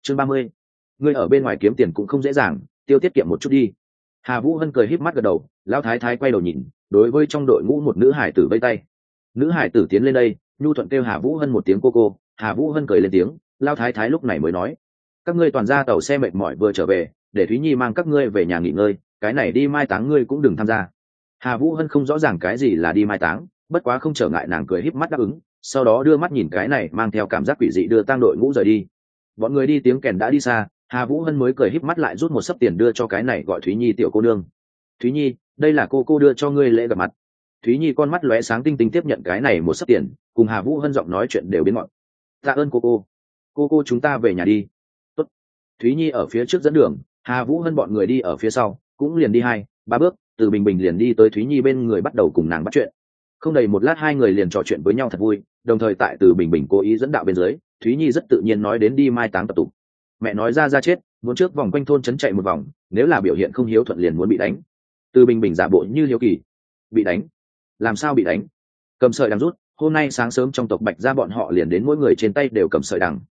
chương 30. Ngươi ở bên ngoài kiếm tiền cũng không dễ dàng, tiêu tiết kiệm một chút đi. Hà Vũ Hân cười híp mắt gật đầu, lão thái thái quay đầu nhìn, đối với trong đội ngũ một nữ hải tử vẫy tay. Nữ hải tử tiến lên đây, nhu thuận kêu Hà Vũ Hân một tiếng cô cô. Hà Vũ Hân cười lên tiếng, lão thái thái lúc này mới nói: các ngươi toàn ra tàu xe mệt mỏi vừa trở về, để Thúy Nhi mang các ngươi về nhà nghỉ ngơi, cái này đi mai táng ngươi cũng đừng tham gia. Hà Vũ Hân không rõ ràng cái gì là đi mai táng, bất quá không trở ngại, nàng cười híp mắt đáp ứng, sau đó đưa mắt nhìn cái này mang theo cảm giác quỷ dị đưa tang đội ngũ rời đi. Bọn người đi tiếng kèn đã đi xa, Hà Vũ Hân mới cười híp mắt lại rút một xấp tiền đưa cho cái này gọi Thúy Nhi tiểu cô nương. Thúy Nhi, đây là cô đưa cho ngươi lễ gặp mặt. Thúy Nhi con mắt lóe sáng tinh tinh tiếp nhận cái này một xấp tiền, cùng Hà Vũ Hân giọng nói chuyện đều biến ngọt. Tạ ơn cô chúng ta về nhà đi. Tốt. Thúy Nhi ở phía trước dẫn đường, Hà Vũ Hân bọn người đi ở phía sau, cũng liền đi 2-3 bước, Từ Bình Bình liền đi tới Thúy Nhi bên người bắt đầu cùng nàng bắt chuyện. Không đầy một lát hai người liền trò chuyện với nhau thật vui, đồng thời tại Từ Bình Bình cố ý dẫn đạo bên dưới, Thúy Nhi rất tự nhiên nói đến đi mai táng tập tục. Mẹ nói ra chết, muốn trước vòng quanh thôn trấn chạy một vòng, nếu là biểu hiện không hiếu thuận liền muốn bị đánh. Từ Bình Bình giả bộ như hiếu kỳ. Bị đánh? Làm sao bị đánh? Cầm sợi đằng rút, hôm nay sáng sớm trong tộc Bạch gia bọn họ liền đến mỗi người trên tay đều cầm sợi đằng.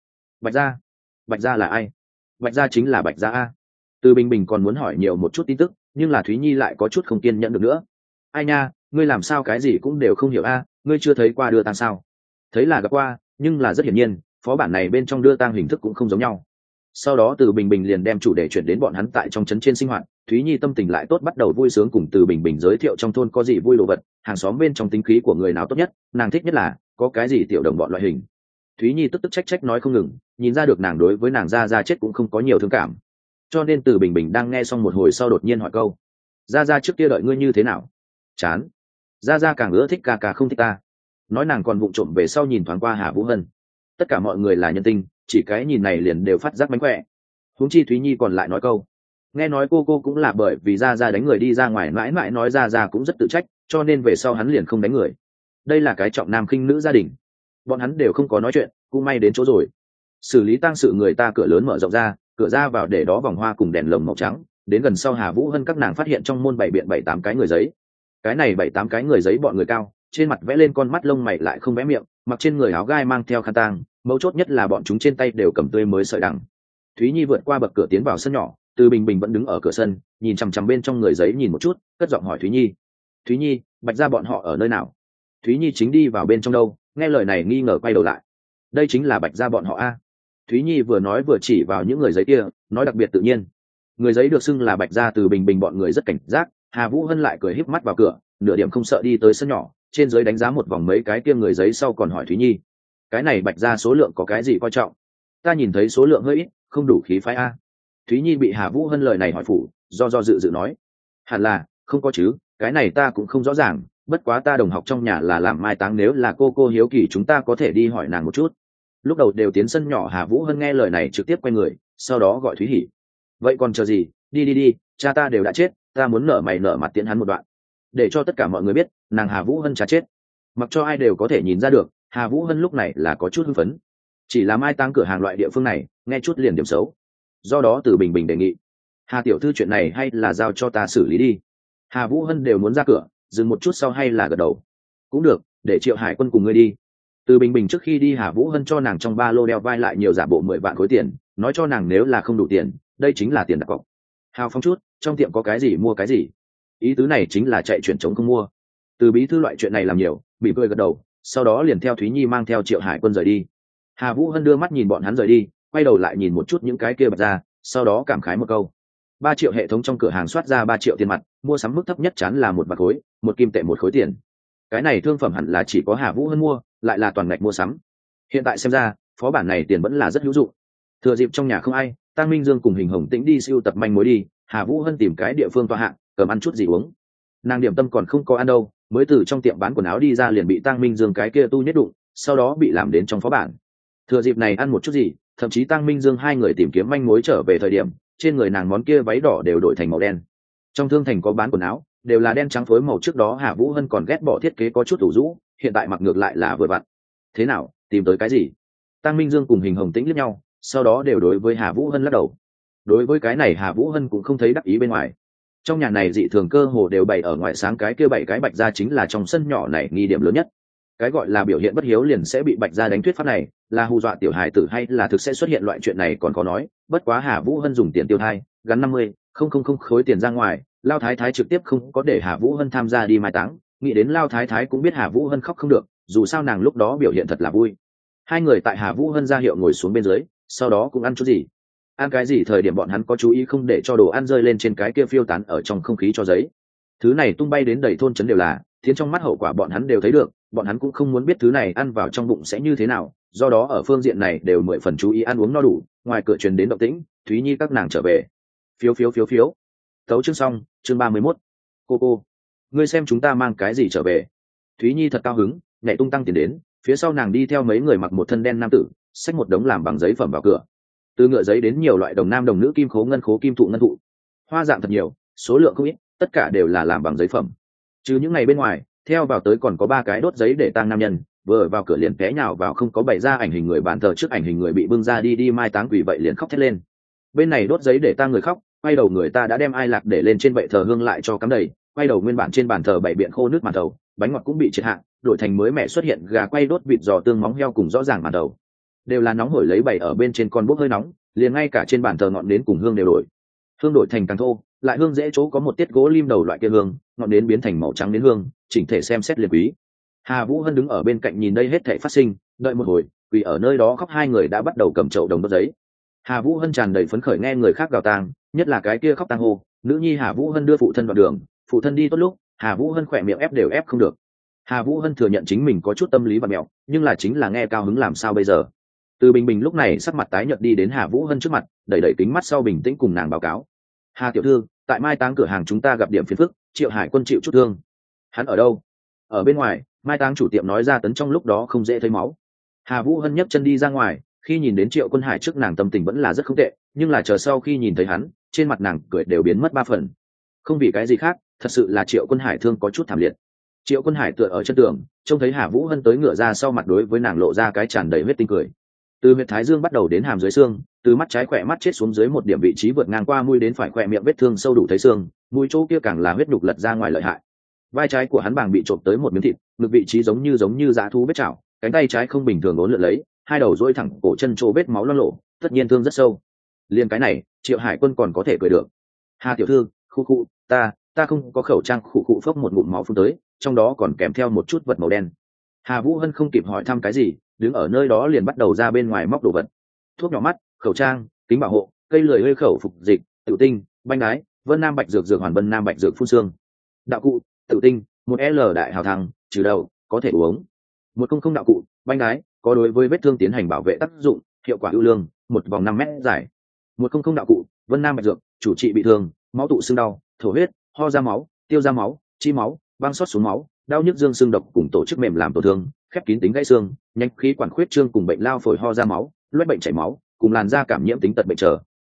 Bạch gia là ai? Bạch gia chính là Bạch gia a. Từ Bình Bình còn muốn hỏi nhiều một chút tin tức, nhưng là Thúy Nhi lại có chút không kiên nhẫn được nữa. Ai nha, ngươi làm sao cái gì cũng đều không hiểu a, ngươi chưa thấy qua đưa tang sao? Thấy là gặp qua, nhưng là rất hiển nhiên, phó bản này bên trong đưa tang hình thức cũng không giống nhau. Sau đó Từ Bình Bình liền đem chủ đề chuyển đến bọn hắn tại trong trấn trên sinh hoạt. Thúy Nhi tâm tình lại tốt, bắt đầu vui sướng cùng Từ Bình Bình giới thiệu trong thôn có gì vui đồ vật, hàng xóm bên trong tính khí của người nào tốt nhất, nàng thích nhất là có cái gì tiểu đồng bọn loại hình. Thúy Nhi tức trách nói không ngừng, nhìn ra được nàng đối với nàng ra chết cũng không có nhiều thương cảm. Cho nên Từ Bình Bình đang nghe xong một hồi sau đột nhiên hỏi câu: ra trước kia đợi ngươi như thế nào? Chán. Ra càng ưa thích ca không thích ta. Nói nàng còn vụng trộm về sau nhìn thoáng qua Hà Vũ Hân. Tất cả mọi người là nhân tinh, chỉ cái nhìn này liền đều phát giác mánh khỏe. Huống chi Thúy Nhi còn lại nói câu: nghe nói cô cũng là bởi vì ra đánh người đi ra ngoài, mãi mãi nói ra cũng rất tự trách, cho nên về sau hắn liền không đánh người. Đây là cái trọng nam khinh nữ gia đình. Bọn hắn đều không có nói chuyện, cũng may đến chỗ rồi. Xử lý tang sự người ta cửa lớn mở rộng ra, cửa ra vào để đó vòng hoa cùng đèn lồng màu trắng. Đến gần sau Hà Vũ Hân các nàng phát hiện trong môn bày biện 7-8 cái người giấy. Cái này 7-8 cái người giấy bọn người cao, trên mặt vẽ lên con mắt lông mày lại không vẽ miệng, mặc trên người áo gai mang theo khăn tang, mấu chốt nhất là bọn chúng trên tay đều cầm tươi mới sợi đằng. Thúy Nhi vượt qua bậc cửa tiến vào sân nhỏ, Từ Bình Bình vẫn đứng ở cửa sân, nhìn chằm chằm bên trong người giấy nhìn một chút, cất giọng hỏi Thúy Nhi, Bạch gia bọn họ ở nơi nào? Thúy Nhi chính đi vào bên trong đâu, nghe lời này nghi ngờ quay đầu lại. Đây chính là Bạch gia bọn họ a. Thúy Nhi vừa nói vừa chỉ vào những người giấy kia, nói đặc biệt tự nhiên. Người giấy được xưng là Bạch gia. Từ Bình Bình bọn người rất cảnh giác, Hà Vũ Hân lại cười híp mắt vào cửa, nửa điểm không sợ đi tới sân nhỏ, trên dưới đánh giá một vòng mấy cái kia người giấy sau còn hỏi Thúy Nhi: cái này Bạch gia số lượng có cái gì coi trọng? Ta nhìn thấy số lượng hơi ít, không đủ khí phái a. Thúy Nhi bị Hà Vũ Hân lời này hỏi phủ, do dự nói: hẳn là không có chứ, cái này ta cũng không rõ ràng, bất quá ta đồng học trong nhà là làm mai táng, nếu là cô hiếu kỳ chúng ta có thể đi hỏi nàng một chút. Lúc đầu đều tiến sân nhỏ, Hà Vũ Hân nghe lời này trực tiếp quay người, sau đó gọi Thúy Hỉ: vậy còn chờ gì, đi, cha ta đều đã chết, ta muốn nở mày nở mặt tiễn hắn một đoạn, để cho tất cả mọi người biết nàng Hà Vũ Hân chả chết. Mặc cho ai đều có thể nhìn ra được Hà Vũ Hân lúc này là có chút hưng phấn. Chỉ là mai táng cửa hàng loại địa phương này nghe chút liền điểm xấu, do đó Từ Bình Bình đề nghị: Hà tiểu thư, chuyện này hay là giao cho ta xử lý đi. Hà Vũ Hân đều muốn ra cửa, dừng một chút sau hay là gật đầu: cũng được, để Triệu Hải Quân cùng ngươi đi. Từ Bình Bình trước khi đi Hà Vũ Hân cho nàng trong ba lô đeo vai lại nhiều giả bộ 10 vạn khối tiền, nói cho nàng nếu là không đủ tiền, đây chính là tiền đặt cọc. Hào phóng chút, trong tiệm có cái gì mua cái gì. Ý tứ này chính là chạy chuyển chống không mua. Từ bí thư loại chuyện này làm nhiều, bị cười gật đầu, sau đó liền theo Thúy Nhi mang theo Triệu Hải Quân rời đi. Hà Vũ Hân đưa mắt nhìn bọn hắn rời đi, quay đầu lại nhìn một chút những cái kia Bạch ra, sau đó cảm khái một câu: 3 triệu hệ thống trong cửa hàng soát ra 3 triệu tiền mặt, mua sắm mức thấp nhất chán là 1 bạc khối, 1 kim tệ 1 khối tiền. Cái này thương phẩm hẳn là chỉ có Hà Vũ Hân mua, lại là toàn ngạch mua sắm. Hiện tại xem ra phó bản này tiền vẫn là rất hữu dụng. Thừa dịp trong nhà không ai, Tăng Minh Dương cùng Hình Hồng Tĩnh đi siêu tập manh mối đi, Hà Vũ Hân tìm cái địa phương tọa hạng, cầm ăn chút gì uống. Nàng điểm tâm còn không có ăn đâu, mới từ trong tiệm bán quần áo đi ra liền bị Tăng Minh Dương cái kia tu nhất đụng, sau đó bị làm đến trong phó bản. Thừa dịp này ăn một chút gì, thậm chí Tăng Minh Dương hai người tìm kiếm manh mối trở về thời điểm, trên người nàng món kia váy đỏ đều đổi thành màu đen. Trong thương thành có bán quần áo, đều là đen trắng phối màu, trước đó Hà Vũ Hân còn ghét bỏ thiết kế có chút ủ rũ, hiện tại mặc ngược lại là vừa vặn. Thế nào, tìm tới cái gì? Tăng Minh Dương cùng Hình Hồng Tĩnh liếc nhau, sau đó đều đối với Hà Vũ Hân lắc đầu. Đối với cái này Hà Vũ Hân cũng không thấy đắc ý bên ngoài. Trong nhà này dị thường cơ hồ đều bày ở ngoài sáng, cái kia 7 cái Bạch gia chính là trong sân nhỏ này nghi điểm lớn nhất. Cái gọi là biểu hiện bất hiếu liền sẽ bị Bạch gia đánh thuyết pháp này, là hù dọa tiểu hài tử hay là thực sẽ xuất hiện loại chuyện này còn có nói. Bất quá Hà Vũ Hân dùng tiền tiêu thai gắn 50,000 khối tiền ra ngoài, Lao Thái Thái trực tiếp không có để Hà Vũ Hân tham gia đi mai táng. Nghĩ đến Lao Thái Thái cũng biết Hà Vũ Hân khóc không được, dù sao nàng lúc đó biểu hiện thật là vui. Hai người tại Hà Vũ Hân ra hiệu ngồi xuống bên dưới, sau đó cũng ăn chút gì. Ăn cái gì thời điểm bọn hắn có chú ý không để cho đồ ăn rơi lên trên cái kia phiêu tán ở trong không khí cho giấy. Thứ này tung bay đến đầy thôn trấn đều là, thiến trong mắt hậu quả bọn hắn đều thấy được, bọn hắn cũng không muốn biết thứ này ăn vào trong bụng sẽ như thế nào, do đó ở phương diện này đều 10 phần chú ý ăn uống no đủ. Ngoài cửa truyền đến động tĩnh, Thúy Nhi các nàng trở về. Phiếu. Tấu chương xong, chương 31. Cô, ngươi xem chúng ta mang cái gì trở về? Thúy Nhi thật cao hứng, nhảy tung tăng tiền đến, phía sau nàng đi theo mấy người mặc một thân đen nam tử, xách một đống làm bằng giấy phẩm vào cửa. Từ ngựa giấy đến nhiều loại đồng nam đồng nữ kim khố ngân khố kim thụ ngân thụ, hoa dạng thật nhiều, số lượng không ít, tất cả đều là làm bằng giấy phẩm. Trừ những ngày bên ngoài, theo vào tới còn có 3 cái đốt giấy để tang nam nhân, vừa vào cửa liền té nhào vào không có bày ra ảnh hình người bàn thờ trước ảnh hình người bị bưng ra đi mai táng, vì vậy liền khóc thét lên. Bên này đốt giấy để tang người khóc, quay đầu người ta đã đem ai lạc để lên trên bệ thờ hương lại cho cắm đầy, quay đầu nguyên bản trên bàn thờ bảy biện khô nước màn thầu, bánh ngọt cũng bị triệt hạ, đổi thành mới mẻ xuất hiện gà quay đốt vịt giò tương móng heo cùng rõ ràng màn thầu, đều là nóng hổi lấy bày ở bên trên con bốc hơi nóng, liền ngay cả trên bàn thờ ngọn nến cùng hương đều đổi. Hương đổi thành càng thô, lại hương dễ chỗ có một tiết gỗ lim đầu loại kia hương, ngọn nến biến thành màu trắng nến hương, chỉnh thể xem xét liền quý. Hà Vũ Hân đứng ở bên cạnh nhìn đây hết thảy phát sinh, đợi một hồi, vì ở nơi đó khóc hai người đã bắt đầu cầm chậu đồng đốt giấy. Hà Vũ Hân tràn đầy phấn khởi nghe người khác gào tang, nhất là cái kia khóc tang hô, nữ nhi Hà Vũ Hân đưa phụ thân vào đường, phụ thân đi tốt lúc, Hà Vũ Hân khỏe miệng ép đều ép không được. Hà Vũ Hân thừa nhận chính mình có chút tâm lý và mẹo, nhưng là chính là nghe cao hứng làm sao bây giờ. Từ Bình Bình lúc này sắc mặt tái nhợt đi đến Hà Vũ Hân trước mặt, đẩy đẩy kính mắt sau bình tĩnh cùng nàng báo cáo. Hà tiểu thư, tại mai táng cửa hàng chúng ta gặp điểm phiền phức, Triệu Hải Quân chịu chút thương. Hắn ở đâu? Ở bên ngoài. Mai táng chủ tiệm nói ra tấn trong lúc đó không dễ thấy máu. Hà Vũ Hân nhấc chân đi ra ngoài, khi nhìn đến Triệu Quân Hải trước nàng tâm tình vẫn là rất không tệ, nhưng là chờ sau khi nhìn thấy hắn, trên mặt nàng cười đều biến mất 3 phần. Không vì cái gì khác, thật sự là Triệu Quân Hải thương có chút thảm liệt. Triệu Quân Hải tựa ở chân tường, trông thấy Hà Vũ Hân tới ngựa ra sau mặt đối với nàng lộ ra cái tràn đầy huyết tinh cười. Từ huyệt thái dương bắt đầu đến hàm dưới xương, từ mắt trái khỏe mắt chết xuống dưới một điểm vị trí vượt ngang qua mũi đến phải khỏe miệng vết thương sâu đủ thấy xương, mũi chỗ kia càng là huyết đục lật ra ngoài lợi hại. Vai trái của hắn bàng bị trộm tới một miếng thịt, ngực vị trí giống như dã thú vết chảo, cánh tay trái không bình thường uốn lượn lấy, hai đầu duỗi thẳng cổ chân chỗ vết máu loang lổ, tất nhiên thương rất sâu. Liên cái này, Triệu Hải Quân còn có thể cười được. Hà tiểu thư, khu ta không có khẩu trang, khụ phốc một ngụm máu phun tới, trong đó còn kèm theo một chút vật màu đen. Hà Vũ Hân không kịp hỏi thăm cái gì, đứng ở nơi đó liền bắt đầu ra bên ngoài móc đồ vật. Thuốc nhỏ mắt, khẩu trang, kính bảo hộ, cây lười hơi khẩu phục dịch, tự tinh, banh đái, Vân Nam Bạch dược hoàn Vân Nam Bạch dược phun xương. Đạo cụ, tự tinh, một L đại hào thằng, trừ đầu, có thể uống. 100 đạo cụ, banh đái, có đối với vết thương tiến hành bảo vệ tác dụng, hiệu quả ưu lương, một vòng 5 mét dài. 100 đạo cụ, Vân Nam Bạch dược, chủ trị bị thương, máu tụ xương đau, thổ huyết, ho ra máu, tiêu ra máu, chi máu, băng xót xuống máu, đau nhức dương xương độc cùng tổ chức mềm làm tổn thương, khép kín tính gãy xương, nhanh khí quản khuyết trương cùng bệnh lao phổi ho ra máu, loét bệnh chảy máu, cùng làn da cảm nhiễm tính tật bệnh trở.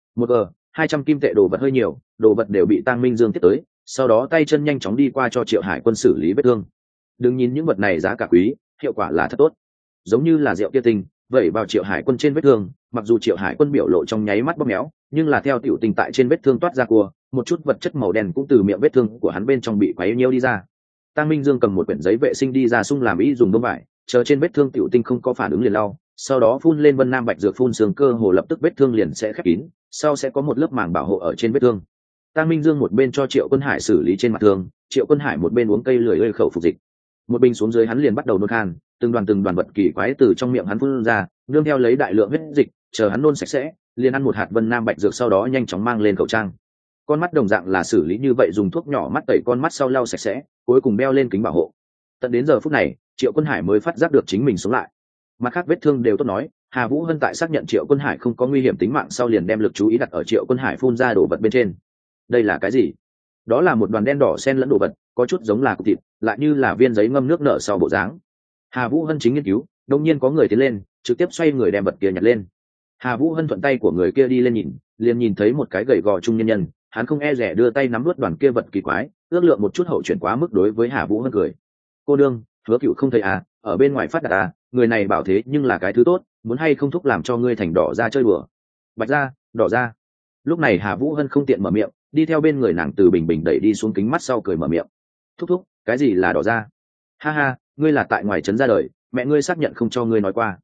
200 kim tệ đồ vật hơi nhiều, đồ vật đều bị Tang Minh Dương tiếp tới, sau đó tay chân nhanh chóng đi qua cho Triệu Hải Quân xử lý vết thương. Đừng nhìn những vật này giá cả quý, hiệu quả là thật tốt. Giống như là rượu kia tinh, vậy vào Triệu Hải Quân trên vết thương, mặc dù Triệu Hải Quân biểu lộ trong nháy mắt bóp méo, nhưng là theo tiểu tình tại trên vết thương toát ra cua, một chút vật chất màu đen cũng từ miệng vết thương của hắn bên trong bị quấy nhiễu đi ra. Tang Minh Dương cầm một quyển giấy vệ sinh đi ra xung làm ý dùng bông vải, chờ trên vết thương tiểu tinh không có phản ứng liền lau, sau đó phun lên Vân Nam Bạch dược phun xương cơ hồ lập tức vết thương liền sẽ khép kín, sau sẽ có một lớp màng bảo hộ ở trên vết thương. Tang Minh Dương một bên cho Triệu Quân Hải xử lý trên mặt thương, Triệu Quân Hải một bên uống cây lười hơi khẩu phục dịch. Một bình xuống dưới hắn liền bắt đầu nôn khan, từng đoàn vật kỳ quái từ trong miệng hắn phun ra, nương theo lấy đại lượng huyết dịch, chờ hắn nôn sạch sẽ, liền ăn một hạt Vân Nam Bạch dược sau đó nhanh chóng mang lên khẩu trang. Con mắt đồng dạng là xử lý như vậy, dùng thuốc nhỏ mắt tẩy con mắt sau lau sạch sẽ, cuối cùng đeo lên kính bảo hộ. Tận đến giờ phút này, Triệu Quân Hải mới phát giác được chính mình sống lại. Mặt khác vết thương đều tốt nói, Hà Vũ Hân tại xác nhận Triệu Quân Hải không có nguy hiểm tính mạng sau liền đem lực chú ý đặt ở Triệu Quân Hải phun ra đồ vật bên trên. Đây là cái gì? Đó là một đoàn đen đỏ xen lẫn đồ vật, có chút giống là cục thịt, lại như là viên giấy ngâm nước nở sau bộ dáng. Hà Vũ Hân chính nghiên cứu, đột nhiên có người tiến lên, trực tiếp xoay người đem vật kia nhặt lên. Hà Vũ Hân thuận tay của người kia đi lên nhìn, liền nhìn thấy một cái gầy gò trung nhân nhân, hắn không e rẻ đưa tay nắm nuốt đoàn kia vật kỳ quái, ước lượng một chút hậu chuyển quá mức đối với Hà Vũ Hân cười. Cô đương, Hứa Cựu không thấy à, ở bên ngoài phát đạt à, người này bảo thế nhưng là cái thứ tốt, muốn hay không thúc làm cho ngươi thành đỏ ra chơi đùa. Bạch ra, đỏ ra. Lúc này Hà Vũ Hân không tiện mở miệng, đi theo bên người nàng từ Bình Bình đẩy đi xuống kính mắt sau cười mở miệng. Thúc, cái gì là đỏ ra? Ha ha, ngươi là tại ngoài trấn ra đời, mẹ ngươi xác nhận không cho ngươi nói qua.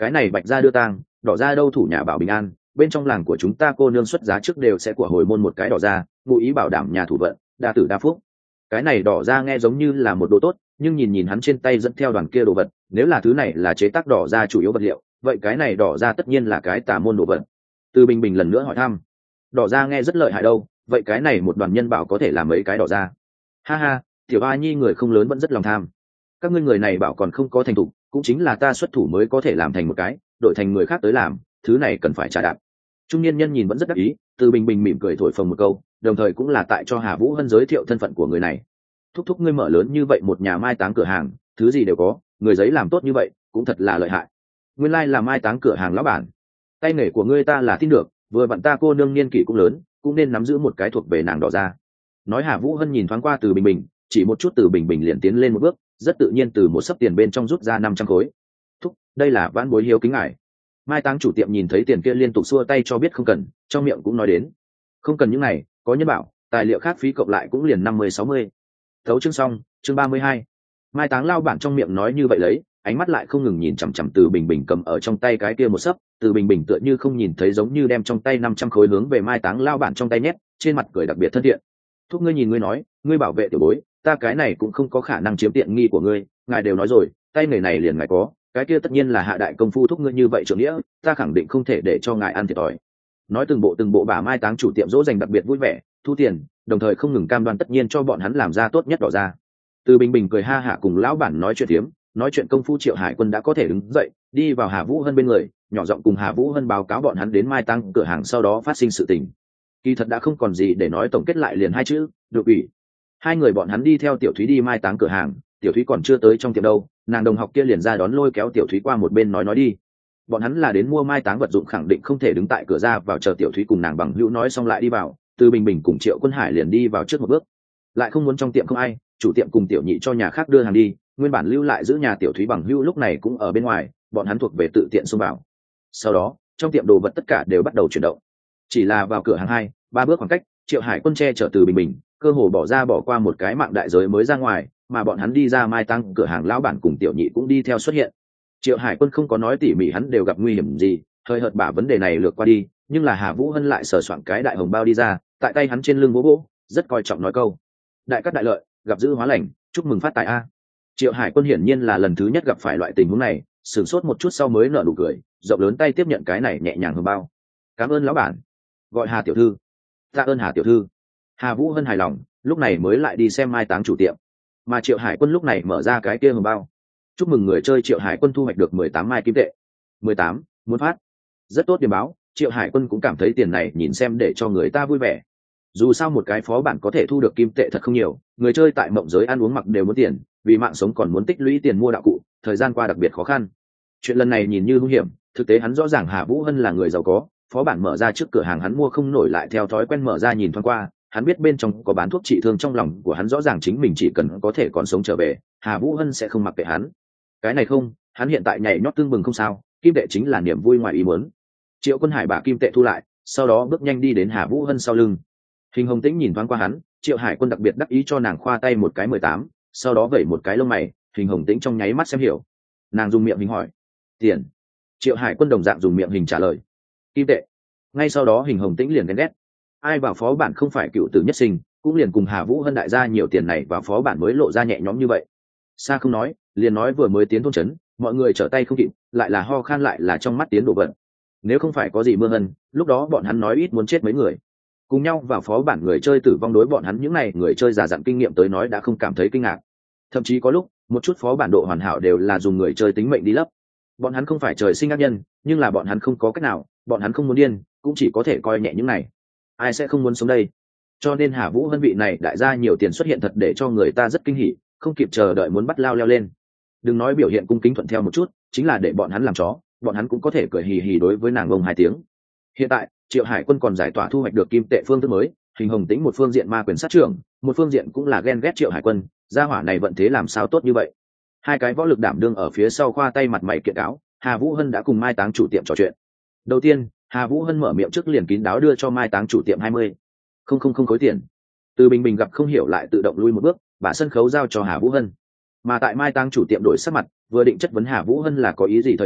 cái này bạch ra đưa tang, đỏ ra đâu thủ nhà bảo bình an, bên trong làng của chúng ta cô nương xuất giá trước đều sẽ của hồi môn một cái đỏ ra, ngụ ý bảo đảm nhà thủ vận, đa tử đa phúc. Cái này đỏ ra nghe giống như là một đồ tốt, nhưng nhìn nhìn hắn trên tay dẫn theo đoàn kia đồ vật, nếu là thứ này là chế tác đỏ ra chủ yếu vật liệu, vậy cái này đỏ ra tất nhiên là cái tà môn đồ vật. Từ Bình Bình lần nữa hỏi thăm. Đỏ ra nghe rất lợi hại đâu, vậy cái này một đoàn nhân bảo có thể làm mấy cái đỏ ra? Ha ha, tiểu a nhi người không lớn vẫn rất lòng tham. Các ngươi người này bảo còn không có thành thục, cũng chính là ta xuất thủ mới có thể làm thành một cái, đổi thành người khác tới làm, thứ này cần phải trả đạp. Trung niên nhân nhìn vẫn rất đắc ý, Từ Bình Bình mỉm cười thổi phồng một câu, đồng thời cũng là tại cho Hà Vũ Hân giới thiệu thân phận của người này. Thúc thúc ngươi mở lớn như vậy một nhà mai táng cửa hàng, thứ gì đều có, người giấy làm tốt như vậy cũng thật là lợi hại. Nguyên lai là mai táng cửa hàng lão bản, tay nghề của ngươi ta là tin được, vừa vặn ta cô nương niên kỷ cũng lớn, cũng nên nắm giữ một cái thuộc về nàng đỏ ra. Nói Hà Vũ Hân nhìn thoáng qua Từ Bình Bình, chỉ một chút Từ Bình Bình liền tiến lên một bước, rất tự nhiên từ một sấp tiền bên trong rút ra 500 khối. Thúc, đây là vãn bối hiếu kính ngài. Mai táng chủ tiệm nhìn thấy tiền kia liên tục xua tay cho biết không cần, trong miệng cũng nói đến không cần những này, có nhân bảo, tài liệu khác phí cộng lại cũng liền 50-60. Thấu chương xong, chương 32. Mai táng lao bản trong miệng nói như vậy lấy, ánh mắt lại không ngừng nhìn chằm chằm Từ Bình Bình cầm ở trong tay cái kia một sấp. Từ Bình Bình tựa như không nhìn thấy, giống như đem trong tay 500 khối hướng về mai táng lao bản trong tay nhét, trên mặt cười đặc biệt thân thiện. Thúc ngươi nhìn ngươi nói, ngươi bảo vệ tiểu bối, ta cái này cũng không có khả năng chiếm tiện nghi của ngươi, ngài đều nói rồi, tay nghề này liền ngài có, cái kia tất nhiên là hạ đại công phu thúc ngươi như vậy trưởng nghĩa, ta khẳng định không thể để cho ngài ăn thiệt thòi. Nói từng bộ bà mai táng chủ tiệm dỗ dành đặc biệt vui vẻ, thu tiền, đồng thời không ngừng cam đoan tất nhiên cho bọn hắn làm ra tốt nhất đỏ ra. Từ Bình Bình cười ha hả cùng lão bản nói chuyện tiếm, nói chuyện công phu Triệu Hải Quân đã có thể đứng dậy, đi vào Hà Vũ Hân bên người, nhỏ giọng cùng Hà Vũ Hân báo cáo bọn hắn đến mai táng cửa hàng sau đó phát sinh sự tình. Kỳ thật đã không còn gì để nói, tổng kết lại liền hai chữ, được ủy. Hai người bọn hắn đi theo Tiểu Thúy đi mai táng cửa hàng, Tiểu Thúy còn chưa tới trong tiệm đâu, nàng đồng học kia liền ra đón lôi kéo Tiểu Thúy qua một bên nói đi. Bọn hắn là đến mua mai táng vật dụng, khẳng định không thể đứng tại cửa ra vào chờ Tiểu Thúy cùng nàng bằng hữu nói xong lại đi vào. Từ Bình Bình cùng Triệu Quân Hải liền đi vào trước một bước, lại không muốn trong tiệm không ai, chủ tiệm cùng Tiểu Nhị cho nhà khác đưa hàng đi, nguyên bản lưu lại giữ nhà Tiểu Thúy bằng hữu lúc này cũng ở bên ngoài, bọn hắn thuộc về tự tiện xông vào. Sau đó trong tiệm đồ vật tất cả đều bắt đầu chuyển động, chỉ là vào cửa hàng 2-3 bước khoảng cách, Triệu Hải Quân che chở Từ Bình Bình, cơ hồ bỏ qua một cái mạng đại giới mới ra ngoài, mà bọn hắn đi ra mai táng cửa hàng lão bản cùng Tiểu Nhị cũng đi theo xuất hiện. Triệu Hải Quân không có nói tỉ mỉ hắn đều gặp nguy hiểm gì, hơi hợt bả vấn đề này lược qua đi, nhưng là Hà Vũ Hân lại sờ soạn cái đại hồng bao đi ra, tại tay hắn trên lưng vỗ vỗ, rất coi trọng nói câu: đại cát đại lợi, gặp dữ hóa lành, chúc mừng phát tài a. Triệu Hải Quân hiển nhiên là lần thứ nhất gặp phải loại tình huống này, sửng sốt một chút sau mới nở nụ cười, rộng lớn tay tiếp nhận cái này nhẹ nhàng hồng bao. Cảm ơn lão bản. Gọi Hà tiểu thư. Tạ ơn Hà tiểu thư. Hà Vũ Hân hài lòng, lúc này mới lại đi xem mai táng chủ tiệm. Mà Triệu Hải Quân lúc này mở ra cái kia hồng bao. Chúc mừng người chơi Triệu Hải Quân thu hoạch được 18 mai kim tệ. 18, muốn phát. Rất tốt điểm báo, Triệu Hải Quân cũng cảm thấy tiền này nhìn xem để cho người ta vui vẻ. Dù sao một cái phó bản có thể thu được kim tệ thật không nhiều, người chơi tại mộng giới ăn uống mặc đều muốn tiền, vì mạng sống còn muốn tích lũy tiền mua đạo cụ, thời gian qua đặc biệt khó khăn. Chuyện lần này nhìn như hung hiểm, thực tế hắn rõ ràng Hà Vũ Hân là người giàu có, phó bản mở ra trước cửa hàng hắn mua không nổi, lại theo thói quen mở ra nhìn thoáng qua, hắn biết bên trong có bán thuốc trị thương, trong lòng của hắn rõ ràng chính mình chỉ cần có thể còn sống trở về, Hà Vũ Hân sẽ không mặc kệ hắn. Cái này không, hắn hiện tại nhảy nhót tương bừng không sao, kim tệ chính là niềm vui ngoài ý muốn. Triệu Quân Hải bả kim tệ thu lại, sau đó bước nhanh đi đến Hà Vũ Hân sau lưng. Hình Hồng Tĩnh nhìn thoáng qua hắn, Triệu Hải Quân đặc biệt đắc ý cho nàng khoa tay một cái 18, sau đó vẩy một cái lông mày, Hình Hồng Tĩnh trong nháy mắt xem hiểu. Nàng dùng miệng hình hỏi: tiền? Triệu Hải Quân đồng dạng dùng miệng hình trả lời: kim tệ. Ngay sau đó Hình Hồng Tĩnh liền ghen ghét, ai bảo phó bản không phải cựu tử nhất sinh, cũng liền cùng Hà Vũ Hân đại gia nhiều tiền này vào phó bản mới lộ ra nhẹ nhõm như vậy. Xa không nói, liền nói vừa mới tiến thôn trấn, mọi người trở tay không kịp, lại là ho khan lại là trong mắt tiến độ vận. Nếu không phải có gì mưa hân, lúc đó bọn hắn nói ít muốn chết mấy người. Cùng nhau vào phó bản người chơi tử vong đối bọn hắn những này người chơi già dặn kinh nghiệm tới nói đã không cảm thấy kinh ngạc. Thậm chí có lúc, một chút phó bản độ hoàn hảo đều là dùng người chơi tính mệnh đi lấp. Bọn hắn không phải trời sinh ác nhân, nhưng là bọn hắn không có cách nào, bọn hắn không muốn điên, cũng chỉ có thể coi nhẹ những này. Ai sẽ không muốn sống đây? Cho nên Hà Vũ Hân vị này đại gia nhiều tiền xuất hiện thật để cho người ta rất kinh hỉ, không kịp chờ đợi muốn bắt lao leo lên. Đừng nói biểu hiện cung kính thuận theo một chút, chính là để bọn hắn làm chó, bọn hắn cũng có thể cười hì hì đối với nàng ông 2 tiếng. Hiện tại Triệu Hải Quân còn giải tỏa thu hoạch được kim tệ phương thức mới, Hình Hồng Tĩnh một phương diện ma quyền sát trưởng, một phương diện cũng là ghen ghét Triệu Hải Quân, gia hỏa này vận thế làm sao tốt như vậy. Hai cái võ lực đảm đương ở phía sau khoa tay mặt mày kiện cáo, Hà Vũ Hân đã cùng mai táng chủ tiệm trò chuyện. Đầu tiên Hà Vũ Hân mở miệng trước liền kín đáo đưa cho mai táng chủ tiệm 20 không khối tiền. Từ Bình Bình gặp không hiểu lại tự động lui một bước, bả sân khấu giao cho Hà Vũ Hân. Mà tại mai táng chủ tiệm đổi sắc mặt, vừa định chất vấn Hà Vũ Hân là có ý gì thời điểm,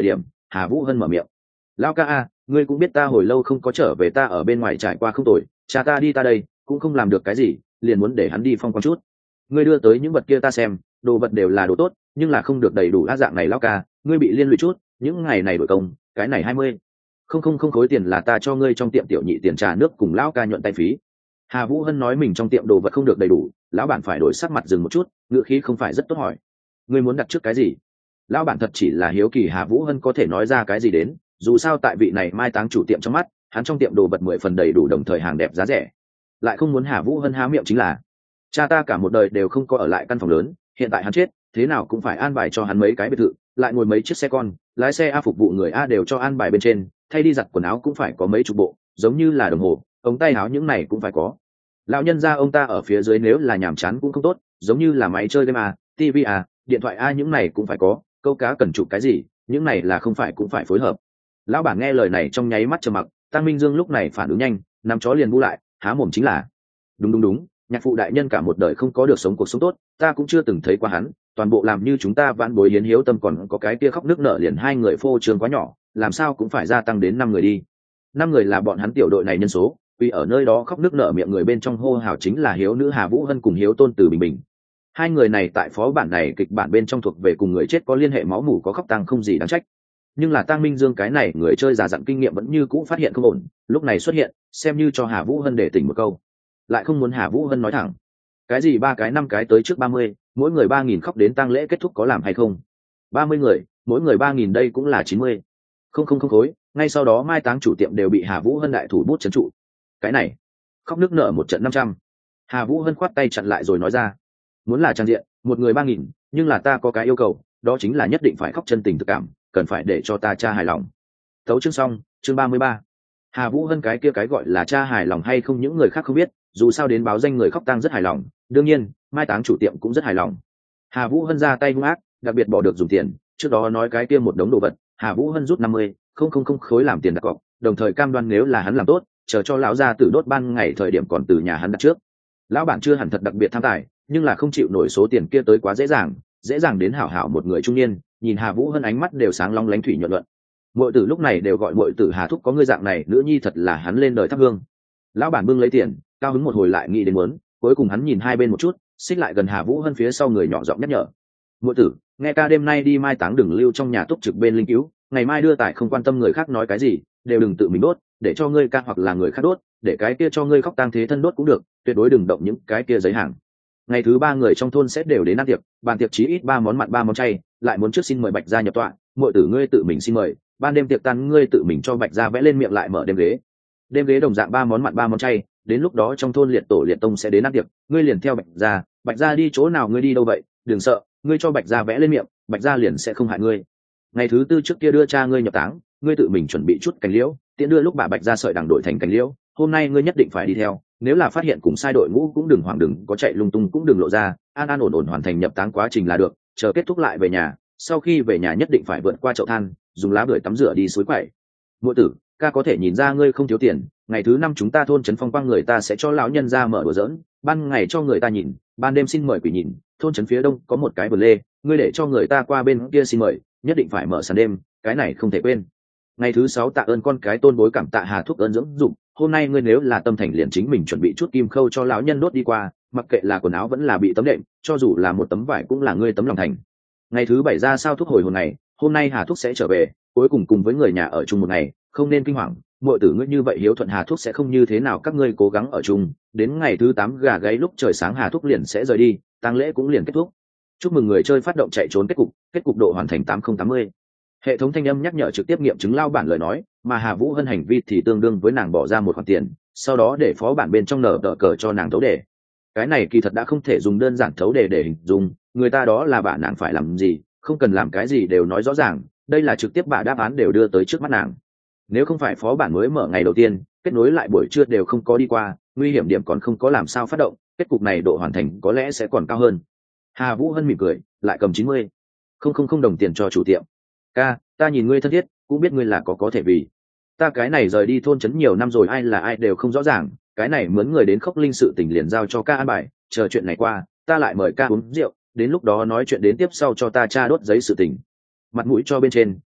Hà Vũ Hân mở miệng. Lão ca a, ngươi cũng biết ta hồi lâu không có trở về, ta ở bên ngoài trải qua không tồi, cha ta đi ta đây cũng không làm được cái gì, liền muốn để hắn đi phong quang chút. Ngươi đưa tới những vật kia ta xem, đồ vật đều là đồ tốt, nhưng là không được đầy đủ á, dạng này lão ca, ngươi bị liên lụy chút, những ngày này đổi công, cái này 20. Không khối tiền là ta cho ngươi trong tiệm tiểu nhị tiền trà nước cùng lão ca nhuận tay phí. Hà Vũ Hân nói mình trong tiệm đồ vật không được đầy đủ, lão bản phải đổi sắc mặt dừng một chút, ngữ khí không phải rất tốt hỏi. Ngươi muốn đặt trước cái gì? Lão bản thật chỉ là hiếu kỳ Hà Vũ Hân có thể nói ra cái gì đến, dù sao tại vị này mai táng chủ tiệm trong mắt, hắn trong tiệm đồ vật 10 phần đầy đủ, đồng thời hàng đẹp giá rẻ. Lại không muốn Hà Vũ Hân há miệng chính là, cha ta cả một đời đều không có ở lại căn phòng lớn, hiện tại hắn chết, thế nào cũng phải an bài cho hắn mấy cái biệt thự, lại ngồi mấy chiếc xe con, lái xe a phục vụ người a đều cho an bài bên trên, thay đi giặt quần áo cũng phải có mấy chục bộ, giống như là đồng hồ, ống tay áo những này cũng phải có. Lão nhân gia ông ta ở phía dưới nếu là nhàm chán cũng không tốt, giống như là máy chơi game a, TV a, điện thoại a những này cũng phải có, câu cá cần chụp cái gì, những này là không phải cũng phải phối hợp. Lão bản nghe lời này trong nháy mắt trầm mặc, Tăng Minh Dương lúc này phản ứng nhanh, nắm chó liền bu lại, há mồm chính là, đúng, nhạc phụ đại nhân cả một đời không có được sống cuộc sống tốt, ta cũng chưa từng thấy qua hắn, toàn bộ làm như chúng ta vãn bối hiến hiếu tâm, còn có cái kia khóc nước nở liền hai người phô trương quá nhỏ, làm sao cũng phải gia tăng đến 5 người đi. 5 người là bọn hắn tiểu đội này nhân số, vì ở nơi đó khóc nước nở miệng người bên trong hô hào chính là hiếu nữ Hà Vũ Hân cùng hiếu tôn từ Bình Bình. Hai người này tại phó bản này kịch bản bên trong thuộc về cùng người chết có liên hệ máu mủ, có khóc tăng không gì đáng trách. Nhưng là Tăng Minh Dương cái này người chơi già dặn kinh nghiệm vẫn như cũ phát hiện không ổn, lúc này xuất hiện xem như cho Hà Vũ Hân để tỉnh một câu, lại không muốn Hà Vũ Hân nói thẳng cái gì 3 cái 5 cái tới trước 30, mỗi người 3.000 khóc đến tang lễ kết thúc có làm hay không? 30 người, mỗi người 3.000 đây cũng là 90. Không khối, ngay sau đó mai táng chủ tiệm đều bị Hà Vũ Hân đại thủ bút trấn trụ. Cái này, khóc nước nở một trận 500. Hà Vũ Hân khoát tay chặn lại rồi nói ra, muốn là trang diện, một người 3.000, nhưng là ta có cái yêu cầu, đó chính là nhất định phải khóc chân tình thực cảm, cần phải để cho ta cha hài lòng. Tấu chương xong, chương 33. Hà Vũ Hân cái kia cái gọi là cha hài lòng hay không những người khác không biết, dù sao đến báo danh người khóc tang rất hài lòng, đương nhiên mai táng chủ tiệm cũng rất hài lòng. Hà Vũ Hân ra tay hung ác, đặc biệt bỏ được dùng tiền, trước đó nói cái kia một đống đồ vật, Hà Vũ Hân rút 50, không khối làm tiền đặt cọc, đồng thời cam đoan nếu là hắn làm tốt, chờ cho lão gia tử đốt ban ngày thời điểm còn từ nhà hắn đặt trước. Lão bản chưa hẳn thật đặc biệt tham tài, nhưng là không chịu nổi số tiền kia tới quá dễ dàng đến hảo hảo một người trung niên, nhìn Hà Vũ Hân ánh mắt đều sáng long lánh thủy nhuận luận. Muội tử lúc này đều gọi muội tử Hà thúc, có ngươi dạng này nữ nhi thật là hắn lên đời thắp hương. Lão bản bưng lấy tiền, cao hứng một hồi lại nghĩ đến muốn, cuối cùng hắn nhìn hai bên một chút, xích lại gần Hà Vũ Hân phía sau người nhỏ giọng nhắc nhở, muội tử, nghe ca đêm nay đi mai táng đừng lưu trong nhà túc trực bên linh cứu, ngày mai đưa tải không quan tâm người khác nói cái gì, đều đừng tự mình đốt, để cho ngươi ca hoặc là người khác đốt, để cái kia cho ngươi khóc tang thế thân đốt cũng được, tuyệt đối đừng động những cái kia giấy hàng. Ngày thứ 3 người trong thôn sẽ đều đến ăn tiệc, bàn tiệc chí ít 3 món mặn 3 món chay, lại muốn trước xin mời Bạch gia nhập tọa, muội tử ngươi tự mình xin mời, ban đêm tiệc tan ngươi tự mình cho Bạch gia vẽ lên miệng lại mở đêm ghế đồng dạng 3 món mặn 3 món chay, đến lúc đó trong thôn liệt tổ liệt tông sẽ đến ăn tiệc, ngươi liền theo Bạch gia đi chỗ nào ngươi đi đâu vậy, đừng sợ, ngươi cho Bạch gia vẽ lên miệng, Bạch gia liền sẽ không hại ngươi. Ngày thứ 4 trước kia đưa cha ngươi nhập táng, ngươi tự mình chuẩn bị chút cành liễu, tiện đưa lúc bà Bạch gia sợi đằng đổi thành cành liễu, hôm nay ngươi nhất định phải đi theo, nếu là phát hiện cùng sai đội ngũ cũng đừng hoảng, đừng có chạy lung tung cũng đừng lộ ra, an ổn hoàn thành nhập táng quá trình là được, chờ kết thúc lại về nhà, sau khi về nhà nhất định phải vượt qua chậu than, dùng lá bưởi tắm rửa đi suối quậy. Muội tử, ca có thể nhìn ra ngươi không thiếu tiền, ngày thứ 5 chúng ta thôn trấn phong quang người ta sẽ cho lão nhân ra mở đùa giỡn, ban ngày cho người ta nhìn, ban đêm xin mời quỷ nhìn, thôn trấn phía đông có một cái vườn lê, ngươi để cho người ta qua bên kia xin mời, nhất định phải mở sàn đêm, cái này không thể quên. Ngày thứ 6 tạ ơn con cái tôn bối cảm tạ Hà thúc ơn dưỡng dụng, hôm nay ngươi nếu là tâm thành liền chính mình chuẩn bị chút kim khâu cho lão nhân đốt đi qua, mặc kệ là quần áo vẫn là bị tấm đệm, cho dù là một tấm vải cũng là ngươi tấm lòng thành. Ngày thứ 7 ra sao thúc hồi hồn này, hôm nay Hà thúc sẽ trở về, cuối cùng cùng với người nhà ở chung một ngày, không nên kinh hoàng, muội tử ngươi như vậy hiếu thuận Hà thúc sẽ không như thế nào, các ngươi cố gắng ở chung, đến ngày thứ 8 gà gáy lúc trời sáng Hà thúc liền sẽ rời đi, tang lễ cũng liền kết thúc. Chúc mừng người chơi phát động chạy trốn kết cục độ hoàn thành 8080. Hệ thống thanh âm nhắc nhở trực tiếp nghiệm chứng lao bản lời nói, mà Hà Vũ Hân hành vi thì tương đương với nàng bỏ ra một khoản tiền, sau đó để phó bản bên trong nở tờ cờ cho nàng thấu đề. Cái này kỳ thật đã không thể dùng đơn giản thấu đề để hình dung, người ta đó là bà nàng phải làm gì, không cần làm cái gì đều nói rõ ràng, đây là trực tiếp bà đáp án đều đưa tới trước mắt nàng. Nếu không phải phó bản mới mở ngày đầu tiên, kết nối lại buổi trưa đều không có đi qua, nguy hiểm điểm còn không có làm sao phát động, kết cục này độ hoàn thành có lẽ sẽ còn cao hơn. Hà Vũ Hân mỉm cười, lại cầm 90. Không đồng tiền cho chủ tiệm. Ca, ta nhìn ngươi thân thiết, cũng biết ngươi là có thể vì. Ta cái này rời đi thôn trấn nhiều năm rồi, ai là ai đều không rõ ràng, cái này mướn người đến khốc linh sự tình liền giao cho ca an bài, chờ chuyện này qua, ta lại mời ca uống rượu, đến lúc đó nói chuyện đến tiếp sau cho ta tra đốt giấy sự tình. Mặt mũi cho bên trên,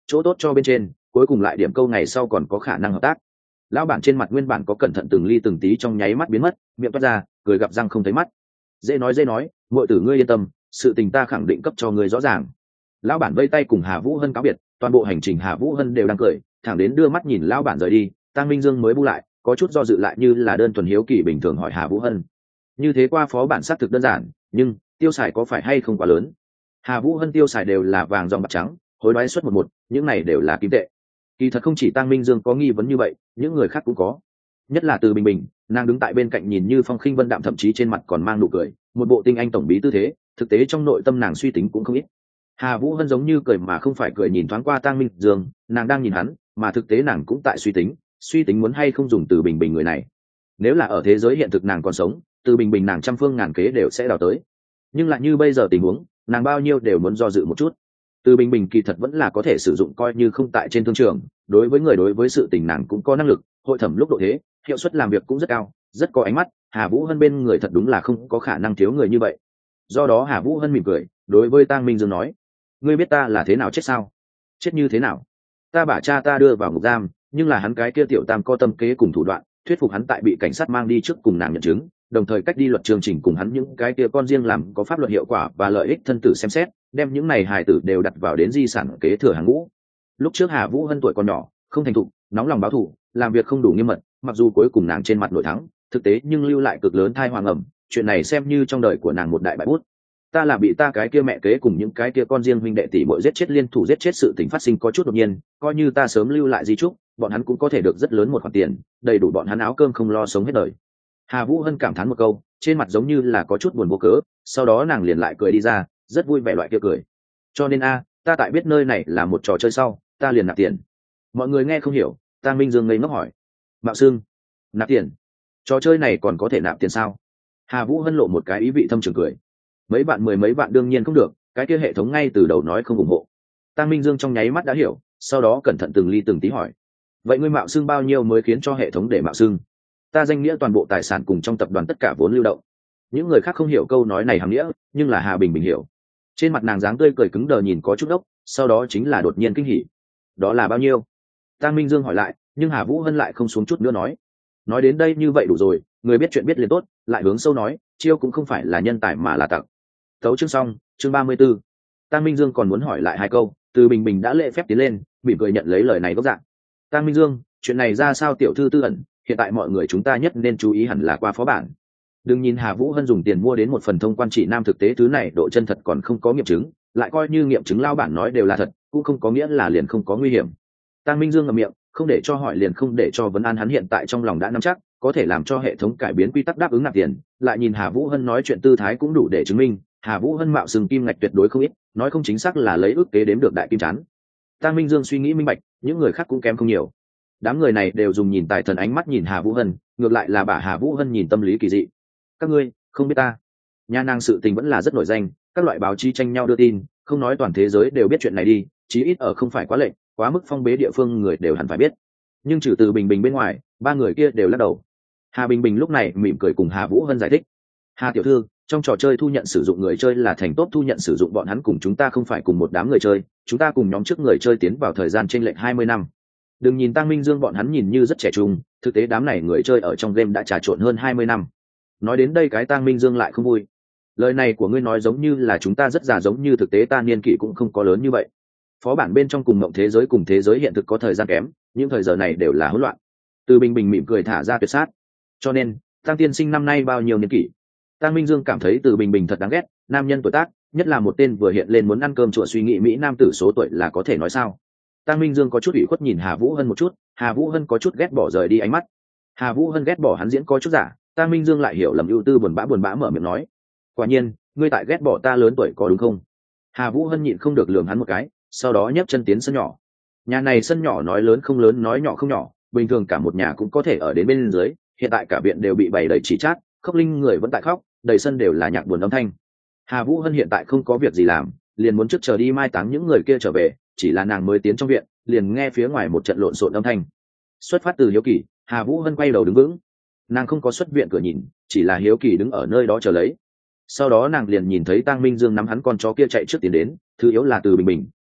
chỗ tốt cho bên trên, cuối cùng lại điểm câu ngày sau còn có khả năng hợp tác. Lão bản trên mặt nguyên bản có cẩn thận từng ly từng tí trong nháy mắt biến mất, miệng toát ra cười gặp răng không thấy mắt. Dễ nói muội tử ngươi yên tâm, sự tình ta khẳng định cấp cho ngươi rõ ràng. Lão bản vây tay cùng Hà Vũ Hân cáo biệt, toàn bộ hành trình Hà Vũ Hân đều đang cười, thẳng đến đưa mắt nhìn lão bản rời đi, Tăng Minh Dương mới bu lại, có chút do dự lại như là đơn thuần hiếu kỳ bình thường hỏi Hà Vũ Hân. Như thế qua phó bản xác thực đơn giản, nhưng tiêu xài có phải hay không quá lớn? Hà Vũ Hân tiêu xài đều là vàng dòng bạc trắng, hối đoái suất một, những này đều là kim tệ. Kỳ thật không chỉ Tăng Minh Dương có nghi vấn như vậy, những người khác cũng có. Nhất là Từ Bình Bình, nàng đứng tại bên cạnh nhìn như phong khinh vân đạm, thậm chí trên mặt còn mang nụ cười, một bộ tinh anh tổng bí tư thế, thực tế trong nội tâm nàng suy tính cũng không ít. Hà Vũ Hân giống như cười mà không phải cười nhìn thoáng qua Tăng Minh Dương, nàng đang nhìn hắn, mà thực tế nàng cũng tại suy tính muốn hay không dùng Từ Bình Bình người này. Nếu là ở thế giới hiện thực nàng còn sống, Từ Bình Bình nàng trăm phương ngàn kế đều sẽ đào tới. Nhưng lại như bây giờ tình huống, nàng bao nhiêu đều muốn do dự một chút. Từ Bình Bình kỳ thật vẫn là có thể sử dụng coi như không tại trên thương trường, đối với sự tình nàng cũng có năng lực, hội thẩm lúc độ thế, hiệu suất làm việc cũng rất cao, rất có ánh mắt. Hà Vũ Hân bên người thật đúng là không có khả năng thiếu người như vậy. Do đó Hà Vũ Hân mỉm cười, đối với Tăng Minh Dương nói: "Ngươi biết ta là thế nào chết sao?" "Chết như thế nào?" "Ta bả cha ta đưa vào ngục giam, nhưng là hắn cái kia tiểu tam có tâm kế cùng thủ đoạn, thuyết phục hắn tại bị cảnh sát mang đi trước cùng nàng nhận chứng, đồng thời cách đi luật chương trình cùng hắn những cái kia con riêng làm có pháp luật hiệu quả và lợi ích thân tử xem xét, đem những này hài tử đều đặt vào đến di sản kế thừa hàng ngũ." Lúc trước Hà Vũ Hân tuổi còn nhỏ, không thành thục, nóng lòng báo thù, làm việc không đủ nghiêm mật, mặc dù cuối cùng nàng trên mặt nổi thắng, thực tế nhưng lưu lại cực lớn tai họa ngầm, chuyện này xem như trong đời của nàng một đại bại bút. Ta là bị ta cái kia mẹ kế cùng những cái kia con riêng huynh đệ tỷ muội giết chết, liên thủ giết chết, sự tình phát sinh có chút đột nhiên, coi như ta sớm lưu lại di chúc, bọn hắn cũng có thể được rất lớn một khoản tiền, đầy đủ bọn hắn áo cơm không lo sống hết đời. Hà Vũ Hân cảm thán một câu, trên mặt giống như là có chút buồn vô cớ, sau đó nàng liền lại cười đi ra, rất vui vẻ loại kia cười. Cho nên ta tại biết nơi này là một trò chơi sau, ta liền nạp tiền. Mọi người nghe không hiểu, Tăng Minh Dương ngây ngốc hỏi: "Mạo Sương, nạp tiền? Trò chơi này còn có thể nạp tiền sao?" Hà Vũ Hân lộ một cái ý vị thâm trường cười: "Mấy bạn, mười mấy bạn đương nhiên không được, cái kia hệ thống ngay từ đầu nói không ủng hộ." Tăng Minh Dương trong nháy mắt đã hiểu, sau đó cẩn thận từng ly từng tí hỏi: "Vậy ngươi mạo xưng bao nhiêu mới khiến cho hệ thống để mạo xưng?" "Ta danh nghĩa toàn bộ tài sản cùng trong tập đoàn tất cả vốn lưu động." Những người khác không hiểu câu nói này hàm nghĩa, nhưng là Hà Bình Bình hiểu. Trên mặt nàng dáng tươi cười cứng đờ nhìn có chút ốc, sau đó chính là đột nhiên kinh hỉ. "Đó là bao nhiêu?" Tăng Minh Dương hỏi lại, nhưng Hà Vũ Hân lại không xuống chút nữa nói: "Nói đến đây như vậy đủ rồi, người biết chuyện biết liền tốt." Lại hướng sâu nói: "Chiêu cũng không phải là nhân tài mà là tặc." Tấu chương xong, chương 34. Tăng Minh Dương còn muốn hỏi lại hai câu, Từ Bình Bình đã lễ phép tiến lên, mỉm cười nhận lấy lời này gốc dạng. "Tăng Minh Dương, chuyện này ra sao tiểu thư tư ẩn, hiện tại mọi người chúng ta nhất nên chú ý hẳn là qua phó bản. Đừng nhìn Hà Vũ Hân dùng tiền mua đến một phần thông quan chỉ nam, thực tế thứ này độ chân thật còn không có nghiệm chứng, lại coi như nghiệm chứng lao bản nói đều là thật, cũng không có nghĩa là liền không có nguy hiểm." Tăng Minh Dương ngậm miệng, không để cho hỏi liền không để cho vấn an, hắn hiện tại trong lòng đã nắm chắc, có thể làm cho hệ thống cải biến quy tắc đáp ứng nạp tiền, lại nhìn Hà Vũ Hân nói chuyện tư thái cũng đủ để chứng minh, Hà Vũ Hân mạo xưng kim ngạch tuyệt đối không ít, nói không chính xác là lấy ước kế đếm được đại kim chán. Tăng Minh Dương suy nghĩ minh bạch, những người khác cũng kém không nhiều. Đám người này đều dùng nhìn tài thần ánh mắt nhìn Hà Vũ Hân, ngược lại là bà Hà Vũ Hân nhìn tâm lý kỳ dị. "Các ngươi không biết ta?" Nha nàng sự tình vẫn là rất nổi danh, các loại báo chí tranh nhau đưa tin, không nói toàn thế giới đều biết chuyện này đi, chí ít ở không phải quá lệnh, quá mức phong bế địa phương người đều hẳn phải biết. Nhưng trừ Từ Bình Bình bên ngoài, ba người kia đều lắc đầu. Hà Bình Bình lúc này mỉm cười cùng Hà Vũ Hân giải thích: "Hà tiểu thư, trong trò chơi thu nhận sử dụng người chơi là thành tốt thu nhận sử dụng, bọn hắn cùng chúng ta không phải cùng một đám người chơi, chúng ta cùng nhóm trước người chơi tiến vào thời gian chênh lệch 20 năm. Đừng nhìn Tăng Minh Dương bọn hắn nhìn như rất trẻ trung, thực tế đám này người chơi ở trong game đã trà trộn hơn 20 năm. Nói đến đây cái Tăng Minh Dương lại không vui: "Lời này của ngươi nói giống như là chúng ta rất già, giống như thực tế ta niên kỷ cũng không có lớn như vậy. Phó bản bên trong cùng mộng thế giới cùng thế giới hiện thực có thời gian kém, những thời giờ này đều là hỗn loạn." Từ Bình Bình mỉm cười thả ra tuyệt sát: "Cho nên Tăng tiên sinh năm nay bao nhiêu niên kỷ?" Tăng Minh Dương cảm thấy Từ Bình Bình thật đáng ghét, nam nhân tuổi tác, nhất là một tên vừa hiện lên muốn ăn cơm chùa suy nghĩ mỹ nam tử số tuổi là có thể nói sao. Tăng Minh Dương có chút ủy khuất nhìn Hà Vũ Hân một chút, Hà Vũ Hân có chút ghét bỏ rời đi ánh mắt. Hà Vũ Hân ghét bỏ hắn diễn có chút giả, Tăng Minh Dương lại hiểu lầm ưu tư, buồn bã mở miệng nói: "Quả nhiên, ngươi tại ghét bỏ ta lớn tuổi có đúng không?" Hà Vũ Hân nhịn không được lườm hắn một cái, sau đó nhấc chân tiến sân nhỏ. Nhà này sân nhỏ nói lớn không lớn, nói nhỏ không nhỏ, bình thường cả một nhà cũng có thể ở đến bên dưới, hiện tại cả viện đều bị bày đầy chỉ chát, khóc linh người vẫn tại khóc, đầy sân đều là nhạc buồn âm thanh. Hà Vũ Hân hiện tại không có việc gì làm, liền muốn trước chờ đi mai táng những người kia trở về, chỉ là nàng mới tiến trong viện, liền nghe phía ngoài một trận lộn xộn âm thanh. Xuất phát từ hiếu kỳ, Hà Vũ Hân quay đầu đứng vững. Nàng không có xuất viện cửa nhìn, chỉ là hiếu kỳ đứng ở nơi đó chờ lấy. Sau đó nàng liền nhìn thấy Tăng Minh Dương nắm hắn con chó kia chạy trước tiến đến, thứ yếu là Từ Bình Bình,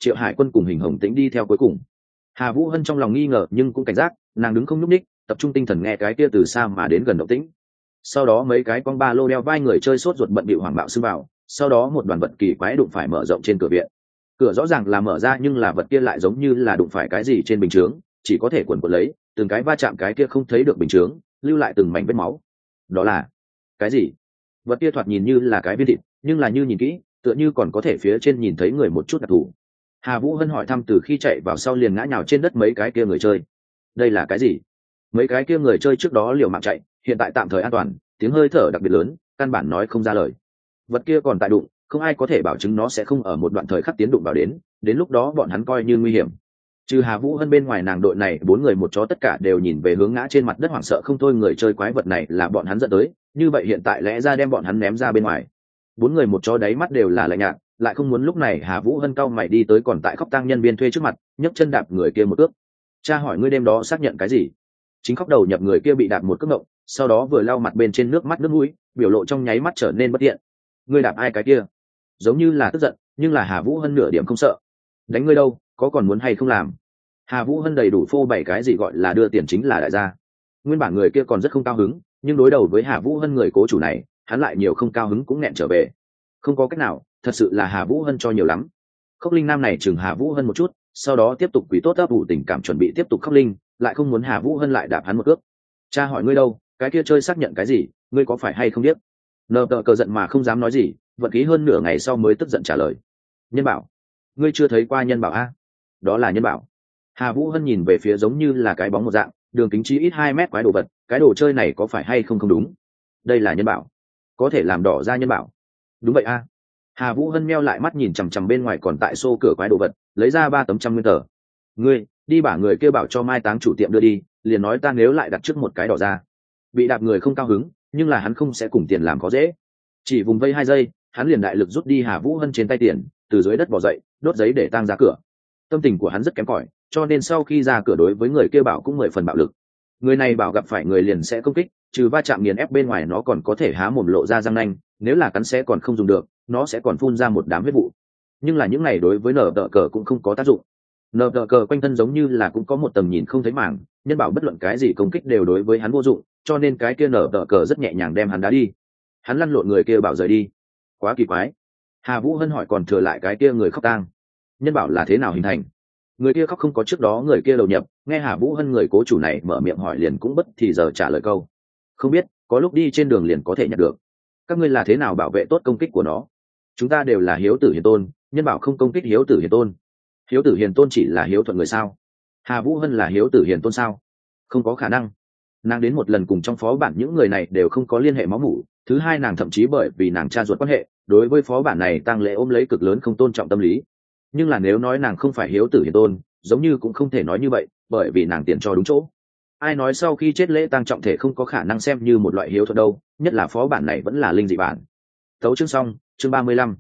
Triệu Hải Quân cùng Hình Hồng Tĩnh đi theo cuối cùng. Hà Vũ Hân trong lòng nghi ngờ nhưng cũng cảnh giác, nàng đứng không nhúc nhích, tập trung tinh thần nghe cái kia từ xa mà đến gần động tĩnh. Sau đó mấy cái con ba lô đeo vai người chơi sốt ruột bận bịu hoảng bạo xông vào, sau đó một đoàn vật kỳ quái đụng phải mở rộng trên cửa viện. Cửa rõ ràng là mở ra nhưng là vật kia lại giống như là đụng phải cái gì trên bình chướng, chỉ có thể quần quật lấy, từng cái va chạm cái kia không thấy được bình chướng, lưu lại từng mảnh vết máu. Đó là cái gì? Vật kia thoạt nhìn như là cái viên thịt, nhưng là như nhìn kỹ, tựa như còn có thể phía trên nhìn thấy người một chút đặc thù. Hà Vũ Hân hỏi thăm từ khi chạy vào sau liền ngã nhào trên đất mấy cái kia người chơi. Đây là cái gì? Mấy cái kia người chơi trước đó liều mạng chạy, hiện tại tạm thời an toàn, tiếng hơi thở đặc biệt lớn, căn bản nói không ra lời. Vật kia còn tại đụng, không ai có thể bảo chứng nó sẽ không ở một đoạn thời khắc tiến đụng vào đến lúc đó bọn hắn coi như nguy hiểm. Trừ Hà Vũ Hân bên ngoài nàng đội này 4 người một chó tất cả đều nhìn về hướng ngã trên mặt đất hoảng sợ không thôi người chơi quái vật này là bọn hắn dẫn tới, như vậy hiện tại lẽ ra đem bọn hắn ném ra bên ngoài. 4 người một chó đáy mắt đều là lạnh nhạt, lại không muốn lúc này Hà Vũ Hân cau mày đi tới còn tại khóc tang nhân viên thuê trước mặt, nhấc chân đạp người kia một cước. Cha hỏi ngươi đêm đó xác nhận cái gì? Chính khóc đầu nhập người kia bị đạp một cước ngộng, sau đó vừa lau mặt bên trên nước mắt nước mũi, biểu lộ trong nháy mắt trở nên bất tiện. Ngươi đạp ai cái kia? Giống như là tức giận, nhưng là Hà Vũ Hân nửa điểm không sợ. Đánh ngươi đâu, có còn muốn hay không làm? Hà Vũ Hân đầy đủ phô bày cái gì gọi là đưa tiền chính là đại gia. Nguyên bản người kia còn rất không cao hứng, nhưng đối đầu với Hà Vũ Hân người cố chủ này, hắn lại nhiều không cao hứng cũng nghẹn trở về. Không có cách nào, thật sự là Hà Vũ Hân cho nhiều lắm. Khóc linh nam này chừng Hà Vũ Hân một chút, sau đó tiếp tục quỷ tốt ấp ủ tình cảm chuẩn bị tiếp tục khóc linh, lại không muốn Hà Vũ Hân lại đạp hắn một cước. Cha hỏi ngươi đâu, cái kia chơi xác nhận cái gì, ngươi có phải hay không biết? Nờ tờ cờ giận mà không dám nói gì, vận khí hơn nửa ngày sau mới tức giận trả lời. Nhân bảo, ngươi chưa thấy qua nhân bảo a? Đó là nhân bảo. Hà Vũ Hân nhìn về phía giống như là cái bóng một dạng, đường kính chí ít 2 mét quái đồ vật, cái đồ chơi này có phải hay không không đúng? Đây là nhân bảo, có thể làm đỏ ra nhân bảo. Đúng vậy a. Hà Vũ Hân meo lại mắt nhìn chằm chằm bên ngoài còn tại xô cửa quái đồ vật, lấy ra 3 tấm trăm nguyên tờ. Ngươi đi bảo người kêu bảo cho mai táng chủ tiệm đưa đi, liền nói ta nếu lại đặt trước một cái đỏ ra. Bị đạp người không cao hứng, nhưng là hắn không sẽ cùng tiền làm có dễ. Chỉ vùng vây 2 giây, hắn liền đại lực rút đi Hà Vũ Hân trên tay tiền, từ dưới đất bò dậy, đốt giấy để tang ra cửa. Tâm tình của hắn rất kém cỏi, cho nên sau khi ra cửa đối với người kêu bảo cũng 10 phần bạo lực. Người này bảo gặp phải người liền sẽ công kích, trừ va chạm nghiền ép bên ngoài nó còn có thể há mồm lộ ra răng nanh, nếu là cắn xé còn không dùng được, nó sẽ còn phun ra một đám huyết vụ. Nhưng là những này đối với nở tờ cờ cũng không có tác dụng. Nở tờ cờ quanh thân giống như là cũng có một tầm nhìn không thấy mảng, nhân bảo bất luận cái gì công kích đều đối với hắn vô dụng, cho nên cái kia nở tờ cờ rất nhẹ nhàng đem hắn đá đi. Hắn lăn lộn người kia bảo rời đi. Quá kỳ quái. Hà Vũ Hân hỏi còn thừa lại cái kia người khóc tang. Nhân bảo là thế nào hình thành? Người kia khóc không có trước đó người kia đầu nhập, nghe Hà Vũ Hân người cố chủ này mở miệng hỏi liền cũng bất thì giờ trả lời câu. Không biết, có lúc đi trên đường liền có thể nhặt được. Các ngươi là thế nào bảo vệ tốt công kích của nó? Chúng ta đều là hiếu tử hiền tôn, nhân bảo không công kích hiếu tử hiền tôn. Hiếu tử hiền tôn chỉ là hiếu thuận người sao? Hà Vũ Hân là hiếu tử hiền tôn sao? Không có khả năng. Nàng đến một lần cùng trong phó bản những người này đều không có liên hệ máu mủ, thứ hai nàng thậm chí bởi vì nàng cha ruột quan hệ, đối với phó bản này tang lễ ôm lấy cực lớn không tôn trọng tâm lý. Nhưng là nếu nói nàng không phải hiếu tử hiền tôn, giống như cũng không thể nói như vậy, bởi vì nàng tiền cho đúng chỗ. Ai nói sau khi chết lễ tang trọng thể không có khả năng xem như một loại hiếu thuận đâu, nhất là phó bản này vẫn là linh dị bản. Tấu chương xong, chương 35.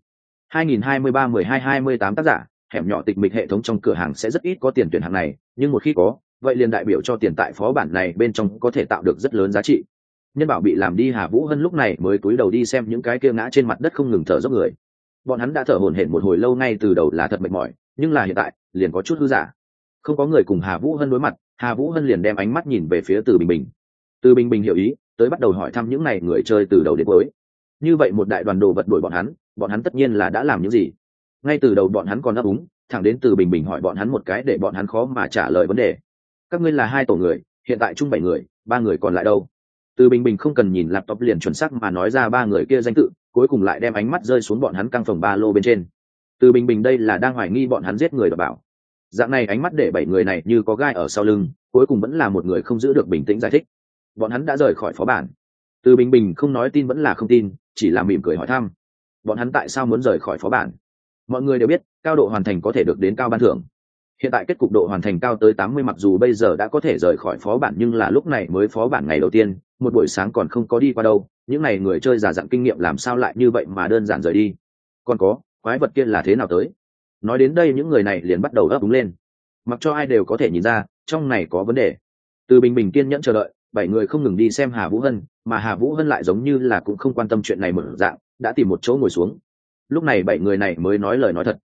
2023-12-28 tác giả, hẻm nhỏ tịch mịch hệ thống trong cửa hàng sẽ rất ít có tiền tuyển hàng này, nhưng một khi có, vậy liền đại biểu cho tiền tại phó bản này bên trong có thể tạo được rất lớn giá trị. Nhân bảo bị làm đi Hà Vũ Hân lúc này mới cúi đầu đi xem những cái kia ngã trên mặt đất không ngừng thở dốc người. Bọn hắn đã thở hổn hển một hồi lâu ngay từ đầu là thật mệt mỏi, nhưng là hiện tại liền có chút hư giả. Không có người cùng Hà Vũ Hân đối mặt, Hà Vũ Hân liền đem ánh mắt nhìn về phía Từ Bình Bình. Từ Bình Bình hiểu ý, tới bắt đầu hỏi thăm những này người chơi từ đầu đến cuối. Như vậy một đại đoàn đồ vật đuổi bọn hắn tất nhiên là đã làm những gì? Ngay từ đầu bọn hắn còn ấp úng, thẳng đến Từ Bình Bình hỏi bọn hắn một cái để bọn hắn khó mà trả lời vấn đề. Các ngươi là 2 tổ người, hiện tại chung 7 người, 3 người còn lại đâu? Từ Bình Bình không cần nhìn laptop liền chuẩn xác mà nói ra 3 người kia danh tự, cuối cùng lại đem ánh mắt rơi xuống bọn hắn căng phòng ba lô bên trên. Từ Bình Bình đây là đang hoài nghi bọn hắn giết người đảm bảo. Dạng này ánh mắt để 7 người này như có gai ở sau lưng, cuối cùng vẫn là một người không giữ được bình tĩnh giải thích. Bọn hắn đã rời khỏi phó bản. Từ Bình Bình không nói tin vẫn là không tin, chỉ là mỉm cười hỏi thăm. Bọn hắn tại sao muốn rời khỏi phó bản? Mọi người đều biết, cao độ hoàn thành có thể được đến cao ban thưởng. Hiện tại kết cục độ hoàn thành cao tới 80 mặc dù bây giờ đã có thể rời khỏi phó bản nhưng là lúc này mới phó bản ngày đầu tiên, một buổi sáng còn không có đi qua đâu, những này người chơi giả dặn kinh nghiệm làm sao lại như vậy mà đơn giản rời đi. Còn có, quái vật kia là thế nào tới? Nói đến đây những người này liền bắt đầu ấp úng lên. Mặc cho ai đều có thể nhìn ra, trong này có vấn đề. Từ Bình Bình kiên nhẫn chờ đợi, 7 người không ngừng đi xem Hà Vũ Hân, mà Hà Vũ Hân lại giống như là cũng không quan tâm chuyện này mở dạng, đã tìm một chỗ ngồi xuống. Lúc này 7 người này mới nói lời nói thật.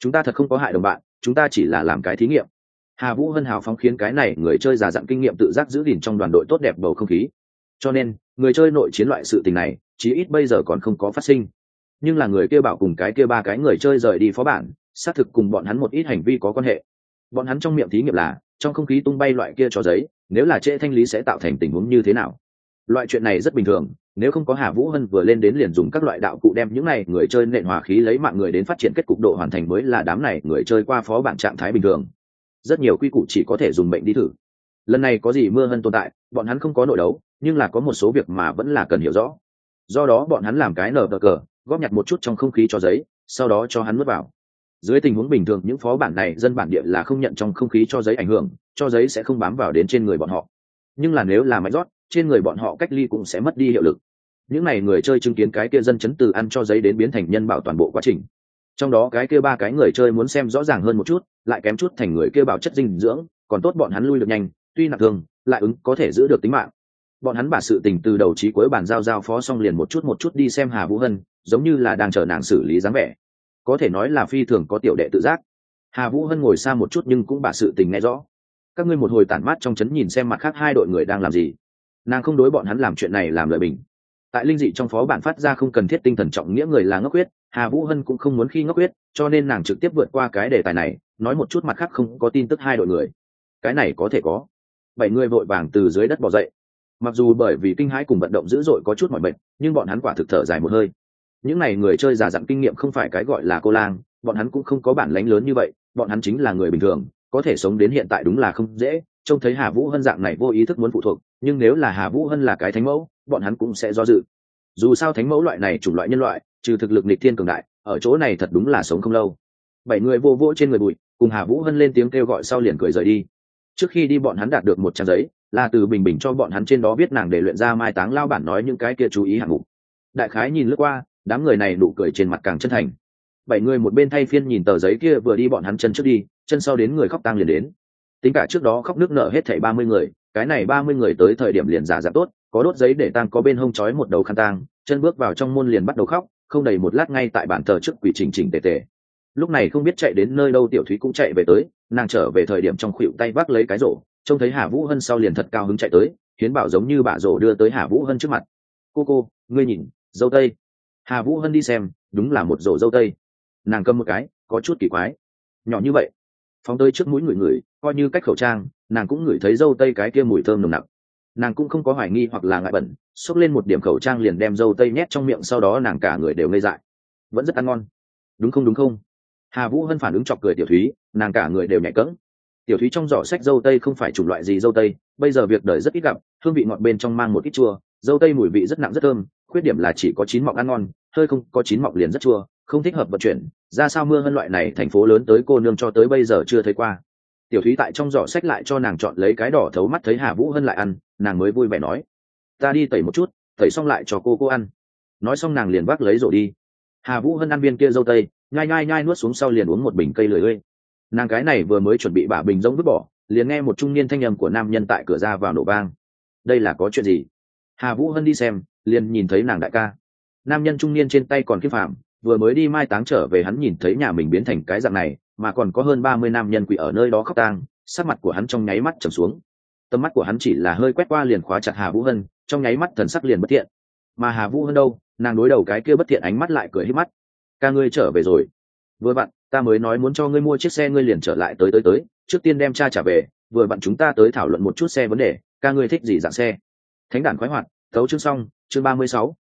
chúng ta thật không có hại đồng bạn, chúng ta chỉ là làm cái thí nghiệm. Hà Vũ Hân hào phóng khiến cái này người chơi già dặn kinh nghiệm tự giác giữ gìn trong đoàn đội tốt đẹp bầu không khí. Cho nên người chơi nội chiến loại sự tình này chí ít bây giờ còn không có phát sinh. Nhưng là người kia bảo cùng cái kia ba cái người chơi rời đi phó bản xác thực cùng bọn hắn một ít hành vi có quan hệ. Bọn hắn trong miệng thí nghiệm là trong không khí tung bay loại kia cho giấy, nếu là trễ thanh lý sẽ tạo thành tình huống như thế nào. Loại chuyện này rất bình thường, nếu không có Hà Vũ Hân vừa lên đến liền dùng các loại đạo cụ đem những này người chơi nện hòa khí lấy mạng người đến phát triển kết cục độ hoàn thành mới là đám này người chơi qua phó bản trạng thái bình thường. Rất nhiều quy củ chỉ có thể dùng mệnh đi thử. Lần này có gì mưa hơn tồn tại, bọn hắn không có nội đấu, nhưng là có một số việc mà vẫn là cần hiểu rõ. Do đó bọn hắn làm cái nở cờ, góp nhặt một chút trong không khí cho giấy, sau đó cho hắn nuốt vào. Dưới tình huống bình thường những phó bản này dân bản địa là không nhận trong không khí cho giấy ảnh hưởng, cho giấy sẽ không bám vào đến trên người bọn họ. Nhưng là nếu là mạch rót, trên người bọn họ cách ly cũng sẽ mất đi hiệu lực. Những này người chơi chứng kiến cái kia dân chấn từ ăn cho giấy đến biến thành nhân bảo toàn bộ quá trình. Trong đó cái kia ba cái người chơi muốn xem rõ ràng hơn một chút, lại kém chút thành người kia bảo chất dinh dưỡng, còn tốt bọn hắn lui được nhanh, tuy nặng thương, lại có thể giữ được tính mạng. Bọn hắn把sự tình từ đầu chí cuối bàn giao phó xong liền một chút đi xem Hà Vũ Hân, giống như là đang chờ nàng xử lý dáng vẻ. Có thể nói là phi thường có tiểu đệ tự giác. Hà Vũ Hân ngồi xa một chút nhưng cũng把sự tình nghe rõ. Các ngươi một hồi tản mát trong trấn nhìn xem mặt khác hai đội người đang làm gì. Nàng không đối bọn hắn làm chuyện này làm lợi bình. Tại linh dị trong phó bản phát ra không cần thiết tinh thần trọng nghĩa người là ngốc huyết, Hà Vũ Hân cũng không muốn khi ngốc huyết, cho nên nàng trực tiếp vượt qua cái đề tài này, nói một chút mặt khác không có tin tức hai đội người. Cái này có thể có. 7 người vội vàng từ dưới đất bò dậy. Mặc dù bởi vì kinh hãi cùng vận động dữ dội có chút mỏi mệt, nhưng bọn hắn quả thực thở dài một hơi. Những này người chơi già dặn kinh nghiệm không phải cái gọi là cô lang, bọn hắn cũng không có bản lãnh lớn như vậy, bọn hắn chính là người bình thường, có thể sống đến hiện tại đúng là không dễ. Trông thấy Hà Vũ Hân dạng này vô ý thức muốn phụ thuộc, nhưng nếu là Hà Vũ Hân là cái thánh mẫu, bọn hắn cũng sẽ do dự. Dù sao thánh mẫu loại này chủng loại nhân loại, trừ thực lực nghịch thiên cường đại, ở chỗ này thật đúng là sống không lâu. 7 người vô vỗ trên người bụi, cùng Hà Vũ Hân lên tiếng kêu gọi sau liền cười rời đi. Trước khi đi bọn hắn đạt được một trang giấy, là từ Bình Bình cho bọn hắn trên đó viết nàng để luyện ra mai táng lao bản nói những cái kia chú ý hạng mục. Đại khái nhìn lướt qua, đám người này nụ cười trên mặt càng chân thành. 7 người một bên thay phiên nhìn tờ giấy kia vừa đi bọn hắn chân trước đi, chân sau đến người khóc tang liền đến. Tính cả trước đó khóc nước nở hết thảy 30 người, cái này 30 người tới thời điểm liền giả dạng tốt, có đốt giấy để tang, có bên hông trói một đầu khăn tang, chân bước vào trong môn liền bắt đầu khóc, không đầy một lát ngay tại bàn thờ trước quỳ chỉnh tề tề. Lúc này không biết chạy đến nơi đâu Tiểu Thúy cũng chạy về tới, nàng trở về thời điểm trong khuỷu tay vác lấy cái rổ, trông thấy Hà Vũ Hân sau liền thật cao hứng chạy tới, hiến bảo giống như bả rổ đưa tới Hà Vũ Hân trước mặt. Cô, ngươi nhìn, dâu tây. Hà Vũ Hân đi xem, đúng là một rổ dâu tây. Nàng cầm một cái, có chút kỳ quái, nhỏ như vậy, phóng tới trước mũi ngửi, coi như cách khẩu trang, nàng cũng ngửi thấy dâu tây cái kia mùi thơm nồng nặc. Nàng cũng không có hoài nghi hoặc là ngại bẩn, xốc lên một điểm khẩu trang liền đem dâu tây nhét trong miệng, sau đó nàng cả người đều ngây dại. Vẫn rất ăn ngon, đúng không? Hà Vũ Hân phản ứng chọc cười Tiểu Thúy, nàng cả người đều nhảy cẫng. Tiểu Thúy trong giỏ sách dâu tây không phải chủng loại gì dâu tây, bây giờ việc đời rất ít gặp, hương vị ngọt bên trong mang một ít chua, dâu tây mùi vị rất nặng rất thơm, khuyết điểm là chỉ có chín mọng ăn ngon, hơi không có chín mọng liền rất chua, không thích hợp vận chuyển. Ra sao Mưa Hân loại này thành phố lớn tới cô nương cho tới bây giờ chưa thấy qua. Tiểu Thúy tại trong giỏ sách lại cho nàng chọn lấy cái đỏ thấu mắt, thấy Hà Vũ Hân lại ăn, nàng mới vui vẻ nói: "Ta đi tẩy một chút, tẩy xong lại cho cô ăn." Nói xong nàng liền vác lấy rổ đi. Hà Vũ Hân ăn viên kia dâu tây, nhai nuốt xuống sau liền uống một bình cây lười ơi. Nàng cái này vừa mới chuẩn bị bả bình rỗng vứt bỏ, liền nghe một trung niên thanh âm của nam nhân tại cửa ra vào nổ vang. Đây là có chuyện gì? Hà Vũ Hân đi xem, liền nhìn thấy nàng đại ca. Nam nhân trung niên trên tay còn kiếp phạm, vừa mới đi mai táng trở về, hắn nhìn thấy nhà mình biến thành cái dạng này, mà còn có hơn 30 nam nhân quỳ ở nơi đó khóc tang, sắc mặt của hắn trong nháy mắt trầm xuống. Tầm mắt của hắn chỉ là hơi quét qua liền khóa chặt Hà Vũ Hân, trong nháy mắt thần sắc liền bất thiện. Mà Hà Vũ Hân đâu, nàng đối đầu cái kia bất thiện ánh mắt lại cười híp mắt. "Ca ngươi trở về rồi. Vừa vặn, ta mới nói muốn cho ngươi mua chiếc xe, ngươi liền trở lại tới, trước tiên đem cha trả về, vừa vặn chúng ta tới thảo luận một chút xe vấn đề, ca ngươi thích gì dạng xe." Thánh đản khoái hoạt, tấu chương xong, chương 36.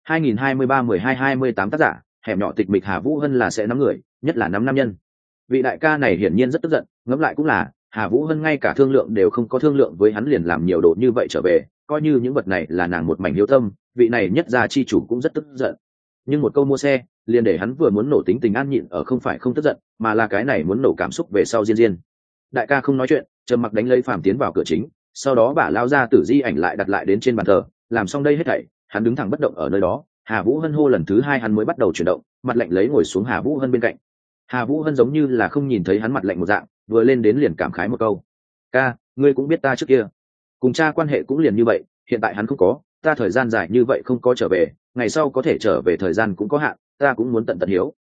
2023-12-28 tác giả, hẻm nhỏ tịch mịch. Hà Vũ Hân là sẽ nắm người, nhất là nắm nam nhân. Vị đại ca này hiển nhiên rất tức giận, ngẫm lại cũng là, Hà Vũ Hân ngay cả thương lượng đều không có thương lượng với hắn liền làm nhiều đồ như vậy trở về, coi như những vật này là nàng một mảnh hiếu tâm, vị này nhất gia chi chủ cũng rất tức giận. Nhưng một câu mua xe, liền để hắn vừa muốn nổ tính tình an nhịn ở, không phải không tức giận, mà là cái này muốn nổ cảm xúc về sau diên. Đại ca không nói chuyện, trầm mặc đánh lấy Phàm tiến vào cửa chính, sau đó bả lao ra Tử Di ảnh lại đặt lại đến trên bàn thờ, làm xong đây hết thảy, hắn đứng thẳng bất động ở nơi đó. Hà Vũ Hân hô lần thứ 2 hắn mới bắt đầu chuyển động, mặt lạnh lấy ngồi xuống Hà Vũ Hân bên cạnh. Hà Vũ Hân giống như là không nhìn thấy hắn mặt lạnh một dạng, vừa lên đến liền cảm khái một câu: "Ca, ngươi cũng biết ta trước kia cùng cha quan hệ cũng liền như vậy, hiện tại hắn không có, ta thời gian dài như vậy không có trở về, ngày sau có thể trở về thời gian cũng có hạn, ta cũng muốn tận tận hiếu."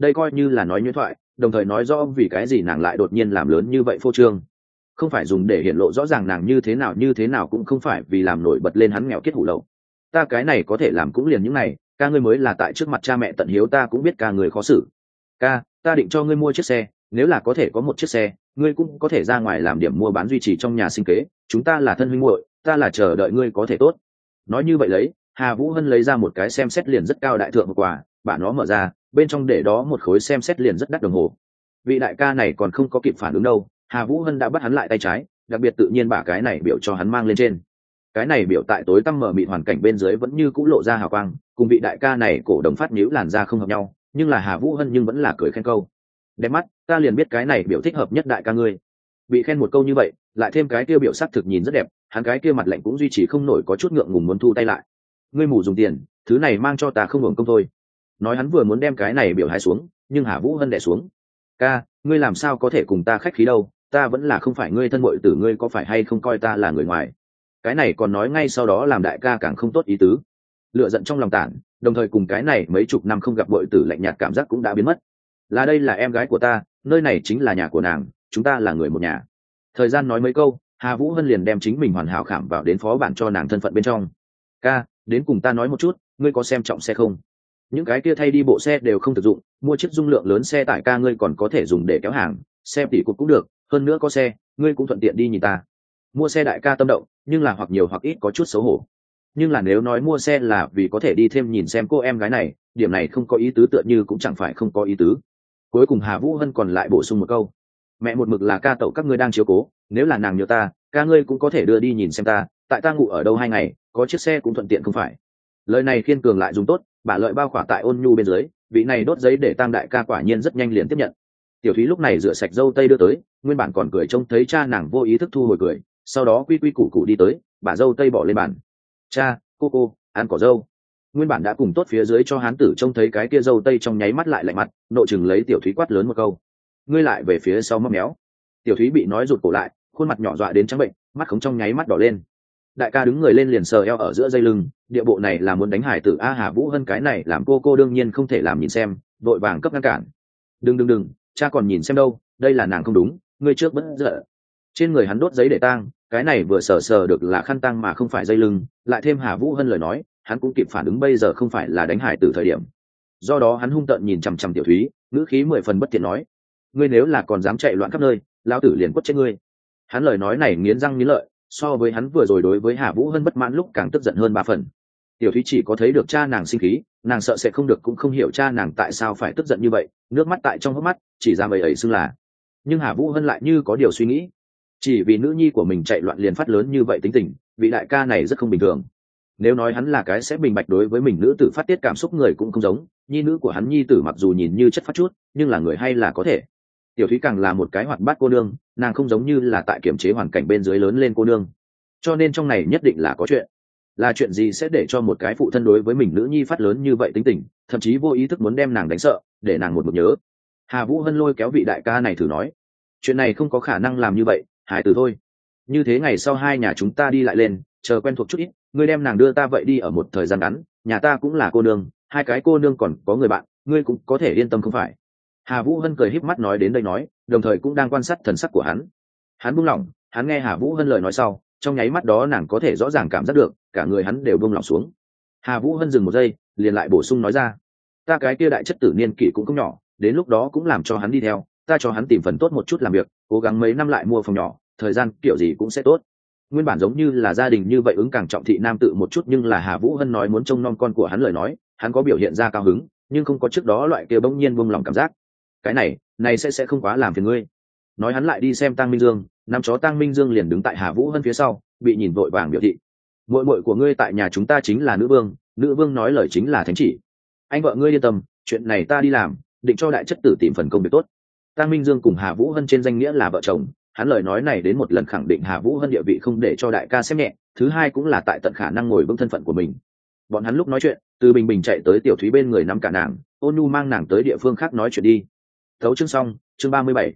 đây coi như là nói nhuyễn thoại, đồng thời nói rõ vì cái gì nàng lại đột nhiên làm lớn như vậy phô trương. Không phải dùng để hiển lộ rõ ràng nàng như thế nào cũng không phải vì làm nổi bật lên hắn nghèo kiết hủ lậu. Ta cái này có thể làm cũng liền những này, ca ngươi mới là tại trước mặt cha mẹ tận hiếu, ta cũng biết ca người khó xử. Ca, ta định cho ngươi mua chiếc xe, nếu là có thể có một chiếc xe, ngươi cũng có thể ra ngoài làm điểm mua bán duy trì trong nhà sinh kế, chúng ta là thân huynh muội, ta là chờ đợi ngươi có thể tốt. Nói như vậy lấy, Hà Vũ Hân lấy ra một cái xem xét liền rất cao đại thượng quà, bà nó mở ra, bên trong để đó một khối xem xét liền rất đắt đồng hồ. Vị đại ca này còn không có kịp phản ứng đâu, Hà Vũ Hân đã bắt hắn lại tay trái, đặc biệt tự nhiên bả cái này biểu cho hắn mang lên trên. Cái này biểu tại tối tăm mờ mịt hoàn cảnh bên dưới vẫn như cũ lộ ra hào quang, cùng vị đại ca này cổ đồng phát nhíu làn da không hợp nhau, nhưng là Hà Vũ Hân nhưng vẫn là cười khen câu. Đẹp mắt, ta liền biết cái này biểu thích hợp nhất đại ca ngươi. Bị khen một câu như vậy, lại thêm cái kia biểu sắc thực nhìn rất đẹp, hắn cái kia mặt lạnh cũng duy trì không nổi, có chút ngượng ngùng muốn thu tay lại. Ngươi mù dùng tiền, thứ này mang cho ta không hưởng công thôi. Nói hắn vừa muốn đem cái này biểu hái xuống, nhưng Hà Vũ Hân đè xuống. Ca, ngươi làm sao có thể cùng ta khách khí đâu, ta vẫn là không phải ngươi thân muội tử, ngươi có phải hay không coi ta là người ngoài. Cái này còn nói ngay sau đó làm đại ca càng không tốt ý tứ. Lựa giận trong lòng tản, đồng thời cùng cái này mấy chục năm không gặp muội tử lạnh nhạt cảm giác cũng đã biến mất. Là đây là em gái của ta, nơi này chính là nhà của nàng, chúng ta là người một nhà. Thời gian nói mấy câu, Hà Vũ Hân liền đem chính mình hoàn hảo khảm vào đến phó bản cho nàng thân phận bên trong. Ca, đến cùng ta nói một chút, ngươi có xem trọng xe không? Những cái kia thay đi bộ xe đều không thực dụng, mua chiếc dung lượng lớn xe tải ca ngươi còn có thể dùng để kéo hàng, xe tỉ cục cũng được, hơn nữa có xe, ngươi cũng thuận tiện đi nhìn ta. Mua xe đại ca tâm động, nhưng là hoặc nhiều hoặc ít có chút xấu hổ. Nhưng là nếu nói mua xe là vì có thể đi thêm nhìn xem cô em gái này, điểm này không có ý tứ, tựa như cũng chẳng phải không có ý tứ. Cuối cùng Hà Vũ Hân còn lại bổ sung một câu: mẹ một mực là ca tẩu các ngươi đang chiếu cố, nếu là nàng nhớ ta, ca ngươi cũng có thể đưa đi nhìn xem ta, tại ta ngủ ở đâu 2 ngày, có chiếc xe cũng thuận tiện không phải. Lời này khiên cường lại dùng tốt, bả lợi bao khỏa tại Ôn Nhu bên dưới, vị này đốt giấy để tang đại ca quả nhiên rất nhanh liền tiếp nhận. Tiểu Thúy lúc này rửa sạch dâu tây đưa tới, nguyên bản còn cười trông thấy cha nàng vô ý thức thu hồi cười, sau đó quy quy củ củ đi tới, bả dâu tây bỏ lên bàn. Cha, cô ăn cỏ dâu. Nguyên bản đã cùng tốt phía dưới cho hán tử trông thấy cái kia dâu tây trong nháy mắt lại lạnh mặt, nộ chừng lấy Tiểu Thúy quát lớn một câu: ngươi lại về phía sau móc méo. Tiểu Thúy bị nói rụt cổ lại, khuôn mặt nhỏ dọa đến trắng bệnh, mắt khống trong nháy mắt đỏ lên. Đại ca đứng người lên liền sờ eo ở giữa dây lưng, địa bộ này là muốn đánh hải tử a. Hà Vũ Hân cái này làm cô đương nhiên không thể làm nhìn xem, đội vàng cấp ngăn cản. Đừng, cha còn nhìn xem đâu, đây là nàng không đúng, ngươi trước bất giận. Trên người hắn đốt giấy để tang, cái này vừa sờ được là khăn tang mà không phải dây lưng, lại thêm Hà Vũ Hân lời nói, hắn cũng kịp phản ứng bây giờ không phải là đánh hải tử thời điểm. Do đó hắn hung tợn nhìn chằm chằm Tiểu Thúy, ngữ khí 10 phần bất thiện nói: ngươi nếu là còn dám chạy loạn khắp nơi, lão tử liền quất chết ngươi. Hắn lời nói này nghiến răng nghiến lợi, so với hắn vừa rồi đối với Hà Vũ Hân bất mãn lúc càng tức giận hơn 3 phần. Tiểu Thúy chỉ có thấy được cha nàng sinh khí, nàng sợ sẽ không được cũng không hiểu cha nàng tại sao phải tức giận như vậy, nước mắt tại trong hốc mắt chỉ ra ấy xưng là. Nhưng Hà Vũ Hân lại như có điều suy nghĩ, chỉ vì nữ nhi của mình chạy loạn liền phát lớn như vậy tính tình, vị đại ca này rất không bình thường. Nếu nói hắn là cái sẽ bình bạch đối với mình nữ tử phát tiết cảm xúc người cũng không giống, nhi nữ của hắn nhi tử mặc dù nhìn như chất phát chút, nhưng là người hay là có thể. Tiểu Thúy càng là một cái hoạt bát cô nương, nàng không giống như là tại kiểm chế hoàn cảnh bên dưới lớn lên cô nương, cho nên trong này nhất định là có chuyện. Là chuyện gì sẽ để cho một cái phụ thân đối với mình nữ nhi phát lớn như vậy tính tình, thậm chí vô ý thức muốn đem nàng đánh sợ, để nàng một mực nhớ. Hà Vũ Hân lôi kéo vị đại ca này thử nói: chuyện này không có khả năng làm như vậy, hải tử thôi. Như thế ngày sau hai nhà chúng ta đi lại lên, chờ quen thuộc chút ít, ngươi đem nàng đưa ta vậy đi ở một thời gian ngắn, nhà ta cũng là cô nương, hai cái cô nương còn có người bạn, ngươi cũng có thể yên tâm không phải. Hà Vũ Hân cười híp mắt nói đến đây nói, đồng thời cũng đang quan sát thần sắc của hắn. Hắn buông lỏng, hắn nghe Hà Vũ Hân lời nói sau, trong nháy mắt đó nàng có thể rõ ràng cảm giác được, cả người hắn đều buông lỏng xuống. Hà Vũ Hân dừng một giây, liền lại bổ sung nói ra: ta cái kia đại chất tử niên kỷ cũng không nhỏ, đến lúc đó cũng làm cho hắn đi theo, ta cho hắn tìm phần tốt một chút làm việc, cố gắng mấy năm lại mua phòng nhỏ, thời gian kiểu gì cũng sẽ tốt. Nguyên bản giống như là gia đình như vậy ứng càng trọng thị nam tự một chút, nhưng là Hà Vũ Hân nói muốn trông nom con của hắn lời nói, hắn có biểu hiện ra cao hứng, nhưng không có trước đó loại kia bỗng nhiên buông lỏng cảm giác. Cái này sẽ không quá làm phiền ngươi. Nói hắn lại đi xem Tăng Minh Dương, năm chó Tăng Minh Dương liền đứng tại Hà Vũ Hân phía sau, bị nhìn vội vàng biểu thị: muội muội của ngươi tại nhà chúng ta chính là nữ vương nói lời chính là thánh chỉ. Anh vợ ngươi yên tâm, chuyện này ta đi làm, định cho đại chất tử tìm phần công việc tốt. Tăng Minh Dương cùng Hà Vũ Hân trên danh nghĩa là vợ chồng, hắn lời nói này đến một lần khẳng định Hà Vũ Hân địa vị không để cho đại ca xem nhẹ, thứ hai cũng là tại tận khả năng ngồi vững thân phận của mình. Bọn hắn lúc nói chuyện, từ Bình Bình chạy tới Tiểu Thúy bên người nắm cả nàng, Ôn Nhu mang nàng tới địa phương khác nói chuyện đi. Thấu chương xong, chương 37.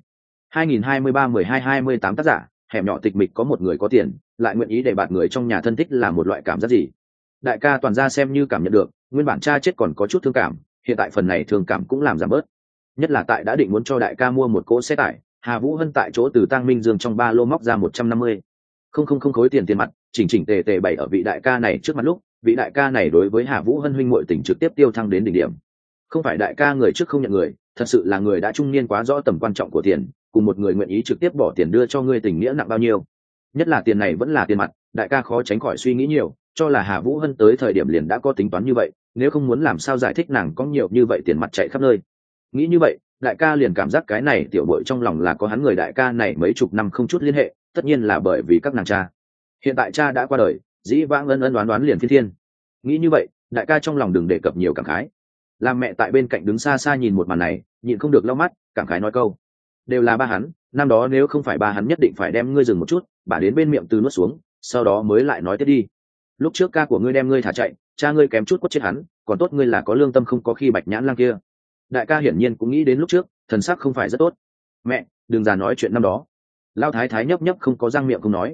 2023-12-28 tác giả, hẻm nhỏ tịch mịch có một người có tiền, lại nguyện ý để bạt người trong nhà thân thích là một loại cảm giác gì? Đại ca toàn ra xem như cảm nhận được, nguyên bản cha chết còn có chút thương cảm, hiện tại phần này thương cảm cũng làm giảm bớt. nhất là tại đã định muốn cho đại ca mua một cỗ xe tải, Hà Vũ Hân tại chỗ từ Tang Minh Dương trong ba lô móc ra 150 không khối tiền mặt, chỉnh chỉnh tề tề bày ở vị đại ca này trước mặt lúc, vị đại ca này đối với Hà Vũ Hân huynh muội tình trực tiếp tiêu thăng đến đỉnh điểm. Không phải đại ca người trước không nhận người, thật sự là người đã trung niên quá rõ tầm quan trọng của tiền, cùng một người nguyện ý trực tiếp bỏ tiền đưa cho ngươi tình nghĩa nặng bao nhiêu. Nhất là tiền này vẫn là tiền mặt, đại ca khó tránh khỏi suy nghĩ nhiều, cho là Hà Vũ Hân tới thời điểm liền đã có tính toán như vậy, nếu không muốn làm sao giải thích nàng có nhiều như vậy tiền mặt chạy khắp nơi. Nghĩ như vậy, đại ca liền cảm giác cái này tiểu bội trong lòng là có hắn người đại ca này mấy chục năm không chút liên hệ, tất nhiên là bởi vì các nàng cha. Hiện tại cha đã qua đời, dĩ vãng ân ân đoán đoán liền phiên thiên. Nghĩ như vậy, đại ca trong lòng đừng đề cập nhiều cảm khái. Làm mẹ tại bên cạnh đứng xa xa nhìn một màn này, nhịn không được lau mắt, cảm khái nói câu: đều là ba hắn, năm đó nếu không phải ba hắn nhất định phải đem ngươi dừng một chút, bà đến bên miệng từ nuốt xuống, sau đó mới lại nói tiếp đi. Lúc trước ca của ngươi đem ngươi thả chạy, cha ngươi kém chút quất chết hắn, còn tốt ngươi là có lương tâm không có khi Bạch Nhãn Lang kia. Đại ca hiển nhiên cũng nghĩ đến lúc trước, thần sắc không phải rất tốt. Mẹ, đừng già nói chuyện năm đó. Lão thái thái nhấp nhấp không có răng miệng không nói.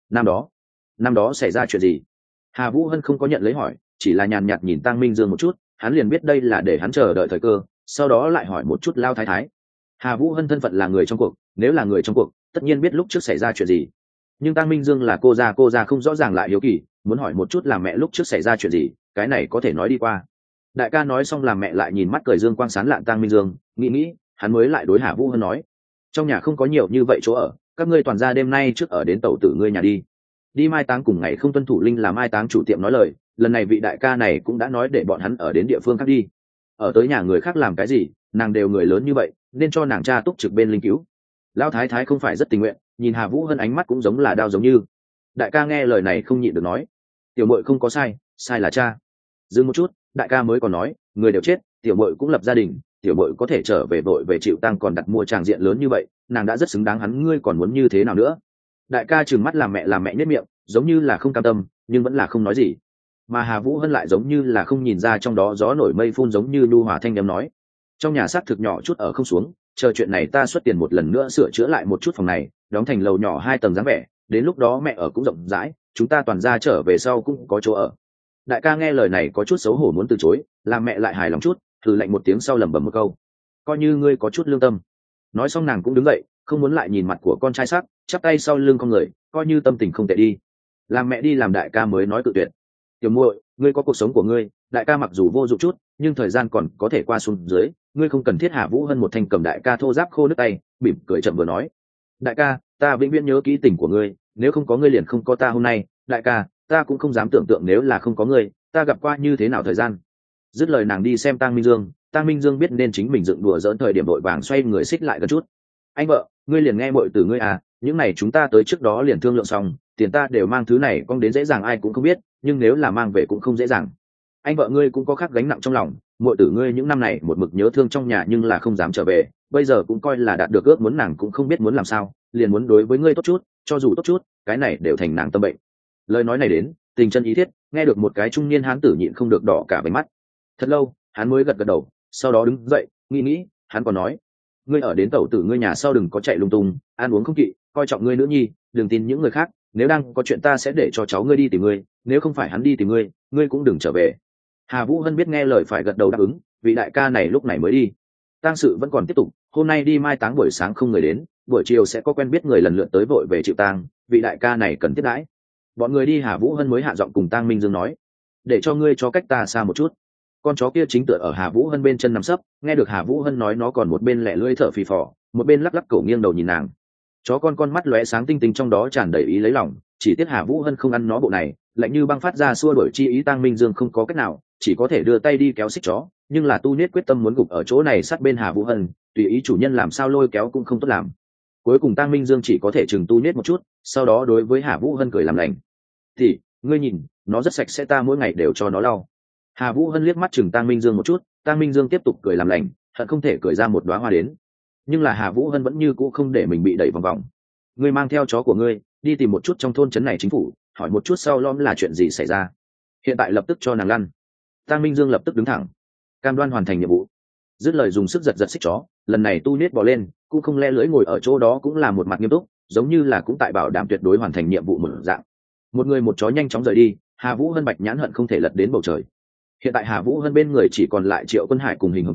Năm đó xảy ra chuyện gì? Hà Vũ Hân không có nhận lấy hỏi, chỉ là nhàn nhạt nhìn Tang Minh Dương một chút, hắn liền biết đây là để hắn chờ đợi thời cơ, sau đó lại hỏi một chút Lão thái thái. Hà Vũ Hân thân phận là người trong cuộc, nếu là người trong cuộc, tất nhiên biết lúc trước xảy ra chuyện gì. Nhưng Tang Minh Dương là cô gia không rõ ràng lại hiếu kỳ, muốn hỏi một chút là mẹ lúc trước xảy ra chuyện gì, cái này có thể nói đi qua. Đại ca nói xong làm mẹ lại nhìn mắt cười dương quang sán lạn Tang Minh Dương, nghĩ, hắn mới lại đối Hà Vũ Hân nói: trong nhà không có nhiều như vậy chỗ ở, các ngươi toàn ra đêm nay trước ở đến tẩu tử ngươi nhà đi mai táng cùng ngày không tuân thủ linh làm mai táng chủ tiệm nói lời, lần này vị đại ca này cũng đã nói để bọn hắn ở đến địa phương khác đi. Ở tới nhà người khác làm cái gì, nàng đều người lớn như vậy, nên cho nàng cha túc trực bên linh cứu. Lão thái thái không phải rất tình nguyện, nhìn Hà Vũ Hân ánh mắt cũng giống là đao giống như. Đại ca nghe lời này không nhịn được nói: tiểu muội không có sai, sai là cha. Dừng một chút, đại ca mới còn nói: người đều chết, tiểu muội cũng lập gia đình, tiểu muội có thể trở về vội về chịu tang còn đặt mua tràng diện lớn như vậy, nàng đã rất xứng đáng hắn, ngươi còn muốn như thế nào nữa? Đại ca trừng mắt làm mẹ nhếch miệng, giống như là không cam tâm, nhưng vẫn là không nói gì. Mà Hà Vũ Hân lại giống như là không nhìn ra trong đó gió nổi mây phun, giống như nhu hòa thanh âm nói: trong nhà xác thực nhỏ chút ở không xuống, chờ chuyện này ta xuất tiền một lần nữa sửa chữa lại một chút phòng này, đóng thành lầu nhỏ 2 tầng dáng vẻ, đến lúc đó mẹ ở cũng rộng rãi, chúng ta toàn ra trở về sau cũng có chỗ ở. Đại ca nghe lời này có chút xấu hổ muốn từ chối, làm mẹ lại hài lòng chút, thử lạnh một tiếng sau lẩm bẩm một câu: coi như ngươi có chút lương tâm. Nói xong nàng cũng đứng dậy, không muốn lại nhìn mặt của con trai sắc, chắp tay sau lưng con người, coi như tâm tình không tệ đi. Làm mẹ đi làm đại ca mới nói cự tuyệt: tiểu muội, ngươi có cuộc sống của ngươi, đại ca mặc dù vô dụng chút, nhưng thời gian còn có thể qua xuống dưới, ngươi không cần thiết. Hà Vũ Hân một thanh cầm đại ca thô giáp khô nước tay, mỉm cười chậm vừa nói: đại ca, ta vĩnh viễn nhớ kỹ tình của ngươi, nếu không có ngươi liền không có ta hôm nay. Đại ca, ta cũng không dám tưởng tượng nếu là không có ngươi, ta gặp qua như thế nào thời gian. Dứt lời nàng đi xem Tang Minh Dương biết nên chính mình dựng đùa dỡn thời điểm đội vàng xoay người xích lại gần chút: anh vợ, ngươi liền nghe muội từ ngươi à, những này chúng ta tới trước đó liền thương lượng xong, tiền ta đều mang, thứ này con đến dễ dàng ai cũng không biết, nhưng nếu là mang về cũng không dễ dàng. Anh vợ ngươi cũng có khác gánh nặng trong lòng, muội tử ngươi những năm này một mực nhớ thương trong nhà nhưng là không dám trở về, bây giờ cũng coi là đạt được ước muốn, nàng cũng không biết muốn làm sao, liền muốn đối với ngươi tốt chút, cho dù tốt chút, cái này đều thành nàng tâm bệnh. Lời nói này đến tình chân ý thiết, nghe được một cái trung niên hán tử nhịn không được đỏ cả váy mắt. Thật lâu hắn mới gật đầu, sau đó đứng dậy nghĩ, hắn còn nói: ngươi ở đến tẩu tử ngươi nhà sau đừng có chạy lung tung, ăn uống không kỵ, coi trọng ngươi nữ nhi, đừng tin những người khác, nếu đang có chuyện ta sẽ để cho cháu ngươi đi tìm ngươi, nếu không phải hắn đi tìm ngươi, ngươi cũng đừng trở về. Hà Vũ Hân biết nghe lời phải gật đầu đáp ứng, vị đại ca này lúc này mới đi. Tang sự vẫn còn tiếp tục, hôm nay đi mai táng buổi sáng không người đến, buổi chiều sẽ có quen biết người lần lượt tới vội về chịu tang, vị đại ca này cần tiếp đãi. Bọn người đi, Hà Vũ Hân mới hạ giọng cùng Tang Minh Dương nói: để cho ngươi cho cách ta xa một chút. Con chó kia chính tựa ở Hà Vũ Hân bên chân nằm sấp, nghe được Hà Vũ Hân nói nó còn một bên lẻ lưỡi thở phì phò, một bên lắc lắc cổ nghiêng đầu nhìn nàng. Chó con mắt lóe sáng tinh tinh, trong đó tràn đầy ý lấy lòng, chỉ tiếc Hà Vũ Hân không ăn nó bộ này, lạnh như băng phát ra xua đuổi chi ý. Tang Minh Dương không có cách nào, chỉ có thể đưa tay đi kéo xích chó, nhưng là tu niết quyết tâm muốn gục ở chỗ này sát bên Hà Vũ Hân, tùy ý chủ nhân làm sao lôi kéo cũng không tốt làm. Cuối cùng Tang Minh Dương chỉ có thể chừng tu niết một chút, sau đó đối với Hà Vũ Hân cười làm lành: thì ngươi nhìn, nó rất sạch sẽ, ta mỗi ngày đều cho nó lau. Hà Vũ Hân liếc mắt chừng Tang Minh Dương một chút, Tang Minh Dương tiếp tục cười làm lành, hận không thể cười ra một đóa hoa đến. Nhưng là Hà Vũ Hân vẫn như cũ không để mình bị đẩy vòng vòng. Ngươi mang theo chó của ngươi đi tìm một chút trong thôn trấn này chính phủ, hỏi một chút sau lõm là chuyện gì xảy ra, hiện tại lập tức cho nàng lăn. Tang Minh Dương lập tức đứng thẳng, cam đoan hoàn thành nhiệm vụ. Dứt lời dùng sức giật xích chó, lần này tu niết bò lên, cũng không le lưỡi ngồi ở chỗ đó, cũng là một mặt nghiêm túc, giống như là cũng tại bảo đảm tuyệt đối hoàn thành nhiệm vụ một dạng. Một người một chó nhanh chóng rời đi, Hà Vũ Hân Bạch Nhãn hận không thể lật đến bầu trời. Hiện tại Hà Vũ Hân bên người chỉ còn lại Triệu Quân Hải cùng Hình Hồng Tĩnh,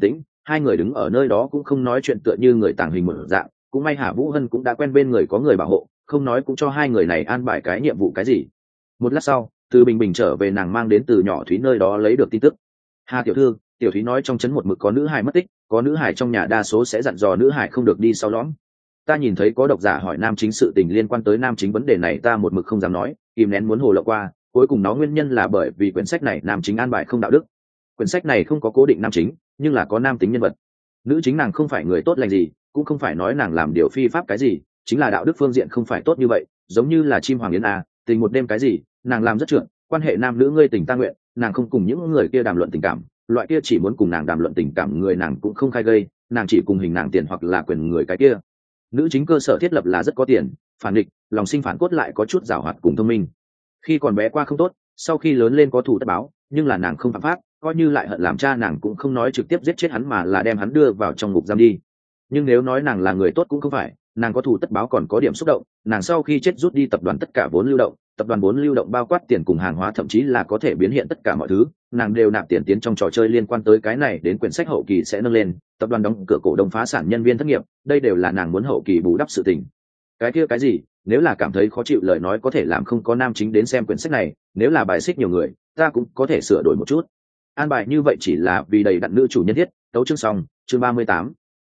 hai người đứng ở nơi đó cũng không nói chuyện, tựa như người tàng hình một dạng. Cũng may Hà Vũ Hân cũng đã quen bên người có người bảo hộ, không nói cũng cho hai người này an bài cái nhiệm vụ cái gì. Một lát sau, từ Bình Bình trở về, nàng mang đến từ nhỏ Thúy nơi đó lấy được tin tức. Hà tiểu thư, tiểu Thúy nói trong trấn một mực có nữ hài mất tích, có nữ hài trong nhà đa số sẽ dặn dò nữ hài không được đi sau lõm. Ta nhìn thấy có độc giả hỏi nam chính sự tình liên quan tới nam chính vấn đề này, ta một mực không dám nói, kìm nén muốn hồ lộ qua, cuối cùng nó nguyên nhân là bởi vì quyển sách này nam chính an bài không đạo đức. Quyển sách này không có cố định nam chính, nhưng là có nam tính nhân vật. Nữ chính nàng không phải người tốt lành gì, cũng không phải nói nàng làm điều phi pháp cái gì, chính là đạo đức phương diện không phải tốt như vậy, giống như là chim hoàng yến a, tình một đêm cái gì, nàng làm rất trượt, quan hệ nam nữ ngươi tình ta nguyện, nàng không cùng những người kia đàm luận tình cảm, loại kia chỉ muốn cùng nàng đàm luận tình cảm người nàng cũng không khai gây, nàng chỉ cùng hình nàng tiền hoặc là quyền người cái kia. Nữ chính cơ sở thiết lập là rất có tiền, phản địch, lòng sinh phản cốt, lại có chút giàu hoạt cùng thông minh. Khi còn bé qua không tốt, sau khi lớn lên có thù tất báo, nhưng là nàng không phạm pháp, coi như lại hận làm cha nàng cũng không nói trực tiếp giết chết hắn mà là đem hắn đưa vào trong ngục giam đi. Nhưng nếu nói nàng là người tốt cũng không phải, nàng có thù tất báo còn có điểm xúc động, nàng sau khi chết rút đi tập đoàn tất cả vốn lưu động, tập đoàn vốn lưu động bao quát tiền cùng hàng hóa, thậm chí là có thể biến hiện tất cả mọi thứ, nàng đều nạp tiền tiến trong trò chơi liên quan tới cái này, đến quyển sách hậu kỳ sẽ nâng lên, tập đoàn đóng cửa, cổ đông phá sản, nhân viên thất nghiệp, đây đều là nàng muốn hậu kỳ bù đắp sự tình. Cái kia cái gì, nếu là cảm thấy khó chịu lời nói có thể làm không có nam chính đến xem quyển sách này, nếu là bài xích nhiều người, ta cũng có thể sửa đổi một chút. An bài như vậy chỉ là vì đầy đặn nữ chủ nhân thiết. Tấu chương xong, chương 38.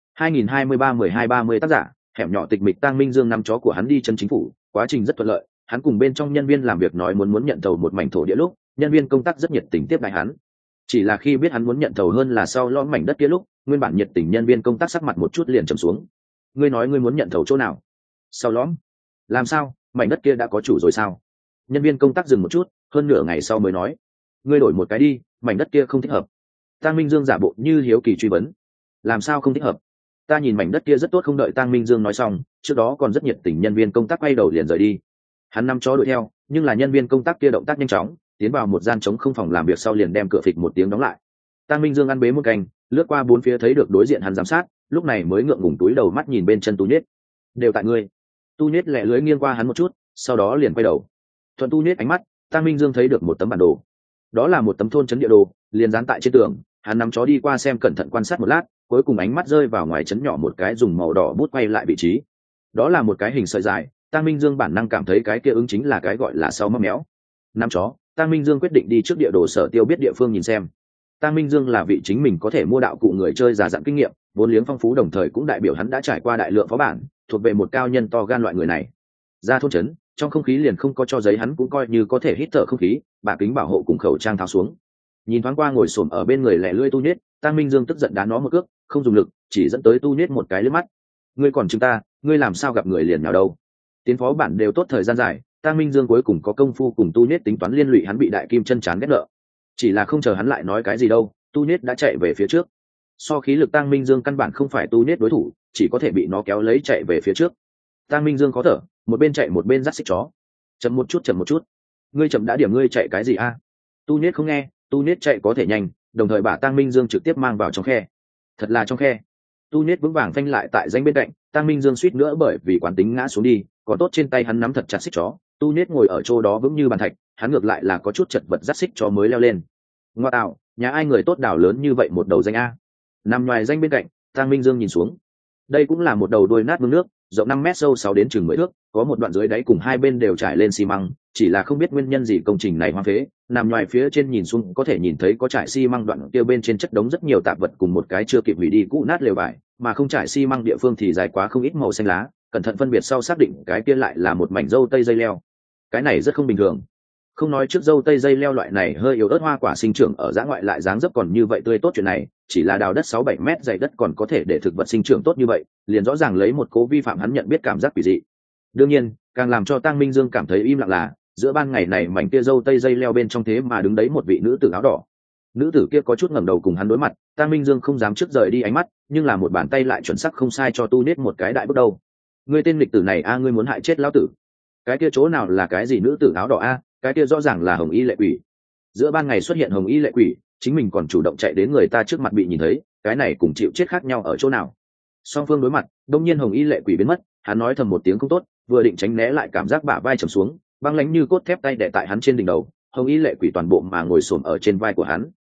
2023-12-30 tác giả, hẻm nhỏ tịch mịch. Tang Minh Dương nắm chó của hắn đi chân chính phủ, quá trình rất thuận lợi, hắn cùng bên trong nhân viên làm việc nói muốn nhận thầu một mảnh thổ địa lúc, nhân viên công tác rất nhiệt tình tiếp đãi hắn. Chỉ là khi biết hắn muốn nhận thầu hơn là sau lõm mảnh đất kia lúc, nguyên bản nhiệt tình nhân viên công tác sắc mặt một chút liền trầm xuống. Ngươi nói ngươi muốn nhận thầu chỗ nào? Sau lõm? Làm sao, mảnh đất kia đã có chủ rồi sao? Nhân viên công tác dừng một chút, hơn nửa ngày sau mới nói, ngươi đổi một cái đi, mảnh đất kia không thích hợp. Tang Minh Dương giả bộ như hiếu kỳ truy vấn, làm sao không thích hợp? Ta nhìn mảnh đất kia rất tốt. Không đợi Tang Minh Dương nói xong, trước đó còn rất nhiệt tình nhân viên công tác quay đầu liền rời đi. Hắn nắm chó đuổi theo, nhưng là nhân viên công tác kia động tác nhanh chóng, tiến vào một gian trống không phòng làm việc sau liền đem cửa phịch một tiếng đóng lại. Tang Minh Dương ăn bế một canh, lướt qua bốn phía thấy được đối diện hắn giám sát, lúc này mới ngượng ngùng túi đầu mắt nhìn bên chân Tu Niết. Đều tại ngươi. Tu Niết lẹ lưới nghiêng qua hắn một chút, sau đó liền quay đầu. Thuận Tu Niết ánh mắt, Tang Minh Dương thấy được một tấm bản đồ. Đó là một tấm thôn trấn địa đồ, liền dán tại trên tường. Hắn nắm chó đi qua xem, cẩn thận quan sát một lát, cuối cùng ánh mắt rơi vào ngoài trấn nhỏ một cái dùng màu đỏ bút quay lại vị trí. Đó là một cái hình sợi dài. Tang Minh Dương bản năng cảm thấy cái kia ứng chính là cái gọi là sau móc méo. Nắm chó, Tang Minh Dương quyết định đi trước địa đồ sở tiêu biết địa phương nhìn xem. Tang Minh Dương là vị chính mình có thể mua đạo cụ người chơi già dặn kinh nghiệm, vốn liếng phong phú, đồng thời cũng đại biểu hắn đã trải qua đại lượng phó bản, thuộc về một cao nhân to gan loại người này. Ra thôn trấn, trong không khí liền không có cho giấy, hắn cũng coi như có thể hít thở không khí, bả kính bảo hộ cùng khẩu trang tháo xuống. Nhìn thoáng qua ngồi xổm ở bên người lẻ lươi Tu Niết, Tang Minh Dương tức giận đá nó một cước, không dùng lực, chỉ dẫn tới Tu Niết một cái liếc mắt. Ngươi còn chúng ta, ngươi làm sao gặp người liền nào đâu? Tiến phó bản đều tốt thời gian dài, Tang Minh Dương cuối cùng có công phu cùng Tu Niết tính toán liên lụy hắn bị đại kim chân chán ghét nợ. Chỉ là không chờ hắn lại nói cái gì đâu, Tu Niết đã chạy về phía trước. So khí lực Tang Minh Dương căn bản không phải Tu Niết đối thủ, chỉ có thể bị nó kéo lấy chạy về phía trước. Tang Minh Dương khó thở, một bên chạy một bên dắt xích chó. Chậm một chút. Ngươi chậm đã điểm, ngươi chạy cái gì a? Tu Niết không nghe, Tu Niết chạy có thể nhanh, đồng thời bả Tang Minh Dương trực tiếp mang vào trong khe. Thật là trong khe. Tu Niết vững vàng phanh lại tại danh bên cạnh, Tang Minh Dương suýt nữa bởi vì quán tính ngã xuống đi, có tốt trên tay hắn nắm thật chặt xích chó. Tu Niết ngồi ở chỗ đó vững như bàn thạch, hắn ngược lại là có chút chật vật, dắt xích chó mới leo lên. Ngoa tạo, nhà ai người tốt đảo lớn như vậy một đầu danh a. Nằm ngoài danh bên cạnh, Tang Minh Dương nhìn xuống. Đây cũng là một đầu đuôi nát mương nước, rộng 5 mét, sâu 6 đến chừng 10 thước, có một đoạn dưới đáy cùng hai bên đều trải lên xi măng, chỉ là không biết nguyên nhân gì công trình này hoang phế, nằm ngoài phía trên nhìn xuống có thể nhìn thấy có trải xi măng đoạn kia bên trên chất đống rất nhiều tạp vật cùng một cái chưa kịp hủy đi cũ nát lều vải, mà không trải xi măng địa phương thì dài quá không ít màu xanh lá, cẩn thận phân biệt sau xác định cái kia lại là một mảnh dâu tây dây leo. Cái này rất không bình thường. Không nói trước dâu tây dây leo loại này hơi yếu ớt hoa quả sinh trưởng ở dã ngoại lại dáng dấp còn như vậy tươi tốt, chuyện này chỉ là đào đất 6-7 mét dày đất còn có thể để thực vật sinh trưởng tốt như vậy, liền rõ ràng lấy một cố vi phạm hắn nhận biết cảm giác quỷ dị. Đương nhiên, càng làm cho Tang Minh Dương cảm thấy im lặng là giữa ban ngày này mảnh kia dâu tây dây leo bên trong thế mà đứng đấy một vị nữ tử áo đỏ. Nữ tử kia có chút ngẩng đầu cùng hắn đối mặt, Tang Minh Dương không dám trước rời đi ánh mắt, nhưng là một bàn tay lại chuẩn xác không sai cho Tu Niết một cái đại bước đầu. Ngươi tên lịch tử này a, ngươi muốn hại chết lão tử. Cái kia chỗ nào là cái gì nữ tử áo đỏ a, cái kia rõ ràng là Hồng Y Lệ Quỷ. Giữa ban ngày xuất hiện Hồng Y Lệ Quỷ, chính mình còn chủ động chạy đến người ta trước mặt bị nhìn thấy, cái này cùng chịu chết khác nhau ở chỗ nào? Song phương đối mặt, đông nhiên Hồng Y Lệ Quỷ biến mất, hắn nói thầm một tiếng không tốt, vừa định tránh né lại cảm giác bả vai trầm xuống, băng lãnh như cốt thép tay đè tại hắn trên đỉnh đầu, Hồng Y Lệ Quỷ toàn bộ mà ngồi xổm ở trên vai của hắn.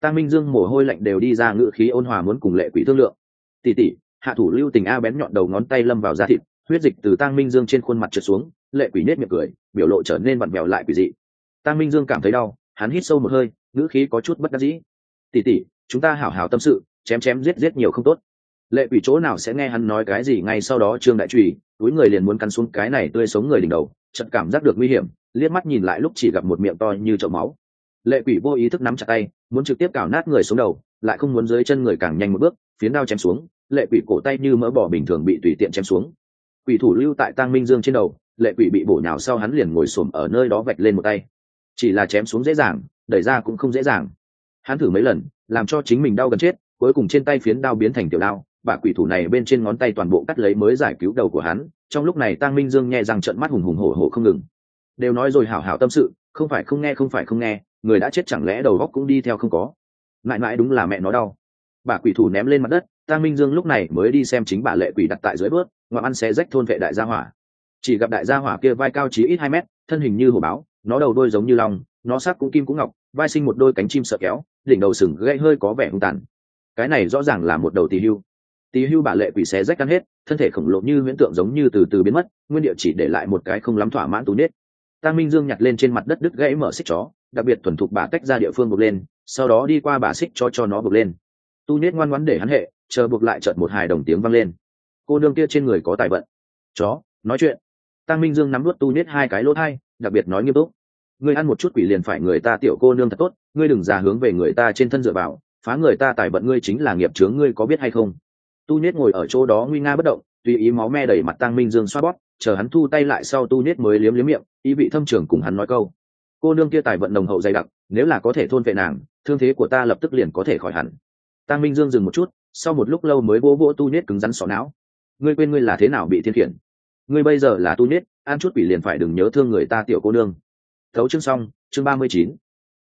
Tang Minh Dương mồ hôi lạnh đều đi ra, ngữ khí ôn hòa muốn cùng Lệ Quỷ thương lượng. Tỷ tỷ, hạ thủ lưu tình a. Bén nhọn đầu ngón tay lâm vào da thịt, huyết dịch từ Tang Minh Dương trên khuôn mặt trượt xuống. Lệ Quỷ nết miệng cười, biểu lộ trở nên vặn vẹo lại quỷ dị. Tang Minh Dương cảm thấy đau, hắn hít sâu một hơi, ngữ khí có chút bất đắc dĩ. Tỷ tỷ, chúng ta hảo hảo tâm sự, chém chém giết giết nhiều không tốt. Lệ Quỷ chỗ nào sẽ nghe hắn nói cái gì, ngay sau đó Trương Đại Trùy túi người liền muốn cắn xuống cái này tươi sống người đỉnh đầu, chợt cảm giác được nguy hiểm, liếc mắt nhìn lại lúc chỉ gặp một miệng to như chậu máu. Lệ Quỷ vô ý thức nắm chặt tay, muốn trực tiếp cào nát người xuống đầu, lại không muốn dưới chân người càng nhanh một bước, phiến đao chém xuống. Lệ Quỷ cổ tay như mỡ bò bình thường bị tùy tiện chém xuống. Quỷ thủ lưu tại Tang Minh Dương trên đầu, Lệ Quỷ bị bổ nhào sau hắn liền ngồi xổm ở nơi đó vạch lên một tay. Chỉ là chém xuống dễ dàng, đẩy ra cũng không dễ dàng. Hắn thử mấy lần, làm cho chính mình đau gần chết, cuối cùng trên tay phiến đao biến thành tiểu đao, bả quỷ thủ này bên trên ngón tay toàn bộ cắt lấy mới giải cứu đầu của hắn. Trong lúc này Tang Minh Dương nhẹ răng trợn mắt hùng hùng hổ hổ không ngừng. Đều nói rồi hảo hảo tâm sự, không phải không nghe, người đã chết chẳng lẽ đầu óc cũng đi theo không có. Mãi mãi đúng là mẹ nó đau. Bả quỷ thủ ném lên mặt đất, Tang Minh Dương lúc này mới đi xem chính bà Lệ Quỷ đặt tại dưới bước, ngoạm ăn xé rách thôn vệ đại gia hỏa. Chỉ gặp đại gia hỏa kia vai cao chí ít 2 mét, thân hình như hổ báo, nó đầu đôi giống như long, nó sắc cũng kim cũng ngọc, vai sinh một đôi cánh chim sợ kéo, đỉnh đầu sừng gãy hơi có vẻ hung tàn. Cái này rõ ràng là một đầu tỳ hưu. Tỳ hưu bà Lệ Quỷ xé rách ăn hết, thân thể khổng lồ như huyễn tượng giống như từ từ biến mất, nguyên địa chỉ để lại một cái không lắm thỏa mãn tú nết. Tang Minh Dương nhặt lên trên mặt đất đứt gãy mở xích chó, đặc biệt thuần thục bà tách ra địa phương buộc lên, sau đó đi qua bà xích cho nó buộc lên. Tu nết ngoan ngoãn để hắn hệ, chờ buộc lại chợt một hài đồng tiếng vang lên. Cô nương kia trên người có tài vận. Chó, nói chuyện. Tang Minh Dương nắm nuốt tu nết 2 cái lỗ tai, đặc biệt nói nghiêm túc. Ngươi ăn một chút quỷ liền phải người ta tiểu cô nương thật tốt, ngươi đừng già hướng về người ta trên thân dựa vào, phá người ta tài vận ngươi chính là nghiệp chướng, ngươi có biết hay không? Tu nết ngồi ở chỗ đó nguy nga bất động, tùy ý máu me đầy mặt Tang Minh Dương xoa bóp, chờ hắn thu tay lại sau Tu nết mới liếm liếm miệng, ý vị thâm trường cùng hắn nói câu. Cô nương kia tài vận nồng hậu dày đặc, nếu là có thể thôn vệ nàng, thương thế của ta lập tức liền có thể khỏi hẳn. Tang Minh Dương dừng một chút, sau một lúc lâu mới vỗ vỗ Tu nết cứng rắn sọ não. Ngươi quên ngươi là thế nào bị thiên khiển? Ngươi bây giờ là Tu nết, ăn chút quỷ liền phải đừng nhớ thương người ta tiểu cô nương. Thấu chương xong, chương 39.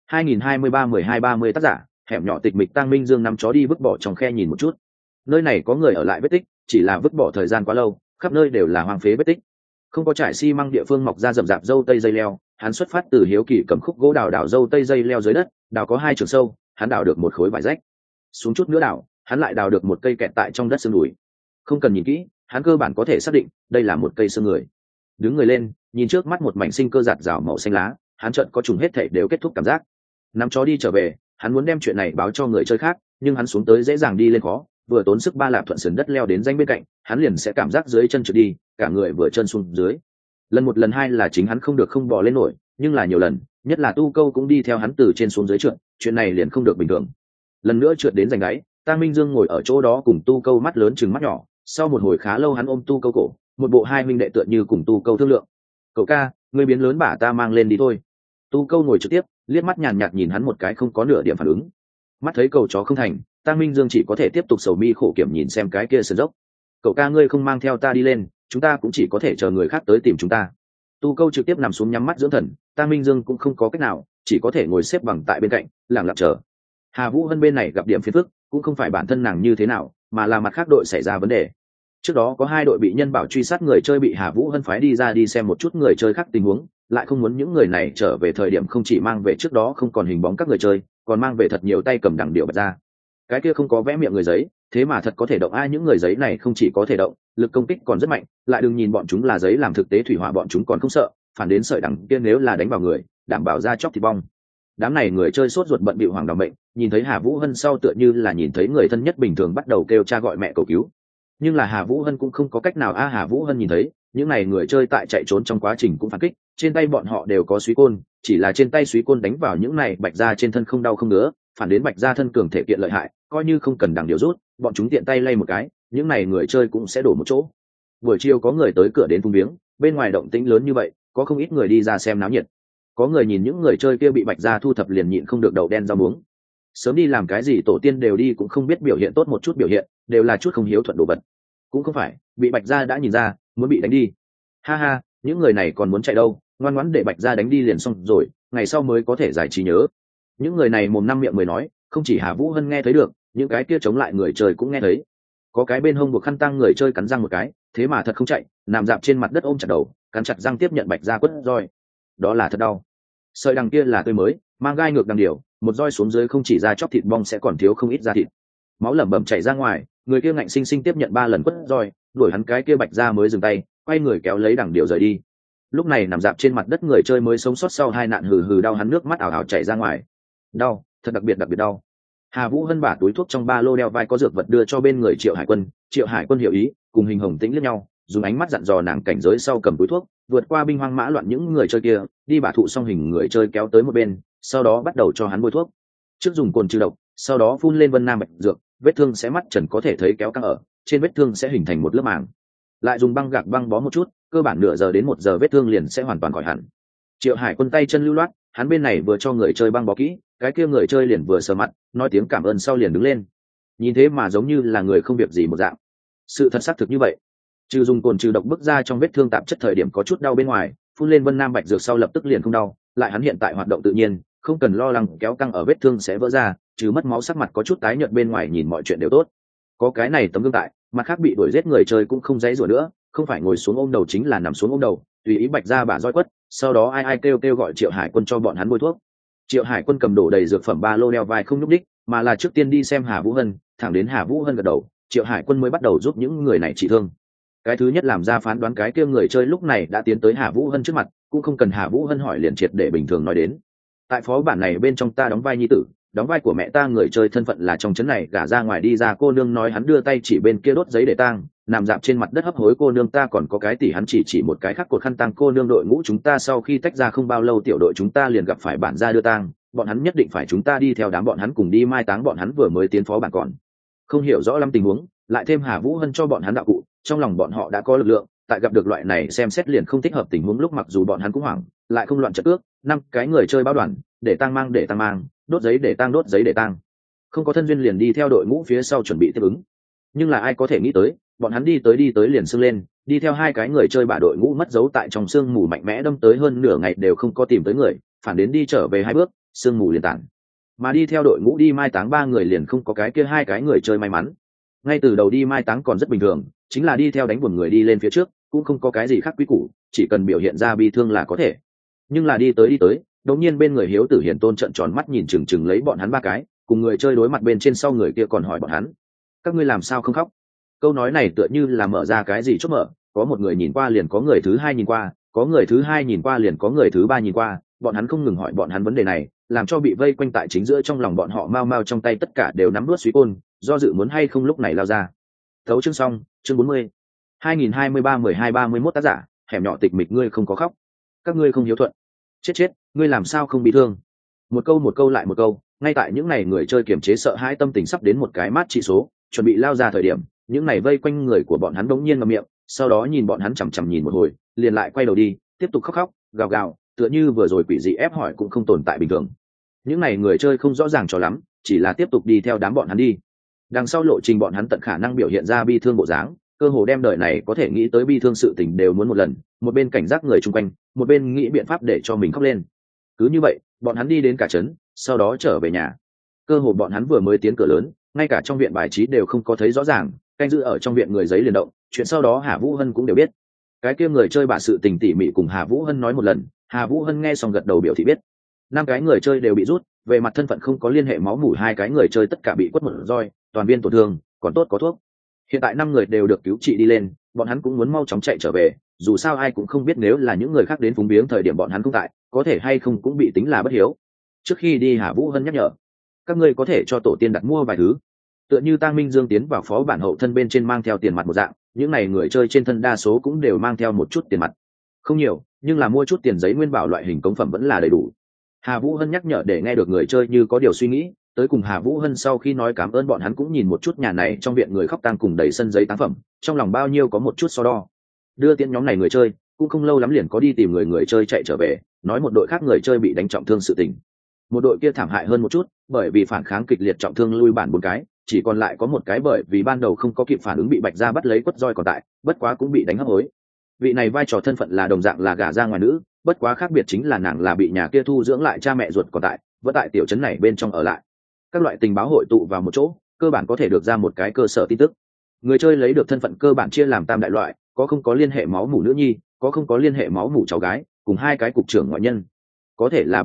2023-12-30 tác giả, hẻm nhỏ tịch mịch. Tang Minh Dương nắm chó đi vứt bỏ trong khe nhìn một chút. Nơi này có người ở lại vết tích, chỉ là vứt bỏ thời gian quá lâu, khắp nơi đều là hoang phế vết tích. Không có trải xi măng địa phương mọc ra rậm rạp dâu tây dây leo, hắn xuất phát từ hiếu kỳ cầm khúc gỗ đào dâu tây dây leo dưới đất, đào có 2 trường sâu, hắn đào được một khối vải rách. Xuống chút nữa đào, hắn lại đào được một cây kẹt tại trong đất xương đùi. Không cần nhìn kỹ, hắn cơ bản có thể xác định đây là một cây xương người. Đứng người lên, nhìn trước mắt một mảnh sinh cơ rạt rào màu xanh lá, hắn chợt có trùng hết thảy đều kết thúc cảm giác. Nắm chó đi trở về, hắn muốn đem chuyện này báo cho người chơi khác, nhưng hắn xuống tới dễ dàng đi lên khó, vừa tốn sức 3 lạp thuận sườn đất leo đến danh bên cạnh, hắn liền sẽ cảm giác dưới chân trượt đi, cả người vừa chân xuống dưới. Lần 1 lần 2 là chính hắn không được không bò lên nổi, nhưng là nhiều lần, nhất là Tu Câu cũng đi theo hắn từ trên xuống dưới trượt, chuyện này liền không được bình thường. Lần nữa trượt đến rành gáy, Tang Minh Dương ngồi ở chỗ đó cùng Tu Câu mắt lớn chừng mắt nhỏ, sau một hồi khá lâu hắn ôm Tu Câu cổ, một bộ hai huynh đệ tựa như cùng Tu Câu thương lượng. Cậu ca, ngươi biến lớn bả ta mang lên đi thôi. Tu Câu ngồi trực tiếp, liếc mắt nhàn nhạt nhìn hắn một cái không có nửa điểm phản ứng. Mắt thấy cầu chó không thành, Tang Minh Dương chỉ có thể tiếp tục sầu mi khổ kiểm nhìn xem cái kia sườn dốc. Cậu ca ngươi không mang theo ta đi lên, chúng ta cũng chỉ có thể chờ người khác tới tìm chúng ta. Tu Câu trực tiếp nằm xuống nhắm mắt dưỡng thần, Tang Minh Dương cũng không có cách nào, chỉ có thể ngồi xếp bằng tại bên cạnh, lặng lặng chờ. Hà Vũ Hân bên này gặp điểm phiền phức, cũng không phải bản thân nàng như thế nào, mà là mặt khác đội xảy ra vấn đề. Trước đó có 2 đội bị nhân bảo truy sát người chơi bị Hà Vũ Hân phái đi ra đi xem một chút người chơi khác tình huống, lại không muốn những người này trở về thời điểm không chỉ mang về trước đó không còn hình bóng các người chơi, còn mang về thật nhiều tay cầm đằng điệu bật ra. Cái kia không có vẽ miệng người giấy, thế mà thật có thể động. Ai những người giấy này không chỉ có thể động, lực công kích còn rất mạnh, lại đừng nhìn bọn chúng là giấy làm thực tế thủy hỏa bọn chúng còn không sợ, phản đến sợi đằng kia nếu là đánh vào người, đảm bảo ra chóc thì bong. Đám này người chơi sốt ruột bận bịu hoàng đỏ mệnh, nhìn thấy Hà Vũ Hân sau tựa như là nhìn thấy người thân nhất bình thường bắt đầu kêu cha gọi mẹ cầu cứu. Nhưng là Hà Vũ Hân cũng không có cách nào. Hà Vũ Hân nhìn thấy những này người chơi tại chạy trốn trong quá trình cũng phản kích, trên tay bọn họ đều có suý côn, chỉ là trên tay suý côn đánh vào những này bạch ra trên thân không đau không ngứa, phản đến bạch ra thân cường thể kiện lợi hại, coi như không cần đằng điều rút, bọn chúng tiện tay lay một cái, những này người chơi cũng sẽ đổ một chỗ. Buổi chiều có người tới cửa đến phung viếng, bên ngoài động tĩnh lớn như vậy, có không ít người đi ra xem náo nhiệt. Có người nhìn những người chơi kia bị bạch ra thu thập liền nhịn không được đậu đen rau muống. Sớm đi làm cái gì tổ tiên đều đi cũng không biết biểu hiện tốt một chút biểu hiện, đều là chút không hiếu thuận đồ vật. Cũng không phải, bị bạch ra đã nhìn ra, muốn bị đánh đi. Ha ha, những người này còn muốn chạy đâu, ngoan ngoãn để bạch ra đánh đi liền xong rồi, ngày sau mới có thể giải trí nhớ. Những người này mồm năm miệng mười nói, không chỉ Hà Vũ Hân nghe thấy được, những cái kia chống lại người chơi cũng nghe thấy. Có cái bên hông buộc khăn tang người chơi cắn răng một cái, thế mà thật không chạy, nằm dạp trên mặt đất ôm chặt đầu, cắn chặt răng tiếp nhận bạch ra quất roi. Đó là thật đau. Sợi đằng kia là tươi mới, mang gai ngược đằng điều, một roi xuống dưới không chỉ ra chóc thịt bong sẽ còn thiếu không ít da thịt. Máu lẩm bẩm chảy ra ngoài, người kia ngạnh sinh sinh tiếp nhận 3 lần quất roi, đuổi hắn cái kia bạch ra mới dừng tay, quay người kéo lấy đằng điều rời đi. Lúc này nằm dạp trên mặt đất người chơi mới sống sót sau 2 nạn hừ hừ đau, hắn nước mắt ảo ảo chảy ra ngoài. Đau, thật đặc biệt đau. Hà Vũ Hân bả túi thuốc trong ba lô đeo vai có dược vật đưa cho bên người Triệu Hải Quân. Triệu Hải Quân hiểu ý, cùng Hình Hồng Tĩnh liếc nhau, dùng ánh mắt dặn dò nàng cảnh giới sau cầm túi thuốc, vượt qua binh hoang mã loạn những người chơi kia, đi bả thụ xong hình người chơi kéo tới một bên, sau đó bắt đầu cho hắn bôi thuốc. Trước dùng cồn trừ độc, sau đó phun lên Vân Nam Bạch dược, vết thương sẽ mắt trần có thể thấy kéo căng ở, trên vết thương sẽ hình thành một lớp màng. Lại dùng băng gạc băng bó một chút, cơ bản nửa giờ đến 1 giờ vết thương liền sẽ hoàn toàn khỏi hẳn. Triệu Hải Quân tay chân lưu loát, hắn bên này vừa cho người chơi băng bó kỹ, cái kia người chơi liền vừa sờ mặt, nói tiếng cảm ơn sau liền đứng lên. Nhìn thế mà giống như là người không việc gì một dạng. Sự thật xác thực như vậy. Trừ dùng cồn trừ độc bức ra trong vết thương tạp chất thời điểm có chút đau bên ngoài, phun lên Vân Nam Bạch dược sau lập tức liền không đau, lại hắn hiện tại hoạt động tự nhiên, không cần lo lắng kéo căng ở vết thương sẽ vỡ ra, trừ mất máu sắc mặt có chút tái nhợt bên ngoài nhìn mọi chuyện đều tốt. Có cái này tấm gương tại, mặt khác bị đuổi giết người chơi cũng không dãy rủa nữa, không phải ngồi xuống ôm đầu chính là nằm xuống ôm đầu, tùy ý bạch ra bả roi quất, sau đó ai kêu gọi Triệu Hải Quân cho bọn hắn bôi thuốc. Triệu Hải Quân cầm đổ đầy dược phẩm ba lô đeo vai không nhúc đích, mà là trước tiên đi xem Hà Vũ Hân, thẳng đến Hà Vũ Hân gật đầu, Triệu Hải Quân mới bắt đầu giúp những người này trị thương. Cái thứ nhất làm ra phán đoán cái kia người chơi lúc này đã tiến tới Hà Vũ Hân trước mặt, cũng không cần Hà Vũ Hân hỏi liền triệt để bình thường nói đến. Tại phó bản này bên trong ta đóng vai nhi tử, đóng vai của mẹ ta, người chơi thân phận là trong trấn này gả ra ngoài đi ra cô nương, nói hắn đưa tay chỉ bên kia đốt giấy để tang, nằm dạp trên mặt đất hấp hối cô nương ta còn có cái tỷ, hắn chỉ một cái khác cột khăn tang cô nương. Đội ngũ chúng ta sau khi tách ra không bao lâu, tiểu đội chúng ta liền gặp phải bản gia đưa tang, bọn hắn nhất định phải chúng ta đi theo đám bọn hắn cùng đi mai táng, bọn hắn vừa mới tiến phó bản còn không hiểu rõ lắm tình huống, lại thêm Hà Vũ Hân cho bọn hắn đạo cụ, trong lòng bọn họ đã có lực lượng, tại gặp được loại này xem xét liền không thích hợp tình huống lúc, mặc dù bọn hắn cũng hoảng, lại không loạn trận ước, 5 cái người chơi báo đoàn, để tang mang, đốt giấy để tang, không có thân duyên liền đi theo đội ngũ phía sau chuẩn bị tiếp ứng. Nhưng là ai có thể nghĩ tới, bọn hắn đi tới liền sưng lên, đi theo 2 cái người chơi bả đội ngũ mất dấu tại trong sương mù mạnh mẽ đâm tới hơn nửa ngày đều không có tìm tới người, phản đến đi trở về 2 bước, sương mù liền tản. Mà đi theo đội ngũ đi mai táng 3 người liền không có cái kia 2 cái người chơi may mắn. Ngay từ đầu đi mai táng còn rất bình thường, chính là đi theo đánh buồn người đi lên phía trước, cũng không có cái gì khác quý củ, chỉ cần biểu hiện ra bi thương là có thể. Nhưng là đi tới, đột nhiên bên người Hiếu Tử Hiền Tôn trợn tròn mắt nhìn chừng lấy bọn hắn 3 cái, cùng người chơi đối mặt bên trên sau người kia còn hỏi bọn hắn: "Các ngươi làm sao không khóc?" Câu nói này tựa như là mở ra cái gì chốt mở, có một người nhìn qua liền có người thứ 2 nhìn qua, có người thứ 2 nhìn qua liền có người thứ 3 nhìn qua, bọn hắn không ngừng hỏi bọn hắn vấn đề này, làm cho bị vây quanh tại chính giữa trong lòng bọn họ mau trong tay tất cả đều nắm đuốt suý côn, do dự muốn hay không lúc này lao ra. Thấu chương xong, chương 40. 2023-12-31 tác giả, hẻm nhỏ tịch mịch, ngươi không có khóc. Các ngươi không hiếu thuận. Chết, ngươi làm sao không bị thương? Một câu lại một câu, ngay tại những này người chơi kiềm chế sợ hãi tâm tình sắp đến một cái mát trị số, chuẩn bị lao ra thời điểm, những này vây quanh người của bọn hắn đống nhiên ngậm miệng, sau đó nhìn bọn hắn chằm chằm nhìn một hồi, liền lại quay đầu đi, tiếp tục khóc, gào, tựa như vừa rồi quỷ dị ép hỏi cũng không tồn tại bình thường. Những này người chơi không rõ ràng cho lắm, chỉ là tiếp tục đi theo đám bọn hắn đi. Đằng sau lộ trình bọn hắn tận khả năng biểu hiện ra bi thương bộ dáng, cơ hồ đem đời này có thể nghĩ tới bi thương sự tình đều muốn một lần, một bên cảnh giác người chung quanh, một bên nghĩ biện pháp để cho mình khóc lên. Cứ như vậy, bọn hắn đi đến cả trấn, sau đó trở về nhà. Cơ hồ bọn hắn vừa mới tiến cửa lớn, ngay cả trong viện bài trí đều không có thấy rõ ràng, canh giữ ở trong viện người giấy liền động, chuyện sau đó Hà Vũ Hân cũng đều biết. Cái kia người chơi bà sự tình tỉ mỉ cùng Hà Vũ Hân nói một lần, Hà Vũ Hân nghe xong gật đầu biểu thị biết. 5 cái người chơi đều bị rút, về mặt thân phận không có liên hệ máu mủ 2 cái người chơi tất cả bị quất một roi, toàn viên tổn thương, còn tốt có thuốc. Hiện tại 5 người đều được cứu trị đi lên, bọn hắn cũng muốn mau chóng chạy trở về, dù sao ai cũng không biết nếu là những người khác đến phúng biếng thời điểm bọn hắn không tại, có thể hay không cũng bị tính là bất hiếu. Trước khi đi Hà Vũ Hân nhắc nhở, các ngươi có thể cho tổ tiên đặt mua vài thứ. Tựa như Tang Minh Dương tiến vào phó bản hậu thân bên trên mang theo tiền mặt một dạng, những này người chơi trên thân đa số cũng đều mang theo một chút tiền mặt. Không nhiều, nhưng là mua chút tiền giấy nguyên bảo loại hình công phẩm vẫn là đầy đủ. Hà Vũ Hân nhắc nhở để nghe được người chơi như có điều suy nghĩ, tới cùng Hà Vũ Hân sau khi nói cảm ơn bọn hắn cũng nhìn một chút nhà này trong viện người khóc tang cùng đầy sân giấy táng phẩm, trong lòng bao nhiêu có một chút so đo. Đưa tiễn nhóm này người chơi, cũng không lâu lắm liền có đi tìm người chơi chạy trở về, nói một đội khác người chơi bị đánh trọng thương sự tình. Một đội kia thảm hại hơn một chút, bởi vì phản kháng kịch liệt trọng thương lui bản 4 cái, chỉ còn lại có một cái bởi vì ban đầu không có kịp phản ứng bị bạch ra bắt lấy quất roi còn tại, bất quá cũng bị đánh hấp hối. Vị này vai trò thân phận là đồng dạng là gả ra ngoài nữ, bất quá khác biệt chính là nàng là bị nhà kia thu dưỡng lại cha mẹ ruột còn tại, vẫn tại tiểu trấn này bên trong ở lại. Các loại tình báo hội tụ vào một chỗ, cơ bản có thể được ra một cái cơ sở tin tức. Người chơi lấy được thân phận cơ bản chia làm tam đại loại, có không có liên hệ máu mủ nữ nhi, có không có liên hệ máu mủ cháu gái, cùng 2 cái cục trưởng ngoại nhân. Có thể là bảo tiêu,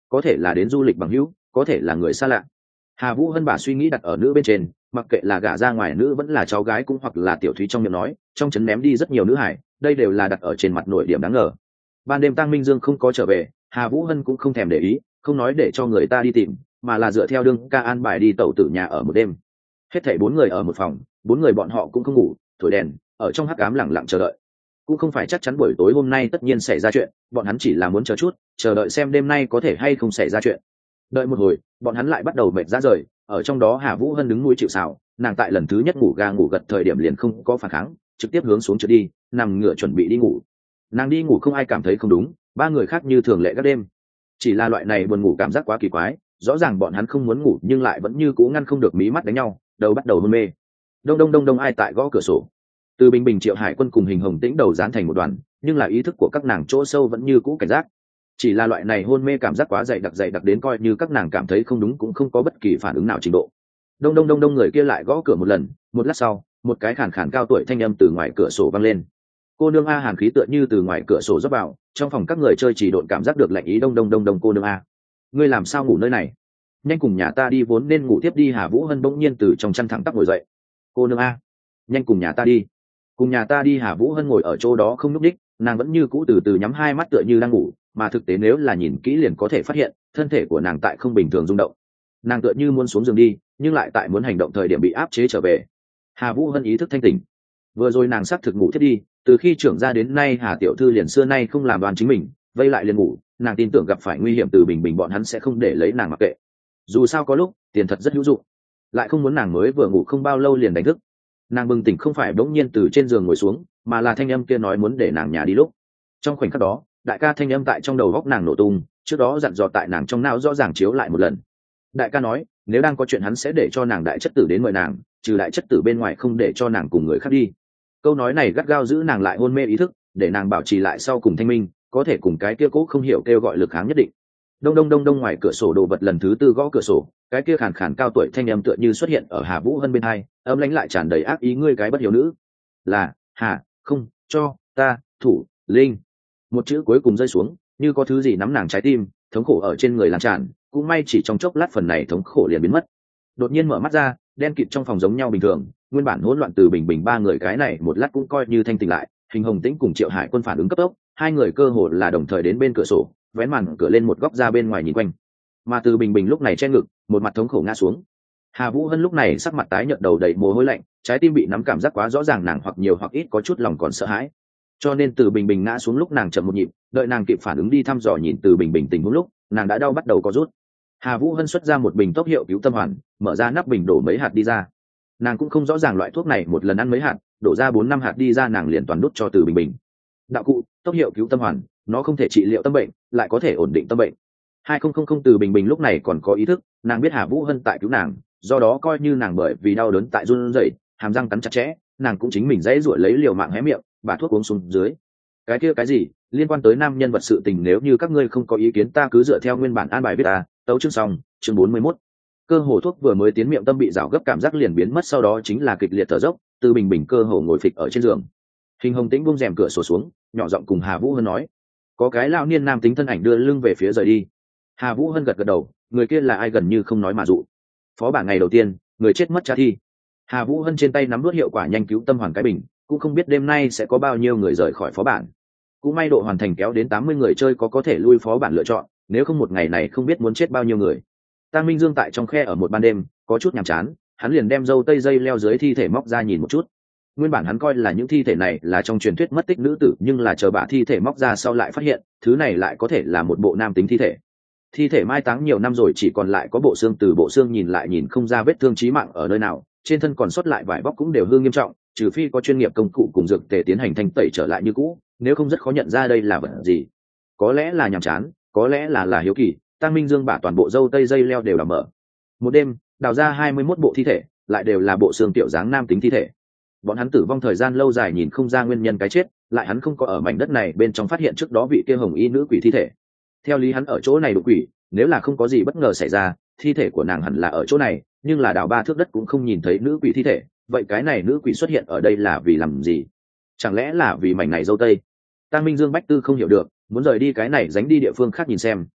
có thể là đến du lịch bằng hữu, có thể là người xa lạ. Hà Vũ Hân bà suy nghĩ đặt ở nữ bên trên, mặc kệ là gả ra ngoài nữ vẫn là cháu gái cũng hoặc là tiểu thúy trong miệng nói trong trấn ném đi rất nhiều nữ hải, đây đều là đặt ở trên mặt nổi điểm đáng ngờ. Ban đêm Tăng Minh Dương không có trở về, Hà Vũ Hân cũng không thèm để ý, không nói để cho người ta đi tìm, mà là dựa theo đương ca an bài đi tẩu tử nhà ở một đêm. Hết thảy 4 người ở một phòng, 4 người bọn họ cũng không ngủ, thổi đèn, ở trong hắc ám lặng lặng chờ đợi. Cũng không phải chắc chắn buổi tối hôm nay tất nhiên xảy ra chuyện, bọn hắn chỉ là muốn chờ chút, chờ đợi xem đêm nay có thể hay không xảy ra chuyện. Đợi một hồi, bọn hắn lại bắt đầu mệt ra rời, ở trong đó Hà Vũ Hân đứng núi chịu sào, nàng tại lần thứ nhất ngủ ga ngủ gật thời điểm liền không có phản kháng, trực tiếp hướng xuống trượt đi, nằm ngửa chuẩn bị đi ngủ. Nàng đi ngủ không ai cảm thấy không đúng, 3 người khác như thường lệ các đêm. Chỉ là loại này buồn ngủ cảm giác quá kỳ quái, rõ ràng bọn hắn không muốn ngủ nhưng lại vẫn như cũ ngăn không được mí mắt đánh nhau, đầu bắt đầu hôn mê. Đông đông đông đông ai tại gõ cửa sổ. Từ Bình Bình Triệu Hải Quân cùng Hình Hồng Tĩnh đầu dán thành một đoàn, nhưng là ý thức của các nàng chỗ sâu vẫn như cũ cảnh giác. Chỉ là loại này hôn mê cảm giác quá dày đặc đến coi như các nàng cảm thấy không đúng cũng không có bất kỳ phản ứng nào trình độ. Đông đông đông đông người kia lại gõ cửa một lần, một lát sau, một cái khàn khàn cao tuổi thanh âm từ ngoài cửa sổ vang lên. Cô nương a, hàn khí tựa như từ ngoài cửa sổ rót vào, trong phòng các người chơi chỉ độn cảm giác được lạnh ý. Đông đông đông đông cô nương a, ngươi làm sao ngủ nơi này? Nhanh cùng nhà ta đi, vốn nên ngủ tiếp đi. Hà Vũ Hân bỗng nhiên từ trong chăn thẳng tắp ngồi dậy. Cô nương a, nhanh cùng nhà ta đi. Cùng nhà ta đi. Hà Vũ Hân ngồi ở chỗ đó không nhúc đích, nàng vẫn như cũ từ từ nhắm hai mắt tựa như đang ngủ, mà thực tế nếu là nhìn kỹ liền có thể phát hiện thân thể của nàng tại không bình thường rung động. Nàng tựa như muốn xuống giường đi, nhưng lại tại muốn hành động thời điểm bị áp chế trở về. Hà Vũ Hân ý thức thanh tỉnh. Vừa rồi nàng xác thực ngủ thiết đi, từ khi trưởng ra đến nay Hà tiểu thư liền xưa nay không làm đoan chính mình, vây lại liền ngủ. Nàng tin tưởng gặp phải nguy hiểm từ Bình Bình bọn hắn sẽ không để lấy nàng mặc kệ. Dù sao có lúc tiền thật rất hữu dụng, lại không muốn nàng mới vừa ngủ không bao lâu liền đánh thức. Nàng bừng tỉnh không phải bỗng nhiên từ trên giường ngồi xuống, mà là thanh âm kia nói muốn để nàng nhà đi lúc. Trong khoảnh khắc đó, đại ca thanh âm tại trong đầu góc nàng nổ tung, trước đó dặn dò tại nàng trong não rõ ràng chiếu lại một lần. Đại ca nói nếu đang có chuyện hắn sẽ để cho nàng đại chất tử đến mời nàng, trừ đại chất tử bên ngoài không để cho nàng cùng người khác đi. Câu nói này gắt gao giữ nàng lại hôn mê ý thức, để nàng bảo trì lại sau cùng thanh minh, có thể cùng cái kia cố không hiểu kêu gọi lực kháng nhất định. Đông đông đông đông ngoài cửa sổ đồ vật lần thứ 4 gõ cửa sổ, cái kia khàn khàn cao tuổi thanh âm tựa như xuất hiện ở Hà Vũ Hân bên hai, âm lãnh lại tràn đầy ác ý. Ngươi cái bất hiếu nữ, là Hà không cho ta thủ linh. Một chữ cuối cùng rơi xuống, như có thứ gì nắm nàng trái tim, thống khổ ở trên người lan tràn, cũng may chỉ trong chốc lát phần này thống khổ liền biến mất. Đột nhiên mở mắt ra, đen kịt trong phòng giống nhau bình thường, nguyên bản hỗn loạn từ Bình Bình 3 người cái này một lát cũng coi như thanh tỉnh lại. Hình Hồng Tĩnh cùng Triệu Hải Quân phản ứng cấp tốc, 2 người cơ hồ là đồng thời đến bên cửa sổ, vén màn cửa lên một góc ra bên ngoài nhìn quanh. Mà từ Bình Bình lúc này che ngực, một mặt thống khổ ngã xuống. Hà Vũ Hân lúc này sắc mặt tái nhợt, đầu đầy mồ hôi lạnh, trái tim bị nắm, cảm giác quá rõ ràng, nàng hoặc nhiều hoặc ít có chút lòng còn sợ hãi. Cho nên từ Bình Bình ngã xuống lúc nàng chậm một nhịp, đợi nàng kịp phản ứng đi thăm dò nhìn từ Bình Bình tình huống lúc, nàng đã đau bắt đầu có rút. Hà Vũ Hân xuất ra một bình tốc hiệu cứu tâm hoàn, mở ra nắp bình đổ mấy hạt đi ra. Nàng cũng không rõ ràng loại thuốc này một lần ăn mấy hạt, đổ ra 4-5 hạt đi ra, nàng liền toàn đút cho từ Bình Bình. Đạo cụ tốc hiệu cứu tâm hoàn, nó không thể trị liệu tâm bệnh, lại có thể ổn định tâm bệnh. 2000 từ Bình Bình lúc này còn có ý thức, nàng biết Hà Vũ Hân tại cứu nàng, do đó coi như nàng bởi vì đau đớn tại run rẩy, hàm răng cắn chặt chẽ, nàng cũng chính mình dãy ruổi lấy liều mạng hé miệng, bà thuốc uống xuống dưới. Cái kia cái gì liên quan tới nam nhân vật sự tình, nếu như các ngươi không có ý kiến ta cứ dựa theo nguyên bản an bài viết ta. Tấu chương xong, chương 41. Cơ hồ thuốc vừa mới tiến miệng, tâm bị rào gấp cảm giác liền biến mất, sau đó chính là kịch liệt thở dốc. Từ Bình Bình cơ hồ ngồi phịch ở trên giường. Hình Hồng Tĩnh buông rèm cửa sổ xuống, nhỏ giọng cùng Hà Vũ Hân nói. Có cái lão niên nam tính thân ảnh đưa lưng về phía rời đi. Hà Vũ Hân gật gật đầu, người kia là ai gần như không nói mà dụ. Phó bản ngày đầu tiên, người chết mất trả thi. Hà Vũ Hân trên tay nắm đuốt hiệu quả nhanh cứu tâm hoàn cái bình, cũng không biết đêm nay sẽ có bao nhiêu người rời khỏi phó bản. Cũng may độ hoàn thành kéo đến 80 người chơi có thể lui phó bản lựa chọn, nếu không một ngày này không biết muốn chết bao nhiêu người. Tăng Minh Dương tại trong khe ở một ban đêm, có chút nhàm chán, hắn liền đem dâu tây dây leo dưới thi thể móc ra nhìn một chút. Nguyên bản hắn coi là những thi thể này là trong truyền thuyết mất tích nữ tử, nhưng là chờ bả thi thể móc ra sau lại phát hiện, thứ này lại có thể là một bộ nam tính thi thể. Thi thể mai táng nhiều năm rồi, chỉ còn lại có bộ xương, từ bộ xương nhìn lại nhìn không ra vết thương chí mạng ở nơi nào, trên thân còn sót lại vải bóc cũng đều hư nghiêm trọng, trừ phi có chuyên nghiệp công cụ cùng dược tề tiến hành thanh tẩy trở lại như cũ, nếu không rất khó nhận ra đây là vật gì. Có lẽ là nhàm chán, có lẽ là hiếu kỳ, Tăng Minh Dương bả toàn bộ dâu tây dây leo đều đào mở. Một đêm đào ra 21 bộ thi thể, lại đều là bộ xương tiểu dáng nam tính thi thể. Bọn hắn tử vong thời gian lâu dài nhìn không ra nguyên nhân cái chết, lại hắn không có ở mảnh đất này bên trong phát hiện trước đó vị kia hồng y nữ quỷ thi thể. Theo lý hắn ở chỗ này đụng quỷ, nếu là không có gì bất ngờ xảy ra, thi thể của nàng hẳn là ở chỗ này, nhưng là đào 3 thước đất cũng không nhìn thấy nữ quỷ thi thể, vậy cái này nữ quỷ xuất hiện ở đây là vì làm gì? Chẳng lẽ là vì mảnh này dâu tây? Tăng Minh Dương bách tư không hiểu được, muốn rời đi cái này dánh đi địa phương khác nhìn xem,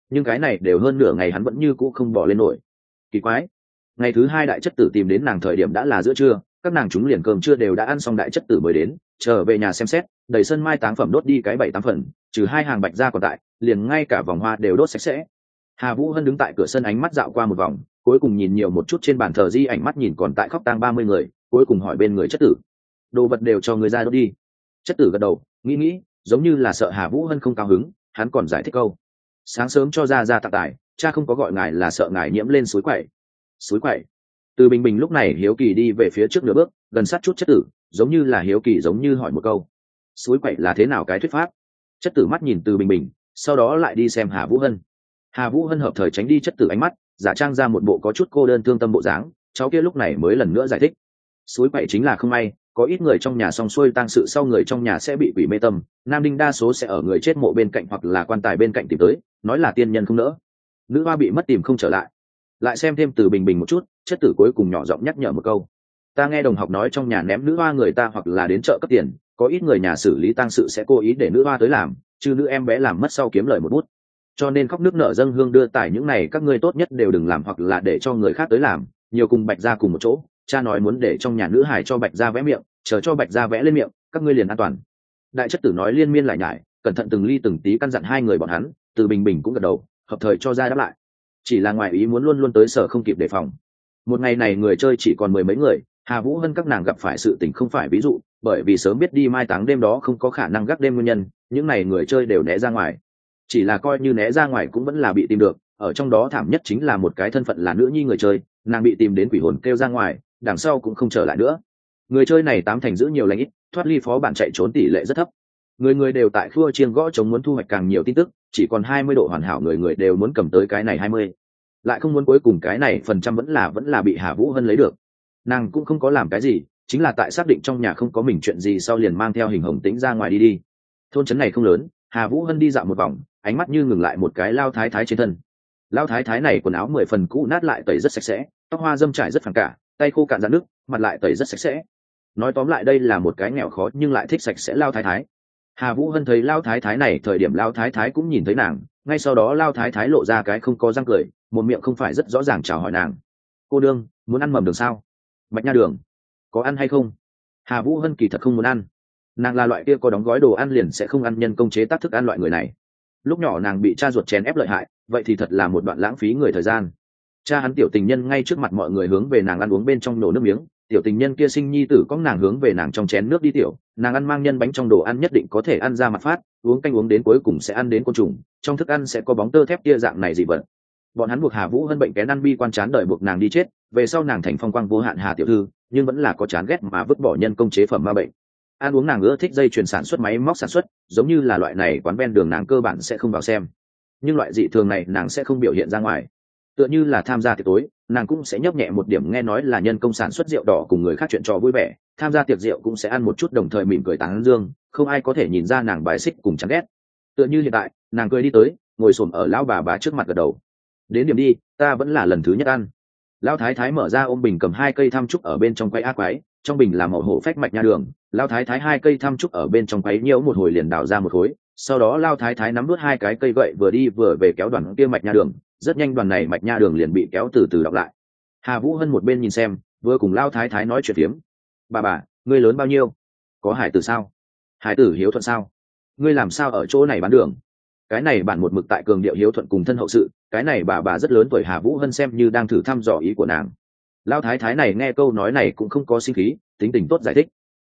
nhưng cái này đều hơn nửa ngày hắn vẫn như cũ không bỏ lên nổi. Kỳ quái, ngày thứ hai đại chất tử tìm đến nàng thời điểm đã là giữa trưa, các nàng chúng liền cơm trưa đều đã ăn xong, đại chất tử mới đến, trở về nhà xem xét, đầy sân mai táng phẩm đốt đi cái 7-8 phần, trừ 2 hàng bạch ra còn tại, liền ngay cả vòng hoa đều đốt sạch sẽ. Hà Vũ Hân đứng tại cửa sân, ánh mắt dạo qua một vòng, cuối cùng nhìn nhiều một chút trên bàn thờ di ảnh, mắt nhìn còn tại khóc tang 30 người, cuối cùng hỏi bên người chất tử: đồ vật đều cho người ra đốt đi. Chất tử gật đầu, nghĩ giống như là sợ Hà Vũ Hân không cao hứng, hắn còn giải thích câu: sáng sớm cho ra tặng tài, cha không có gọi ngài là sợ ngài nhiễm lên suối quậy. Suối quậy? Từ Bình Bình lúc này hiếu kỳ đi về phía trước nửa bước, gần sát chút chất tử, giống như là hiếu kỳ, giống như hỏi một câu: suối quậy là thế nào cái thuyết pháp? Chất tử mắt nhìn Từ Bình Bình, sau đó lại đi xem Hà Vũ Hân. Hà Vũ Hân hợp thời tránh đi chất tử ánh mắt, giả trang ra một bộ có chút cô đơn thương tâm bộ dáng, cháu kia lúc này mới lần nữa giải thích: suối quậy chính là không may, có ít người trong nhà xong xuôi tang sự sau, người trong nhà sẽ bị quỷ mê tâm, nam đinh đa số sẽ ở người chết mộ bên cạnh hoặc là quan tài bên cạnh tìm tới, nói là tiên nhân không nỡ, nữ hoa bị mất tìm không trở lại. Lại xem thêm Từ Bình Bình một chút, chất tử cuối cùng nhỏ giọng nhắc nhở một câu: ta nghe đồng học nói trong nhà ném nữ hoa người ta hoặc là đến chợ cấp tiền, có ít người nhà xử lý tang sự sẽ cố ý để nữ hoa tới làm, chứ nữ em bé làm mất sau kiếm lời một bút. Cho nên khóc nước nở dâng hương đưa tải những này các ngươi tốt nhất đều đừng làm, hoặc là để cho người khác tới làm, nhiều cùng Bạch gia cùng một chỗ. Cha nói muốn để trong nhà nữ hải cho Bạch gia vẽ miệng, chờ cho Bạch gia vẽ lên miệng, các ngươi liền an toàn. Đại chất tử nói liên miên lại nhải, cẩn thận từng ly từng tí căn dặn hai người bọn hắn. Từ Bình Bình cũng gật đầu, hợp thời cho ra đáp lại. Chỉ là ngoài ý muốn luôn luôn tới sở không kịp đề phòng. Một ngày này người chơi chỉ còn 10 mấy người, Hà Vũ Hân các nàng gặp phải sự tình không phải ví dụ, bởi vì sớm biết đi mai táng đêm đó không có khả năng gác đêm nguyên nhân, những này người chơi đều né ra ngoài. Chỉ là coi như né ra ngoài cũng vẫn là bị tìm được, ở trong đó thảm nhất chính là một cái thân phận là nữ nhi người chơi, nàng bị tìm đến quỷ hồn kêu ra ngoài, đằng sau cũng không trở lại nữa. Người chơi này 8 thành giữ nhiều lành ít, thoát ly phó bản chạy trốn tỷ lệ rất thấp. Người đều tại khua chiêng gõ trống muốn thu hoạch càng nhiều tin tức, chỉ còn 20 độ hoàn hảo, người đều muốn cầm tới cái này 20, lại không muốn cuối cùng cái này phần trăm vẫn là bị Hà Vũ Hân lấy được. Nàng cũng không có làm cái gì, chính là tại xác định trong nhà không có mình chuyện gì sau liền mang theo Hình Hồng Tĩnh ra ngoài đi. Thôn trấn này không lớn, Hà Vũ Hân đi dạo một vòng, ánh mắt như ngừng lại một cái lao thái thái trên thân. Lao thái thái này quần áo 10 phần cũ nát lại tẩy rất sạch sẽ, tóc hoa dâm trải rất phẳng cả, tay khô cạn ra nước, mặt lại tẩy rất sạch sẽ. Nói tóm lại đây là một cái nghèo khó nhưng lại thích sạch sẽ lao thái thái. Hà Vũ Hân thấy lao thái thái này thời điểm lao thái thái cũng nhìn thấy nàng, ngay sau đó lao thái thái lộ ra cái không có răng cười, một miệng không phải rất rõ ràng chào hỏi nàng: cô đương, muốn ăn mầm đường sao? Bạch nha đường có ăn hay không? Hà Vũ Hân kỳ thật không muốn ăn, nàng là loại kia có đóng gói đồ ăn liền sẽ không ăn nhân công chế tác thức ăn loại người này. Lúc nhỏ nàng bị cha ruột chèn ép lợi hại, vậy thì thật là một đoạn lãng phí người thời gian. Cha hắn tiểu tình nhân ngay trước mặt mọi người hướng về nàng ăn uống bên trong nổ nước miếng, tiểu tình nhân kia sinh nhi tử có nàng hướng về nàng trong chén nước đi tiểu, nàng ăn mang nhân bánh trong đồ ăn nhất định có thể ăn ra mặt phát, uống canh uống đến cuối cùng sẽ ăn đến côn trùng, trong thức ăn sẽ có bóng tơ thép kia dạng này gì vật. Bọn hắn buộc Hà Vũ Hân bệnh kén ăn bi quan chán đời buộc nàng đi chết, về sau nàng thành phong quang vô hạn Hà tiểu thư, nhưng vẫn là có chán ghét mà vứt bỏ nhân công chế phẩm ma bệnh. Ăn uống nàng ưa thích dây chuyền sản xuất máy móc sản xuất, giống như là loại này quán ven đường nàng cơ bản sẽ không vào xem, nhưng loại dị thường này nàng sẽ không biểu hiện ra ngoài. Tựa như là tham gia tiệc tối, nàng cũng sẽ nhấp nhẹ một điểm nghe nói là nhân công sản xuất rượu đỏ cùng người khác chuyện trò vui vẻ, tham gia tiệc rượu cũng sẽ ăn một chút đồng thời mỉm cười tán dương, không ai có thể nhìn ra nàng bài xích cùng chán ghét. Tựa như hiện tại, nàng cười đi tới, ngồi xổm ở lão bà trước mặt gật đầu: đến điểm đi, ta vẫn là lần thứ nhất ăn. Lão thái thái mở ra ôm bình cầm 2 cây tham trúc ở bên trong quay ác quái, trong bình là màu hổ phách mạch nha đường. Lão thái thái 2 cây tham trúc ở bên trong quấy nhiễu một hồi liền đảo ra một khối, sau đó Lão thái thái nắm nuốt 2 cái cây gậy vừa đi vừa về kéo đoàn kia mạch nha đường, rất nhanh đoàn này mạch nha đường liền bị kéo từ từ đọc lại. Hà Vũ Hân một bên nhìn xem, vừa cùng Lão thái thái nói chuyện phiếm: bà, ngươi lớn bao nhiêu? Có hải tử sao? Hải tử hiếu thuận sao? Ngươi làm sao ở chỗ này bán đường? Cái này bạn một mực tại cường điệu hiếu thuận cùng thân hậu sự, cái này bà rất lớn tuổi, Hà Vũ Hân xem như đang thử thăm dò ý của nàng. Lão thái thái này nghe câu nói này cũng không có sinh khí, tính tình tốt giải thích: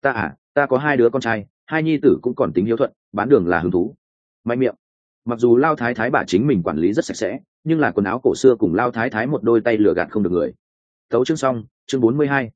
ta có 2 đứa con trai, 2 nhi tử cũng còn tính hiếu thuận, bán đường là hứng thú. Mạnh miệng. Mặc dù Lão thái thái bà chính mình quản lý rất sạch sẽ, nhưng là quần áo cổ xưa cùng Lão thái thái một đôi tay lừa gạt không được người. Tấu chương xong, chương 42.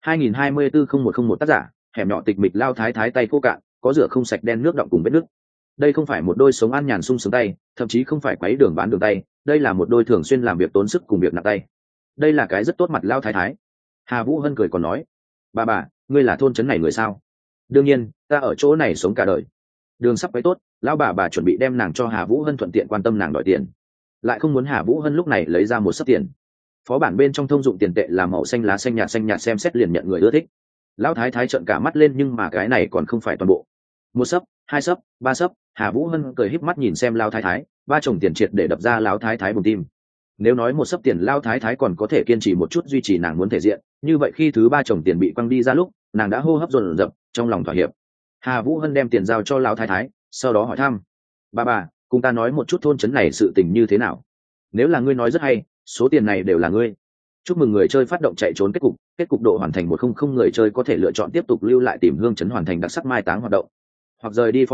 2024-0101 tác giả, hẻm nhỏ tịch mịch. Lão thái thái tay khô cạn, có rửa không sạch đen nước đọng cùng vết nước. Đây không phải một đôi sống an nhàn sung sướng tay, thậm chí không phải quấy đường bán đường tay, đây là một đôi thường xuyên làm việc tốn sức cùng việc nặng tay. Đây là cái rất tốt mặt Lão thái thái. Hà Vũ Hân cười còn nói: bà, ngươi là thôn trấn này người sao? Đương nhiên, ta ở chỗ này sống cả đời. Đường sắp quấy tốt, lão bà chuẩn bị đem nàng cho Hà Vũ Hân thuận tiện quan tâm nàng đòi tiền, lại không muốn Hà Vũ Hân lúc này lấy ra một sấp tiền. Phó bản bên trong thông dụng tiền tệ là màu xanh lá xanh nhạt, xem xét liền nhận người ưa thích. Lão thái thái trợn cả mắt lên, nhưng mà cái này còn không phải toàn bộ. 1 sấp, 2 sấp, 3 sấp. Hà Vũ Hân cười híp mắt nhìn xem Lão thái thái, ba chồng tiền triệt để đập ra lão thái thái bùng tim. Nếu nói một sấp tiền lao thái thái còn có thể kiên trì một chút duy trì nàng muốn thể diện, như vậy khi thứ ba chồng tiền bị quăng đi ra lúc, nàng đã hô hấp dồn dập trong lòng thỏa hiệp. Hà Vũ Hân đem tiền giao cho lão thái thái, sau đó hỏi thăm: bà, cùng ta nói một chút thôn trấn này sự tình như thế nào? Nếu là ngươi nói rất hay, số tiền này đều là ngươi. Chúc mừng người chơi phát động chạy trốn kết cục độ hoàn thành 100, người chơi có thể lựa chọn tiếp tục lưu lại tìm hương trấn hoàn thành đặc sắc mai táng hoạt động, hoặc rời đi phó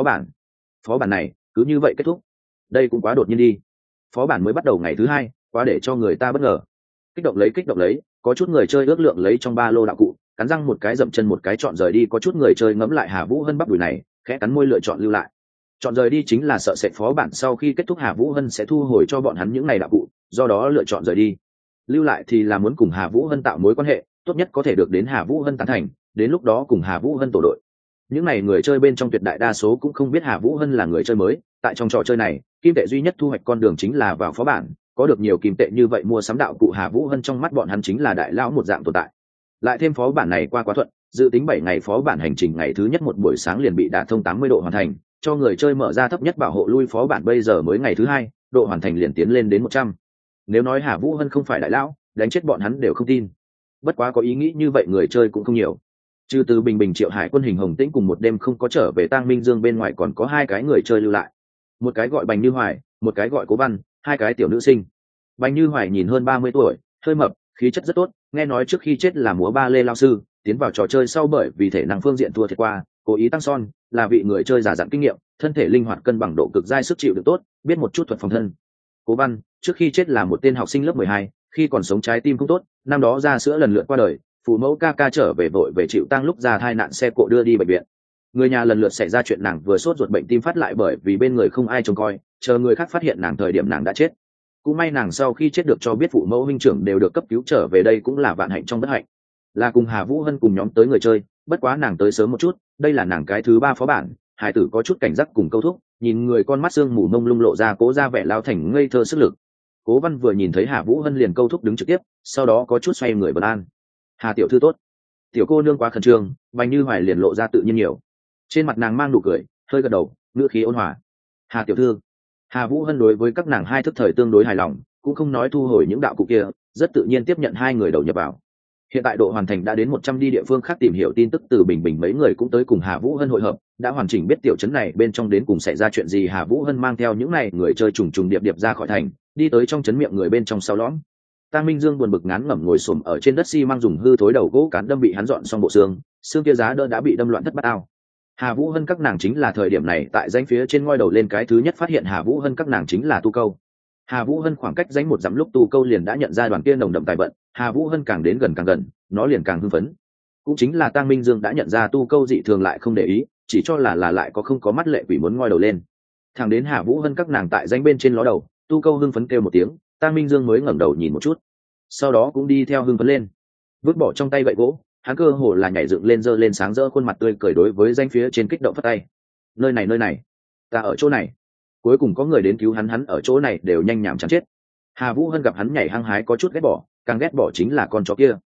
bản này cứ như vậy kết thúc. Đây cũng quá đột nhiên đi. Phó bản mới bắt đầu ngày thứ 2, quá để cho người ta bất ngờ. Kích động lấy, có chút người chơi ước lượng lấy trong ba lô đạo cụ, cắn răng một cái dậm chân một cái chọn rời đi. Có chút người chơi ngẫm lại Hà Vũ Hân bắp đùi này, khẽ cắn môi lựa chọn lưu lại. Chọn rời đi chính là sợ sệt phó bản sau khi kết thúc Hà Vũ Hân sẽ thu hồi cho bọn hắn những này đạo cụ, do đó lựa chọn rời đi. Lưu lại thì là muốn cùng Hà Vũ Hân tạo mối quan hệ, tốt nhất có thể được đến Hà Vũ Hân tán thành, đến lúc đó cùng Hà Vũ Hân tổ đội. Những này người chơi bên trong tuyệt đại đa số cũng không biết Hà Vũ Hân là người chơi mới, tại trong trò chơi này, kim tệ duy nhất thu hoạch con đường chính là vào phó bản, có được nhiều kim tệ như vậy mua sắm đạo cụ Hà Vũ Hân trong mắt bọn hắn chính là đại lão một dạng tồn tại. Lại thêm phó bản này qua quá thuận, dự tính 7 ngày phó bản hành trình ngày thứ nhất một buổi sáng liền bị đả thông 80 độ hoàn thành, cho người chơi mở ra thấp nhất bảo hộ lui phó bản bây giờ mới ngày thứ 2, độ hoàn thành liền tiến lên đến 100. Nếu nói Hà Vũ Hân không phải đại lão, đánh chết bọn hắn đều không tin. Bất quá có ý nghĩ như vậy người chơi cũng không nhiều. Trừ từ Bình Triệu Hải Quân Hình Hồng Tĩnh cùng một đêm không có trở về Tang Minh Dương bên ngoài còn có 2 cái người chơi lưu lại. Một cái gọi Bành Như Hoài, một cái gọi Cố Văn, 2 cái tiểu nữ sinh. Bành Như Hoài nhìn hơn 30 tuổi, hơi mập, khí chất rất tốt, nghe nói trước khi chết là múa ba lê lao sư, tiến vào trò chơi sau bởi vì thể năng phương diện thua thiệt qua, cố ý tăng son, là vị người chơi già dặn kinh nghiệm, thân thể linh hoạt cân bằng độ cực dai sức chịu được tốt, biết một chút thuật phòng thân. Cố Văn, trước khi chết là một tên học sinh lớp 12, khi còn sống trái tim không tốt, năm đó ra sữa lần lượt qua đời, phụ mẫu ca trở về vội về chịu tang lúc ra thai nạn xe cộ đưa đi bệnh viện. Người nhà lần lượt xảy ra chuyện nàng vừa sốt ruột bệnh tim phát lại bởi vì bên người không ai trông coi, chờ người khác phát hiện nàng thời điểm nàng đã chết. Cũng may nàng sau khi chết được cho biết phụ mẫu huynh trưởng đều được cấp cứu trở về, đây cũng là vạn hạnh trong bất hạnh. Là cùng Hà Vũ Hân cùng nhóm tới người chơi, bất quá nàng tới sớm một chút, đây là nàng cái thứ 3 phó bản, hải tử có chút cảnh giác cùng câu thúc, nhìn người con mắt sương mù mông lung lộ ra cố ra vẻ lao thành ngây thơ sức lực. Cố Văn vừa nhìn thấy Hà Vũ Hân liền câu thúc đứng trực tiếp, sau đó có chút xoay người bật an: Hà tiểu thư tốt. Tiểu cô nương quá khẩn trương, Bành Như Hoài liền lộ ra tự nhiên nhiều, trên mặt nàng mang nụ cười, hơi gật đầu, ngữ khí ôn hòa: Hà tiểu thư. Hà Vũ Hân đối với các nàng hai thức thời tương đối hài lòng, cũng không nói thu hồi những đạo cụ kia, rất tự nhiên tiếp nhận 2 người đầu nhập vào. Hiện tại độ hoàn thành đã đến 100, đi địa phương khác tìm hiểu tin tức. Từ Bình mấy người cũng tới cùng Hà Vũ Hân hội hợp, đã hoàn chỉnh biết tiểu trấn này bên trong đến cùng xảy ra chuyện gì. Hà Vũ Hân mang theo những này người chơi trùng điệp ra khỏi thành, đi tới trong trấn miệng người bên trong sau lõm. Tang Minh Dương buồn bực ngán ngẩm ngồi xổm ở trên đất xi măng dùng hư thối đầu gỗ cán đâm bị hắn dọn xong bộ xương kia giá đỡ đã bị đâm loạn thất bát ao. Hà Vũ Hân các nàng chính là thời điểm này tại danh phía trên ngoi đầu lên cái thứ nhất phát hiện Hà Vũ Hân các nàng chính là Tu Câu. Hà Vũ Hân khoảng cách danh 1 dặm lúc Tu Câu liền đã nhận ra đoàn kia nồng đậm tài vận, Hà Vũ Hân càng đến gần, nó liền càng hưng phấn. Cũng chính là Tang Minh Dương đã nhận ra Tu Câu dị thường lại không để ý, chỉ cho là lại không có mắt lệ quỷ muốn ngoi đầu lên. Thẳng đến Hà Vũ Hân các nàng tại danh bên trên ló đầu, Tu Câu hưng phấn kêu một tiếng, Tang Minh Dương mới ngẩng đầu nhìn một chút, sau đó cũng đi theo hưng phấn lên, vứt bỏ trong tay gậy gỗ, hắn cơ hồ là nhảy dựng lên giơ lên sáng rỡ khuôn mặt tươi cười đối với danh phía trên kích động phất tay: nơi này, ta ở chỗ này. Cuối cùng có người đến cứu hắn ở chỗ này đều nhanh nhảm chán chết. Hà Vũ Hân gặp hắn nhảy hăng hái có chút ghét bỏ, càng ghét bỏ chính là con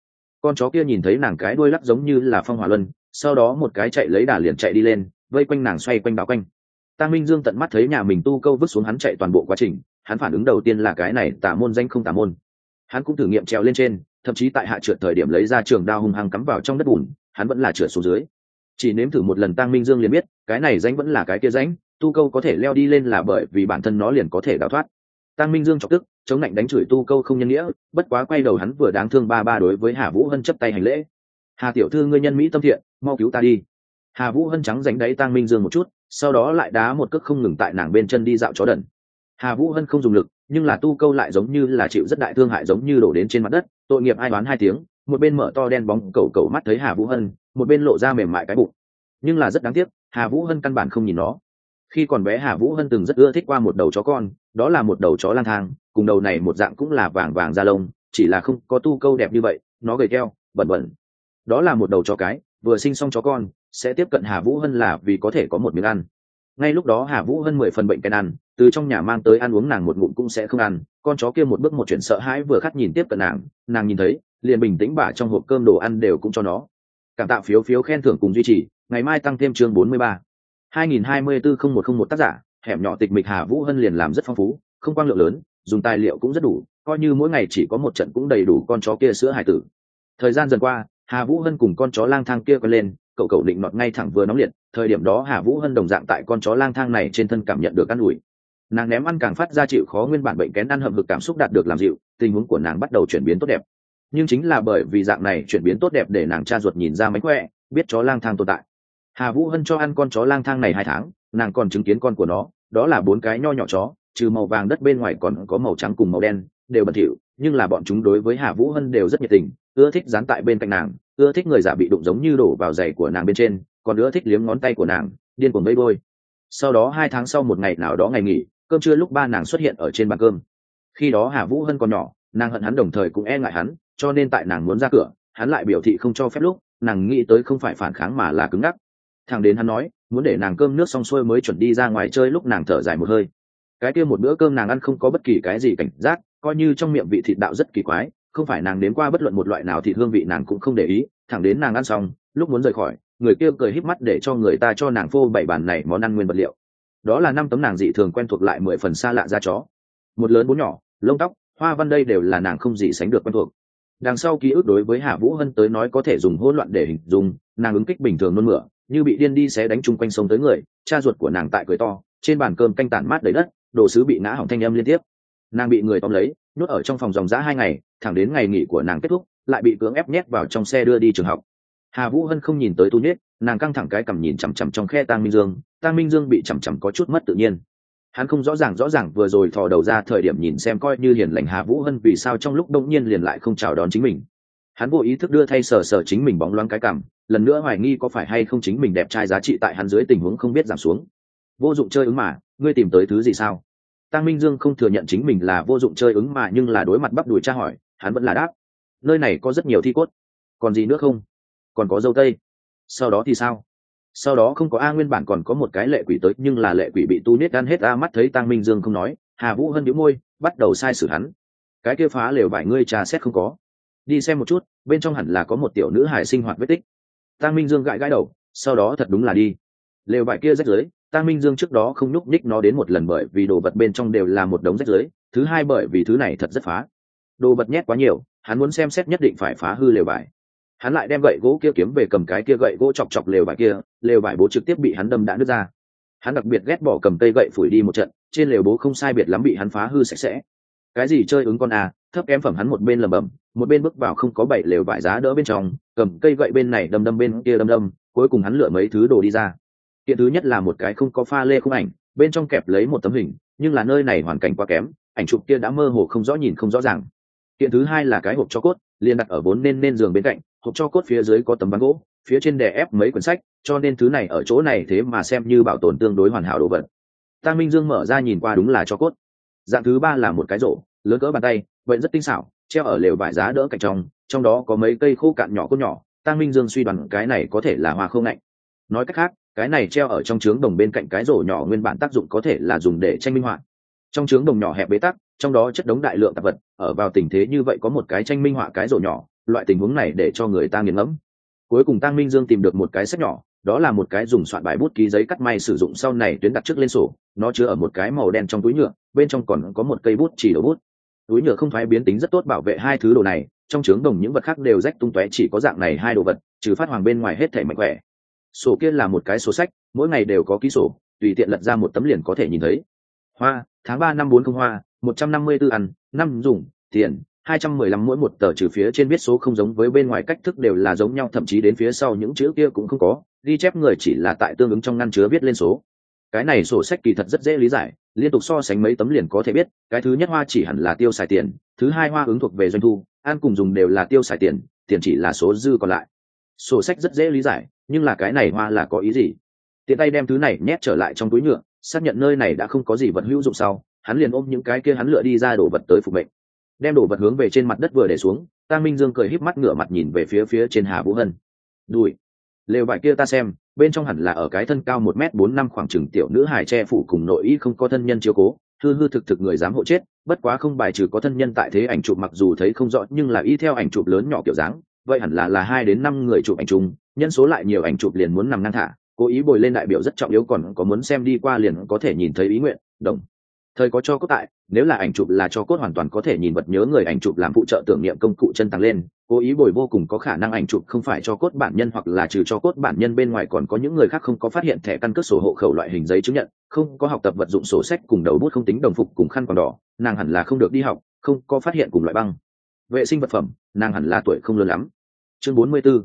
chó kia nhìn thấy nàng cái đuôi lắc giống như là phong hỏa luân, sau đó một cái chạy lấy đà liền chạy đi lên, vây quanh nàng xoay quanh bao quanh. Tang Minh Dương tận mắt thấy nhà mình Tu Câu vứt xuống hắn chạy toàn bộ quá trình, hắn phản ứng đầu tiên là cái này tà môn danh không tà môn. Hắn cũng thử nghiệm trèo lên trên, thậm chí tại hạ trượt thời điểm lấy ra trường đao hung hăng cắm vào trong đất bùn, hắn vẫn là trượt xuống dưới. Chỉ nếm thử một lần Tang Minh Dương liền biết, cái này danh vẫn là cái kia danh, Tu Câu có thể leo đi lên là bởi vì bản thân nó liền có thể đào thoát. Tang Minh Dương chọc tức, chống lạnh đánh chửi Tu Câu không nhân nghĩa, bất quá quay đầu hắn vừa đáng thương ba đối với Hà Vũ Hân chấp tay hành lễ: Hà tiểu thư ngươi nhân mỹ tâm thiện, mau cứu ta đi. Hà Vũ Hân trắng ránh đáy Tang Minh Dương một chút, sau đó lại đá một cước không ngừng tại nàng bên chân đi dạo chó đần. Hà Vũ Hân không dùng lực, nhưng là Tu Câu lại giống như là chịu rất đại thương hại giống như đổ đến trên mặt đất, tội nghiệp ai đoán 2 tiếng, một bên mở to đen bóng cầu mắt thấy Hà Vũ Hân, một bên lộ ra mềm mại cái bụng. Nhưng là rất đáng tiếc, Hà Vũ Hân căn bản không nhìn nó. Khi còn bé Hà Vũ Hân từng rất ưa thích qua một đầu chó con, đó là một đầu chó lang thang, cùng đầu này một dạng cũng là vàng da lông, chỉ là không có Tu Câu đẹp như vậy, nó gầy teo, bẩn. Đó là một đầu chó cái, vừa sinh xong chó con, sẽ tiếp cận Hà Vũ Hân là vì có thể có một miếng ăn. Ngay lúc đó Hà Vũ Hân 10 phần bệnh cái ăn, từ trong nhà mang tới ăn uống nàng một ngụm cũng sẽ không ăn, con chó kia một bước một chuyển sợ hãi vừa khát nhìn tiếp cận nàng nhìn thấy, liền bình tĩnh bả trong hộp cơm đồ ăn đều cũng cho nó. Cảm tạ phiếu khen thưởng cùng duy trì, ngày mai tăng thêm chương 43. 2024-0101 tác giả, hẻm nhỏ tịch mịch Hà Vũ Hân liền làm rất phong phú, không quang lượng lớn, dùng tài liệu cũng rất đủ, coi như mỗi ngày chỉ có một trận cũng đầy đủ con chó kia sữa hải tử. Thời gian dần qua, Hà Vũ Hân cùng con chó lang thang kia quen lên, cậu định nọt ngay thẳng vừa nóng liệt. Thời điểm đó Hà Vũ Hân đồng dạng tại con chó lang thang này trên thân cảm nhận được an ủi. Nàng ném ăn càng phát ra chịu khó, nguyên bản bệnh kén ăn hậm hực cảm xúc đạt được làm dịu, tình huống của nàng bắt đầu chuyển biến tốt đẹp. Nhưng chính là bởi vì dạng này chuyển biến tốt đẹp để nàng cha ruột nhìn ra mánh khỏe, biết chó lang thang tồn tại. Hà Vũ Hân cho ăn con chó lang thang này 2 tháng, nàng còn chứng kiến con của nó, đó là 4 cái nho nhỏ chó, trừ màu vàng đất bên ngoài còn có màu trắng cùng màu đen, đều bẩn thỉu, nhưng là bọn chúng đối với Hà Vũ Hân đều rất nhiệt tình, ưa thích dán tại bên cạnh nàng, ưa thích người giả bị đụng giống như đổ vào giày của nàng bên trên, còn ưa thích liếm ngón tay của nàng, điên cuồng vẫy đuôi. Sau đó 2 tháng sau một ngày nào đó ngày nghỉ, cơm trưa lúc ba nàng xuất hiện ở trên bàn cơm. Khi đó Hà Vũ Hân còn nhỏ, nàng hận hắn đồng thời cũng e ngại hắn, cho nên tại nàng muốn ra cửa, hắn lại biểu thị không cho phép lúc, nàng nghĩ tới không phải phản kháng mà là cứng ngắc. Thằng đến hắn nói muốn để nàng cơm nước xong xuôi mới chuẩn đi ra ngoài chơi lúc nàng thở dài một hơi. Cái kia một bữa cơm nàng ăn không có bất kỳ cái gì cảnh giác, coi như trong miệng vị thịt đạo rất kỳ quái, không phải nàng nếm qua bất luận một loại nào thịt hương vị nàng cũng không để ý. Thẳng đến nàng ăn xong, lúc muốn rời khỏi, người kia cười híp mắt để cho người ta cho nàng phô 7 bàn này món ăn nguyên vật liệu. Đó là 5 tấm nàng dị thường quen thuộc lại 10 phần xa lạ da chó, 1 lớn 4 nhỏ, lông tóc, hoa văn đây đều là nàng không gì sánh được quen thuộc. Đằng sau ký ức đối với Hà Vũ Hân tới nói có thể dùng hỗn loạn để hình dung, nàng ứng kích bình thường nôn mửa, như bị điên đi xé đánh chung quanh sông tới người, cha ruột của nàng tại cười to, trên bàn cơm canh tản mát đầy đất, đồ sứ bị ngã hỏng thanh âm liên tiếp. Nàng bị người tóm lấy, nhốt ở trong phòng dòng dã 2 ngày, thẳng đến ngày nghỉ của nàng kết thúc, lại bị cưỡng ép nhét vào trong xe đưa đi trường học. Hà Vũ Hân không nhìn tới Tu Niết, nàng căng thẳng cái cằm nhìn chằm chằm trong khe Tang Minh Dương bị chằm chằm có chút mất tự nhiên. Hắn không rõ ràng vừa rồi thò đầu ra thời điểm nhìn xem coi như hiền lành Hà Vũ Hân vì sao trong lúc đông nhiên liền lại không chào đón chính mình. Hắn vô ý thức đưa thay sờ chính mình bóng loáng cái cằm, lần nữa hoài nghi có phải hay không chính mình đẹp trai giá trị tại hắn dưới tình huống không biết giảm xuống. Vô dụng chơi ứng mà, ngươi tìm tới thứ gì sao? Tang Minh Dương không thừa nhận chính mình là vô dụng chơi ứng mà, nhưng là đối mặt bắp đùi tra hỏi, hắn vẫn là đáp. Nơi này có rất nhiều thi cốt. Còn gì nữa không? Còn có dâu tây. Sau đó thì sao? Sau đó không có nguyên bản còn có một cái lệ quỷ tới, nhưng là lệ quỷ bị Tu Niết ăn hết. Mắt thấy Tang Minh Dương không nói, Hà Vũ Hân nhíu môi, bắt đầu sai sử hắn. Cái kia phá lều vải ngươi trà xét không có? Đi xem một chút, bên trong hẳn là có một tiểu nữ hài sinh hoạt vết tích. Tang Minh Dương gãi đầu, sau đó thật đúng là đi. Lều vải kia rách rưới, Tang Minh Dương trước đó không nhúc nhích nó đến một lần bởi vì đồ vật bên trong đều là một đống rách rưới, thứ hai bởi vì thứ này thật rất phá. Đồ vật nhét quá nhiều, hắn muốn xem xét nhất định phải phá hư lều vải. Hắn lại đem gậy gỗ kia kiếm về cầm cái kia gậy gỗ chọc lều vải kia, lều vải bố trực tiếp bị hắn đâm đã nứt ra. Hắn đặc biệt ghét bỏ cầm cây gậy phủi đi một trận, trên lều bố không sai biệt lắm bị hắn phá hư sạch sẽ. Cái gì chơi ứng con thấp kém phẩm, hắn một bên lẩm bẩm, một bên bước vào không có 7 lều vải giá đỡ bên trong, cầm cây gậy bên này đâm bên kia đâm, cuối cùng hắn lựa mấy thứ đồ đi ra. Kiện thứ nhất là một cái không có pha lê khung ảnh, bên trong kẹp lấy một tấm hình, nhưng là nơi này hoàn cảnh quá kém, ảnh chụp kia đã mơ hồ không rõ nhìn không rõ ràng. Kiện thứ hai là cái hộp cho cốt, liền đặt ở vốn nên giường bên cạnh, hộp cho cốt phía dưới có tấm ván gỗ, phía trên đè ép mấy quyển sách, cho nên thứ này ở chỗ này thế mà xem như bảo tồn tương đối hoàn hảo đồ vật. Tang Minh Dương mở ra nhìn qua đúng là cho cốt. Dạng thứ ba là một cái rổ, lớn cỡ bàn tay, vậy rất tinh xảo, treo ở lều vải giá đỡ cạnh trong đó có mấy cây khô cạn nhỏ cốt nhỏ. Tang Minh Dương suy đoán cái này có thể là hoa khô ngạnh. Nói cách khác, cái này treo ở trong trướng đồng bên cạnh cái rổ nhỏ nguyên bản tác dụng có thể là dùng để tranh minh họa. Trong trướng đồng nhỏ hẹp bế tắc, trong đó chất đống đại lượng tạp vật, ở vào tình thế như vậy có một cái tranh minh họa cái rổ nhỏ, loại tình huống này để cho người ta nghiền ngẫm. Cuối cùng Tang Minh Dương tìm được một cái sách nhỏ, đó là một cái dùng soạn bài bút ký giấy cắt may sử dụng sau này tuyến đặt trước lên sổ, nó chứa ở một cái màu đen trong túi nhựa, bên trong còn có một cây bút chỉ đầu bút. Túi nhựa không thoái biến tính rất tốt bảo vệ hai thứ đồ này, trong trướng đồng những vật khác đều rách tung tóe, chỉ có dạng này hai đồ vật, trừ phát hoàng bên ngoài hết thảy mạnh khỏe. Sổ kia là một cái sổ sách, mỗi ngày đều có ký sổ, tùy tiện lật ra một tấm liền có thể nhìn thấy. Hoa, tháng 3 năm 40 hoa, 154 ăn, năm dùng, tiền, 215 mỗi một tờ, trừ phía trên viết số không giống với bên ngoài cách thức đều là giống nhau, thậm chí đến phía sau những chữ kia cũng không có, ghi chép người chỉ là tại tương ứng trong ngăn chứa viết lên số. Cái này sổ sách kỳ thật rất dễ lý giải, liên tục so sánh mấy tấm liền có thể biết, cái thứ nhất hoa chỉ hẳn là tiêu xài tiền, thứ hai hoa ứng thuộc về doanh thu, ăn cùng dùng đều là tiêu xài tiền, tiền chỉ là số dư còn lại. Sổ sách rất dễ lý giải, nhưng là cái này hoa là có ý gì? Tiện tay đem thứ này nhét trở lại trong túi nhựa, xác nhận nơi này đã không có gì vật hữu dụng sau, hắn liền ôm những cái kia hắn lựa đi ra đồ vật tới phục mệnh. Đem đồ vật hướng về trên mặt đất vừa để xuống, Tang Minh Dương cười híp mắt ngửa mặt nhìn về phía trên Hà Vũ Hân. Đùi, lều vải kia ta xem, bên trong hẳn là ở cái thân cao 1m45 khoảng chừng tiểu nữ hài che phủ cùng nội y, không có thân nhân chiếu cố, hư thực người dám hộ chết, bất quá không bài trừ có thân nhân tại thế. Ảnh chụp mặc dù thấy không rõ nhưng là y theo ảnh chụp lớn nhỏ kiểu dáng, vậy hẳn là 2 đến 5 người chụp ảnh chung, nhân số lại nhiều ảnh chụp liền muốn nằm ngang thả, cố ý bồi lên đại biểu rất trọng yếu, còn có muốn xem đi qua liền có thể nhìn thấy ý nguyện đồng thời có cho cốt tại. Nếu là ảnh chụp là cho cốt, hoàn toàn có thể nhìn vật nhớ người ảnh chụp làm phụ trợ tưởng niệm công cụ chân tăng lên. Cố ý bồi vô cùng có khả năng ảnh chụp không phải cho cốt bản nhân, hoặc là trừ cho cốt bản nhân bên ngoài còn có những người khác không có phát hiện thẻ căn cước, sổ hộ khẩu, loại hình giấy chứng nhận, không có học tập vật dụng sổ sách cùng đầu bút, không tính đồng phục cùng khăn quàng đỏ, nàng hẳn là không được đi học, không có phát hiện cùng loại băng vệ sinh vật phẩm, nàng hẳn là tuổi không lớn lắm. Chương 44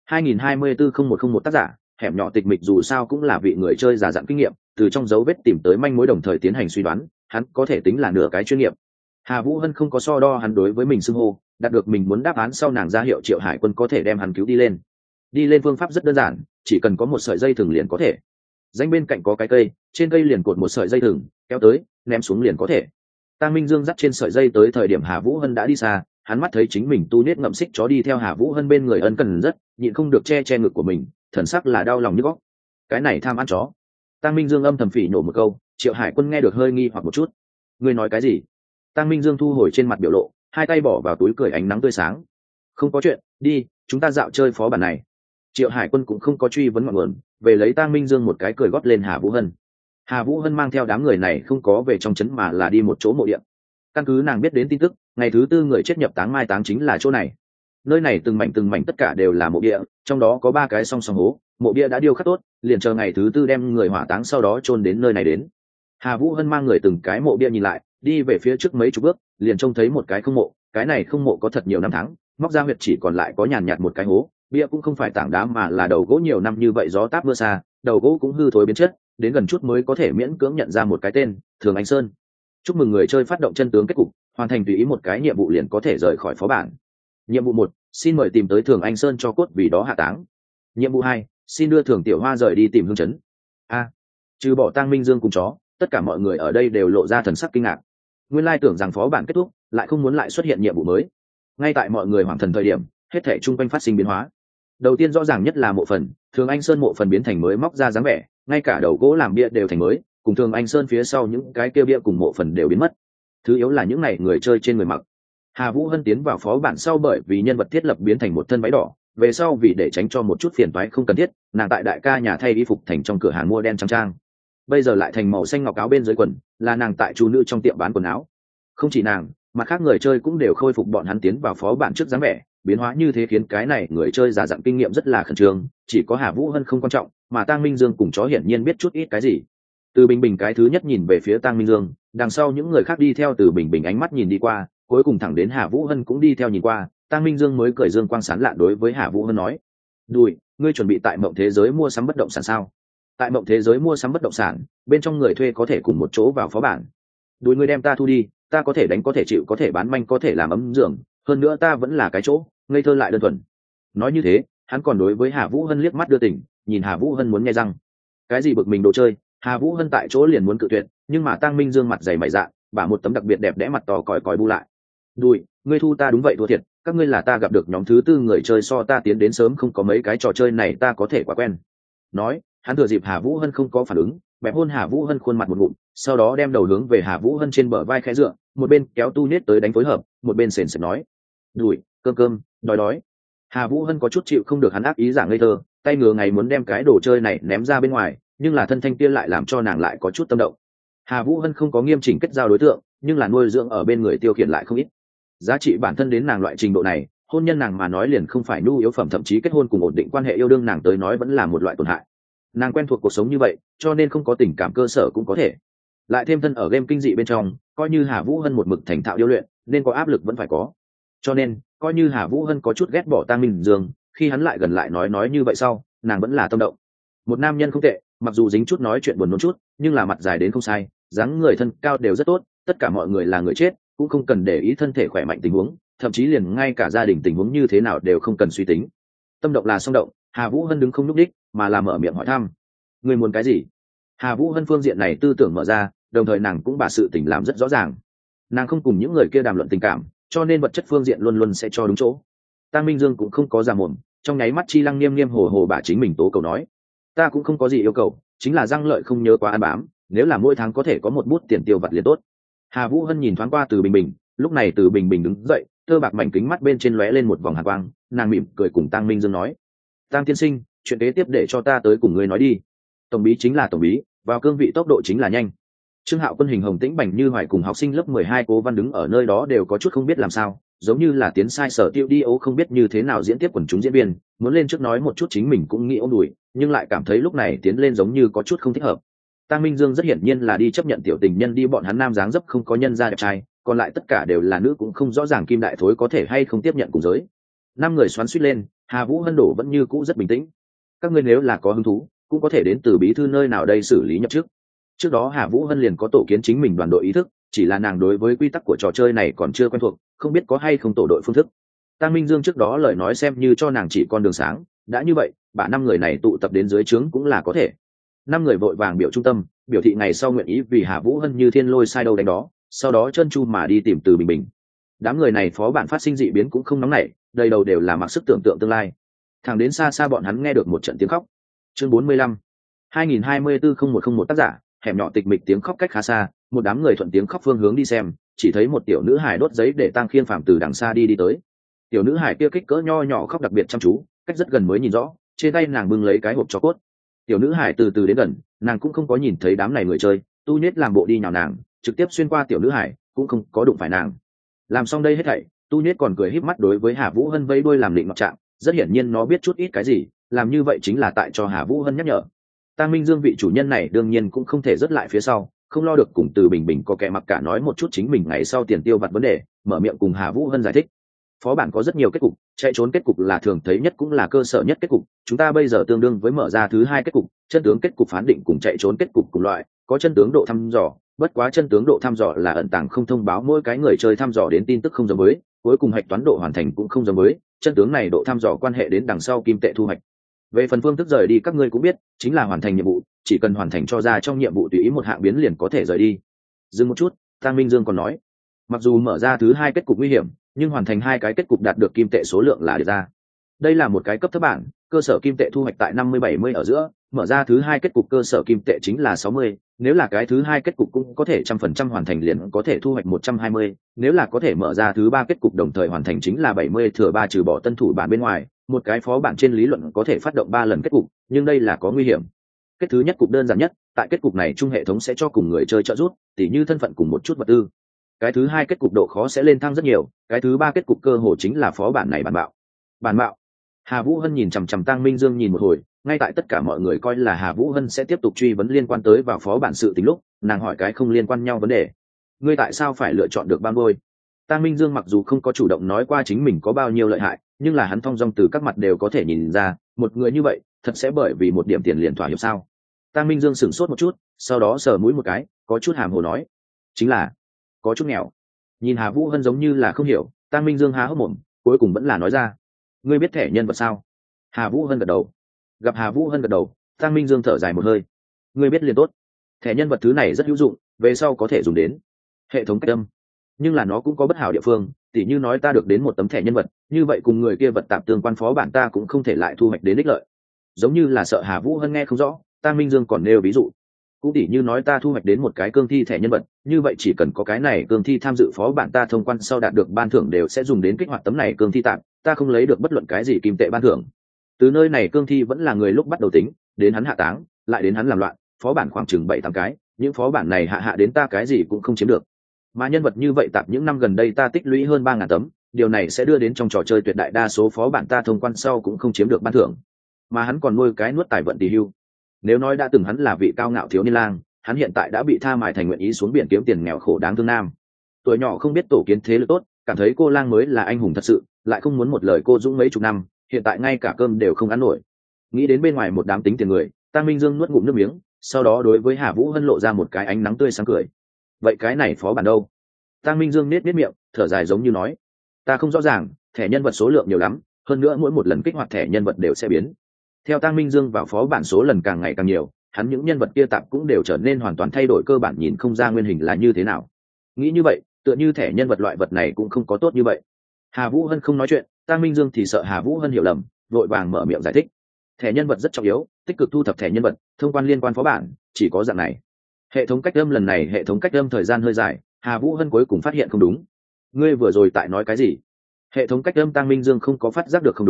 2024-0101 tác giả hẻm nhỏ tịch mịch. Dù sao cũng là vị người chơi già dặn kinh nghiệm, từ trong dấu vết tìm tới manh mối đồng thời tiến hành suy đoán, hắn có thể tính là nửa cái chuyên nghiệp. Hà Vũ Hân không có so đo hắn đối với mình xưng hô, đạt được mình muốn đáp án sau nàng ra hiệu Triệu Hải Quân có thể đem hắn cứu đi lên. Đi lên phương pháp rất đơn giản, chỉ cần có một sợi dây thừng liền có thể. Danh bên cạnh có cái cây, trên cây liền cột một sợi dây thừng, kéo tới ném xuống liền có thể. Tang Minh Dương dắt trên sợi dây tới thời điểm Hà Vũ Hân đã đi xa, hắn mắt thấy chính mình tu nết ngậm xích chó đi theo Hà Vũ Hân bên người ân cần rất, nhịn không được che ngực của mình, thần sắc là đau lòng như góc. Cái này tham ăn chó. Tang Minh Dương âm thầm phỉ nhổ một câu. Triệu Hải Quân nghe được hơi nghi hoặc một chút. Ngươi nói cái gì? Tang Minh Dương thu hồi trên mặt biểu lộ, hai tay bỏ vào túi cười, ánh nắng tươi sáng. Không có chuyện, đi, chúng ta dạo chơi phó bản này. Triệu Hải Quân cũng không có truy vấn ngọn nguồn, về lấy Tang Minh Dương một cái cười gót lên Hà Vũ Hân. Hà Vũ Hân mang theo đám người này không có về trong trấn mà là đi một chỗ mộ điện. Căn cứ nàng biết đến tin tức, ngày thứ 4 người chết nhập táng mai táng chính là chỗ này. Nơi này từng mảnh tất cả đều là mộ địa, trong đó có 3 cái song song hố, mộ địa đã điêu khắc tốt, liền chờ ngày thứ 4 đem người hỏa táng sau đó chôn đến nơi này đến. Hà Vũ Hân mang người từng cái mộ bia nhìn lại, đi về phía trước mấy chục bước, liền trông thấy một cái không mộ, cái này không mộ có thật nhiều năm tháng, móc ra huyệt chỉ còn lại có nhàn nhạt một cái hố, bia cũng không phải tảng đá mà là đầu gỗ, nhiều năm như vậy gió táp mưa xa, đầu gỗ cũng hư thối biến chất, đến gần chút mới có thể miễn cưỡng nhận ra một cái tên, Thường Anh Sơn. Chúc mừng người chơi phát động chân tướng kết cục, hoàn thành tùy ý một cái nhiệm vụ liền có thể rời khỏi phó bản. Nhiệm vụ 1, xin mời tìm tới Thường Anh Sơn cho cốt vì đó hạ táng. Nhiệm vụ 2, xin đưa Thường Tiểu Hoa rời đi tìm hương chấn. Trừ bỏ Tang Minh Dương cùng chó, tất cả mọi người ở đây đều lộ ra thần sắc kinh ngạc. Nguyên lai tưởng rằng phó bản kết thúc, lại không muốn lại xuất hiện nhiệm vụ mới. Ngay tại mọi người hoảng thần thời điểm, hết thảy chung quanh phát sinh biến hóa. Đầu tiên rõ ràng nhất là mộ phần, Thường Anh Sơn mộ phần biến thành mới móc ra dáng vẻ, ngay cả đầu gỗ làm bia đều thành mới, cùng Thường Anh Sơn phía sau những cái kia bia cùng mộ phần đều biến mất. Thứ yếu là những này người chơi trên người mặc. Hà Vũ Hân tiến vào phó bản sau bởi vì nhân vật thiết lập biến thành một thân váy đỏ, về sau vì để tránh cho một chút phiền toái không cần thiết, nàng tại đại ca nhà thay y phục thành trong cửa hàng mua đen trắng trang. Bây giờ lại thành màu xanh ngọc áo bên dưới quần, là nàng tại chu nữ trong tiệm bán quần áo. Không chỉ nàng, mà khác người chơi cũng đều khôi phục bọn hắn tiến vào phó bản trước dáng vẻ, biến hóa như thế khiến cái này người chơi giả dặn kinh nghiệm rất là khẩn trương, chỉ có Hà Vũ Hân không quan trọng, mà Tang Minh Dương cùng chó hiển nhiên biết chút ít cái gì. Từ Bình Bình cái thứ nhất nhìn về phía Tang Minh Dương, đằng sau những người khác đi theo Từ Bình Bình ánh mắt nhìn đi qua, cuối cùng thẳng đến Hà Vũ Hân cũng đi theo nhìn qua, Tang Minh Dương mới cười dương quang sán lạ đối với Hà Vũ Hân nói: "Đùi, ngươi chuẩn bị tại Mộng Thế Giới mua sắm bất động sản sao?" Tại Mộng Thế Giới mua sắm bất động sản, bên trong người thuê có thể cùng một chỗ vào phó bản. "Đùi, ngươi đem ta thu đi, ta có thể đánh có thể chịu có thể bán manh có thể làm ấm giường, hơn nữa ta vẫn là cái chỗ, ngây thơ lại đơn thuần." Nói như thế, hắn còn đối với Hà Vũ Hân liếc mắt đưa tình, nhìn Hà Vũ Hân muốn nghe răng. Cái gì bực mình đồ chơi, Hà Vũ Hân tại chỗ liền muốn cự tuyệt, nhưng mà Tang Minh Dương mặt dày mày dạn, bả một tấm đặc biệt đẹp đẽ mặt to còi còi bu lại. "Đùi, ngươi thu ta đúng vậy thua thiệt, các ngươi là ta gặp được nhóm thứ 4 người chơi so ta tiến đến sớm, không có mấy cái trò chơi này ta có thể quá quen." Nói, hắn thừa dịp Hà Vũ Hân không có phản ứng, bẹp hôn Hà Vũ Hân khuôn mặt một ngụm, sau đó đem đầu hướng về Hà Vũ Hân trên bờ vai khẽ dựa, một bên kéo tu nết tới đánh phối hợp, một bên sền sệt nói: "Đùi, cơm, đói đói." Hà Vũ Hân có chút chịu không được hắn ác ý giả ngây thơ, tay ngừa ngày muốn đem cái đồ chơi này ném ra bên ngoài, nhưng là thân thanh kia lại làm cho nàng lại có chút tâm động. Hà Vũ Hân không có nghiêm chỉnh kết giao đối tượng, nhưng là nuôi dưỡng ở bên người tiêu khiển lại không ít. Giá trị bản thân đến nàng loại trình độ này, hôn nhân nàng mà nói liền không phải nhu yếu phẩm, thậm chí kết hôn cùng ổn định quan hệ yêu đương nàng tới nói vẫn là một loại tổn hại. Nàng quen thuộc cuộc sống như vậy, cho nên không có tình cảm cơ sở cũng có thể. Lại thêm thân ở game kinh dị bên trong, coi như Hà Vũ Hân một mực thành thạo điêu luyện, nên có áp lực vẫn phải có. Cho nên, coi như Hà Vũ Hân có chút ghét bỏ Tang Minh Dương, khi hắn lại gần lại nói như vậy sau, nàng vẫn là tâm động. Một nam nhân không tệ, mặc dù dính chút nói chuyện buồn nôn chút, nhưng là mặt dài đến không sai, dáng người thân cao đều rất tốt, tất cả mọi người là người chết, cũng không cần để ý thân thể khỏe mạnh tình huống, thậm chí liền ngay cả gia đình tình huống như thế nào đều không cần suy tính. Tâm động là xung động, Hà Vũ Hân đứng không nhúc đích, mà là mở miệng hỏi thăm: "Ngươi muốn cái gì?" Hà Vũ Hân phương diện này tư tưởng mở ra, đồng thời nàng cũng bà sự tình làm rất rõ ràng. Nàng không cùng những người kia đàm luận tình cảm, cho nên vật chất phương diện luôn luôn sẽ cho đúng chỗ. Tang Minh Dương cũng không có giả mồm, trong nháy mắt chi lăng nghiêm nghiêm hồ hồ bà chính mình tố cầu nói: "Ta cũng không có gì yêu cầu, chính là răng lợi không nhớ quá ăn bám, nếu là mỗi tháng có thể có một bút tiền tiêu vặt liền tốt." Hà Vũ Hân nhìn thoáng qua Từ Bình Bình, lúc này Từ Bình Bình đứng dậy, tơ bạc mảnh kính mắt bên trên lóe lên một vòng hàn quang, nàng mỉm cười cùng Tang Minh Dương nói: "Tang tiên sinh, chuyện kế tiếp để cho ta tới cùng ngươi nói đi. Tổng bí chính là tổng bí, vào cương vị tốc độ chính là nhanh. Trương Hạo Quân, Hình Hồng Tĩnh, Bành Như Hoài cùng học sinh lớp 12 Cố Văn đứng ở nơi đó đều có chút không biết làm sao, giống như là tiến sai sở tiêu đi ấu không biết như thế nào diễn tiếp quần chúng diễn viên, muốn lên trước nói một chút chính mình cũng nghĩ ôm đùi, nhưng lại cảm thấy lúc này tiến lên giống như có chút không thích hợp. Tăng Minh Dương rất hiển nhiên là đi chấp nhận tiểu tình nhân đi, bọn hắn nam dáng dấp không có nhân gia đẹp trai, còn lại tất cả đều là nữ, cũng không rõ ràng Kim Đại Thối có thể hay không tiếp nhận cùng giới. Năm người xoắn xuýt lên, Hà Vũ Hân đổ vẫn như cũ rất bình tĩnh. Các ngươi nếu là có hứng thú, cũng có thể đến từ bí thư nơi nào đây xử lý nhập chức. Trước đó Hà Vũ Hân liền có tổ kiến chính mình đoàn đội ý thức, chỉ là nàng đối với quy tắc của trò chơi này còn chưa quen thuộc, không biết có hay không tổ đội phương thức. Tăng Minh Dương trước đó lời nói xem như cho nàng chỉ con đường sáng, đã như vậy, bà năm người này tụ tập đến dưới trướng cũng là có thể. Năm người vội vàng biểu trung tâm, biểu thị ngày sau nguyện ý vì Hà Vũ Hân như thiên lôi sai đâu đánh đó, sau đó chân chu mà đi tìm Từ Bình Bình. Đám người này phó bản phát sinh dị biến cũng không nóng nảy, đầy đầu đều là mặc sức tưởng tượng tương lai. Thẳng đến xa xa bọn hắn nghe được một trận tiếng khóc. Chương 45. 2024-0101 tác giả, hẻm nhỏ tịch mịch, tiếng khóc cách khá xa, một đám người thuận tiếng khóc phương hướng đi xem, chỉ thấy một tiểu nữ hài đốt giấy để Tang Khiên Phàm từ đằng xa đi tới. Tiểu nữ hài kia kích cỡ nho nhỏ, khóc đặc biệt chăm chú, cách rất gần mới nhìn rõ, trên tay nàng bưng lấy cái hộp cho cốt. Tiểu nữ hài từ từ đến gần, nàng cũng không có nhìn thấy đám này người chơi, tu nhết làm bộ đi nhào nàng, trực tiếp xuyên qua tiểu nữ hài, cũng không có đụng phải nàng. Làm xong đây hết thảy, tu nhết còn cười híp mắt đối với Hà Vũ Hân vẫy đuôi làm định mặc trạng, rất hiển nhiên nó biết chút ít cái gì, làm như vậy chính là tại cho Hà Vũ Hân nhắc nhở. Tăng Minh Dương vị chủ nhân này đương nhiên cũng không thể rớt lại phía sau, không lo được cùng Từ Bình Bình có kẻ mặc cả nói một chút chính mình ngày sau tiền tiêu vặt vấn đề, mở miệng cùng Hà Vũ Hân giải thích. Phó bản có rất nhiều kết cục, chạy trốn kết cục là thường thấy nhất cũng là cơ sở nhất kết cục, chúng ta bây giờ tương đương với mở ra thứ hai kết cục, chân tướng kết cục phán định cùng chạy trốn kết cục cùng loại, có chân tướng độ thăm dò, bất quá chân tướng độ thăm dò là ẩn tàng không thông báo mỗi cái người chơi thăm dò đến tin tức không giống với, cuối cùng hạch toán độ hoàn thành cũng không giống với, chân tướng này độ thăm dò quan hệ đến đằng sau kim tệ thu hoạch. Về phần phương thức rời đi các ngươi cũng biết, chính là hoàn thành nhiệm vụ, chỉ cần hoàn thành cho ra trong nhiệm vụ tùy ý một hạng biến liền có thể rời đi. Dừng một chút, Tăng Minh Dương còn nói, mặc dù mở ra thứ hai kết cục nguy hiểm, nhưng hoàn thành hai cái kết cục đạt được kim tệ số lượng là được ra. Đây là một cái cấp thấp bản, cơ sở kim tệ thu hoạch tại 50-70 ở giữa, mở ra thứ hai kết cục cơ sở kim tệ chính là 60, nếu là cái thứ hai kết cục cũng có thể 100% hoàn thành liền có thể thu hoạch 120, nếu là có thể mở ra thứ ba kết cục đồng thời hoàn thành chính là 70 thừa 3 trừ bỏ tân thủ bản bên ngoài, một cái phó bản trên lý luận có thể phát động 3 lần kết cục, nhưng đây là có nguy hiểm. Kết thứ nhất cục đơn giản nhất, tại kết cục này chung hệ thống sẽ cho cùng người chơi trợ giúp, tỉ như thân phận cùng một chút vật tư. Cái thứ hai kết cục độ khó sẽ lên thăng rất nhiều, cái thứ ba kết cục cơ hồ chính là phó bản này bản bạo. Bản bạo. Hà Vũ Hân nhìn chằm chằm Tăng Minh Dương nhìn một hồi, ngay tại tất cả mọi người coi là Hà Vũ Hân sẽ tiếp tục truy vấn liên quan tới vào phó bản sự tình lúc, nàng hỏi cái không liên quan nhau vấn đề. Ngươi tại sao phải lựa chọn được Bam Bôi? Tăng Minh Dương mặc dù không có chủ động nói qua chính mình có bao nhiêu lợi hại, nhưng là hắn thong dong từ các mặt đều có thể nhìn ra, một người như vậy, thật sẽ bởi vì một điểm tiền liền thỏa hiệp sao? Tăng Minh Dương sửng sốt một chút, sau đó sờ mũi một cái, có chút hàm hồ nói, chính là có chút nghèo. Nhìn Hà Vũ Hân giống như là không hiểu, Tăng Minh Dương há hốc mồm, cuối cùng vẫn là nói ra, ngươi biết thẻ nhân vật sao? Hà Vũ Hân gật đầu. Gặp Hà Vũ Hân gật đầu, Tăng Minh Dương thở dài một hơi. Ngươi biết liền tốt. Thẻ nhân vật thứ này rất hữu dụng, về sau có thể dùng đến hệ thống cách âm. Nhưng là nó cũng có bất hảo địa phương, tỉ như nói ta được đến một tấm thẻ nhân vật, như vậy cùng người kia vật tạp tương quan phó bản ta cũng không thể lại thu hoạch đến ích lợi. Giống như là sợ Hà Vũ Hân nghe không rõ, Tăng Minh Dương còn nêu ví dụ. Cũng tỉ như nói ta thu hoạch đến một cái cương thi thẻ nhân vật, như vậy chỉ cần có cái này cương thi tham dự phó bản ta thông quan sau đạt được ban thưởng đều sẽ dùng đến kích hoạt tấm này cương thi tạm, ta không lấy được bất luận cái gì kim tệ ban thưởng. Từ nơi này cương thi vẫn là người lúc bắt đầu tính, đến hắn hạ táng, lại đến hắn làm loạn, phó bản khoảng chừng 7-8 cái, những phó bản này hạ đến ta cái gì cũng không chiếm được. Mà nhân vật như vậy tạp những năm gần đây ta tích lũy hơn 3.000 tấm, điều này sẽ đưa đến trong trò chơi tuyệt đại đa số phó bản ta thông quan sau cũng không chiếm được ban thưởng. Mà hắn còn nuôi cái nuốt tài vận tỷ hưu. Nếu nói đã từng hắn là vị cao ngạo thiếu niên lang, hắn hiện tại đã bị tha mài thành nguyện ý xuống biển kiếm tiền nghèo khổ đáng thương nam. Tuổi nhỏ không biết tổ kiến thế lực tốt, cảm thấy cô lang mới là anh hùng thật sự, lại không muốn một lời cô dũng mấy chục năm, hiện tại ngay cả cơm đều không ăn nổi. Nghĩ đến bên ngoài một đám tính tiền người, Tăng Minh Dương nuốt ngụm nước miếng, sau đó đối với Hà Vũ Hân lộ ra một cái ánh nắng tươi sáng cười. Vậy cái này phó bản đâu? Tăng Minh Dương nết miệng, thở dài giống như nói, ta không rõ ràng, thẻ nhân vật số lượng nhiều lắm, hơn nữa mỗi một lần kích hoạt thẻ nhân vật đều sẽ biến. Theo Tăng Minh Dương vào phó bản số lần càng ngày càng nhiều, hắn những nhân vật kia tạp cũng đều trở nên hoàn toàn thay đổi, cơ bản nhìn không ra nguyên hình là như thế nào. Nghĩ như vậy, tựa như thẻ nhân vật loại vật này cũng không có tốt như vậy. Hà Vũ Hân không nói chuyện, Tăng Minh Dương thì sợ Hà Vũ Hân hiểu lầm, vội vàng mở miệng giải thích. Thẻ nhân vật rất trọng yếu, tích cực thu thập thẻ nhân vật, thông quan liên quan phó bản, chỉ có dạng này. Hệ thống cách âm lần này hệ thống cách âm thời gian hơi dài, Hà Vũ Hân cuối cùng phát hiện không đúng. Ngươi vừa rồi tại nói cái gì? Hệ thống cách âm Tăng Minh Dương không có phát giác được không đúng,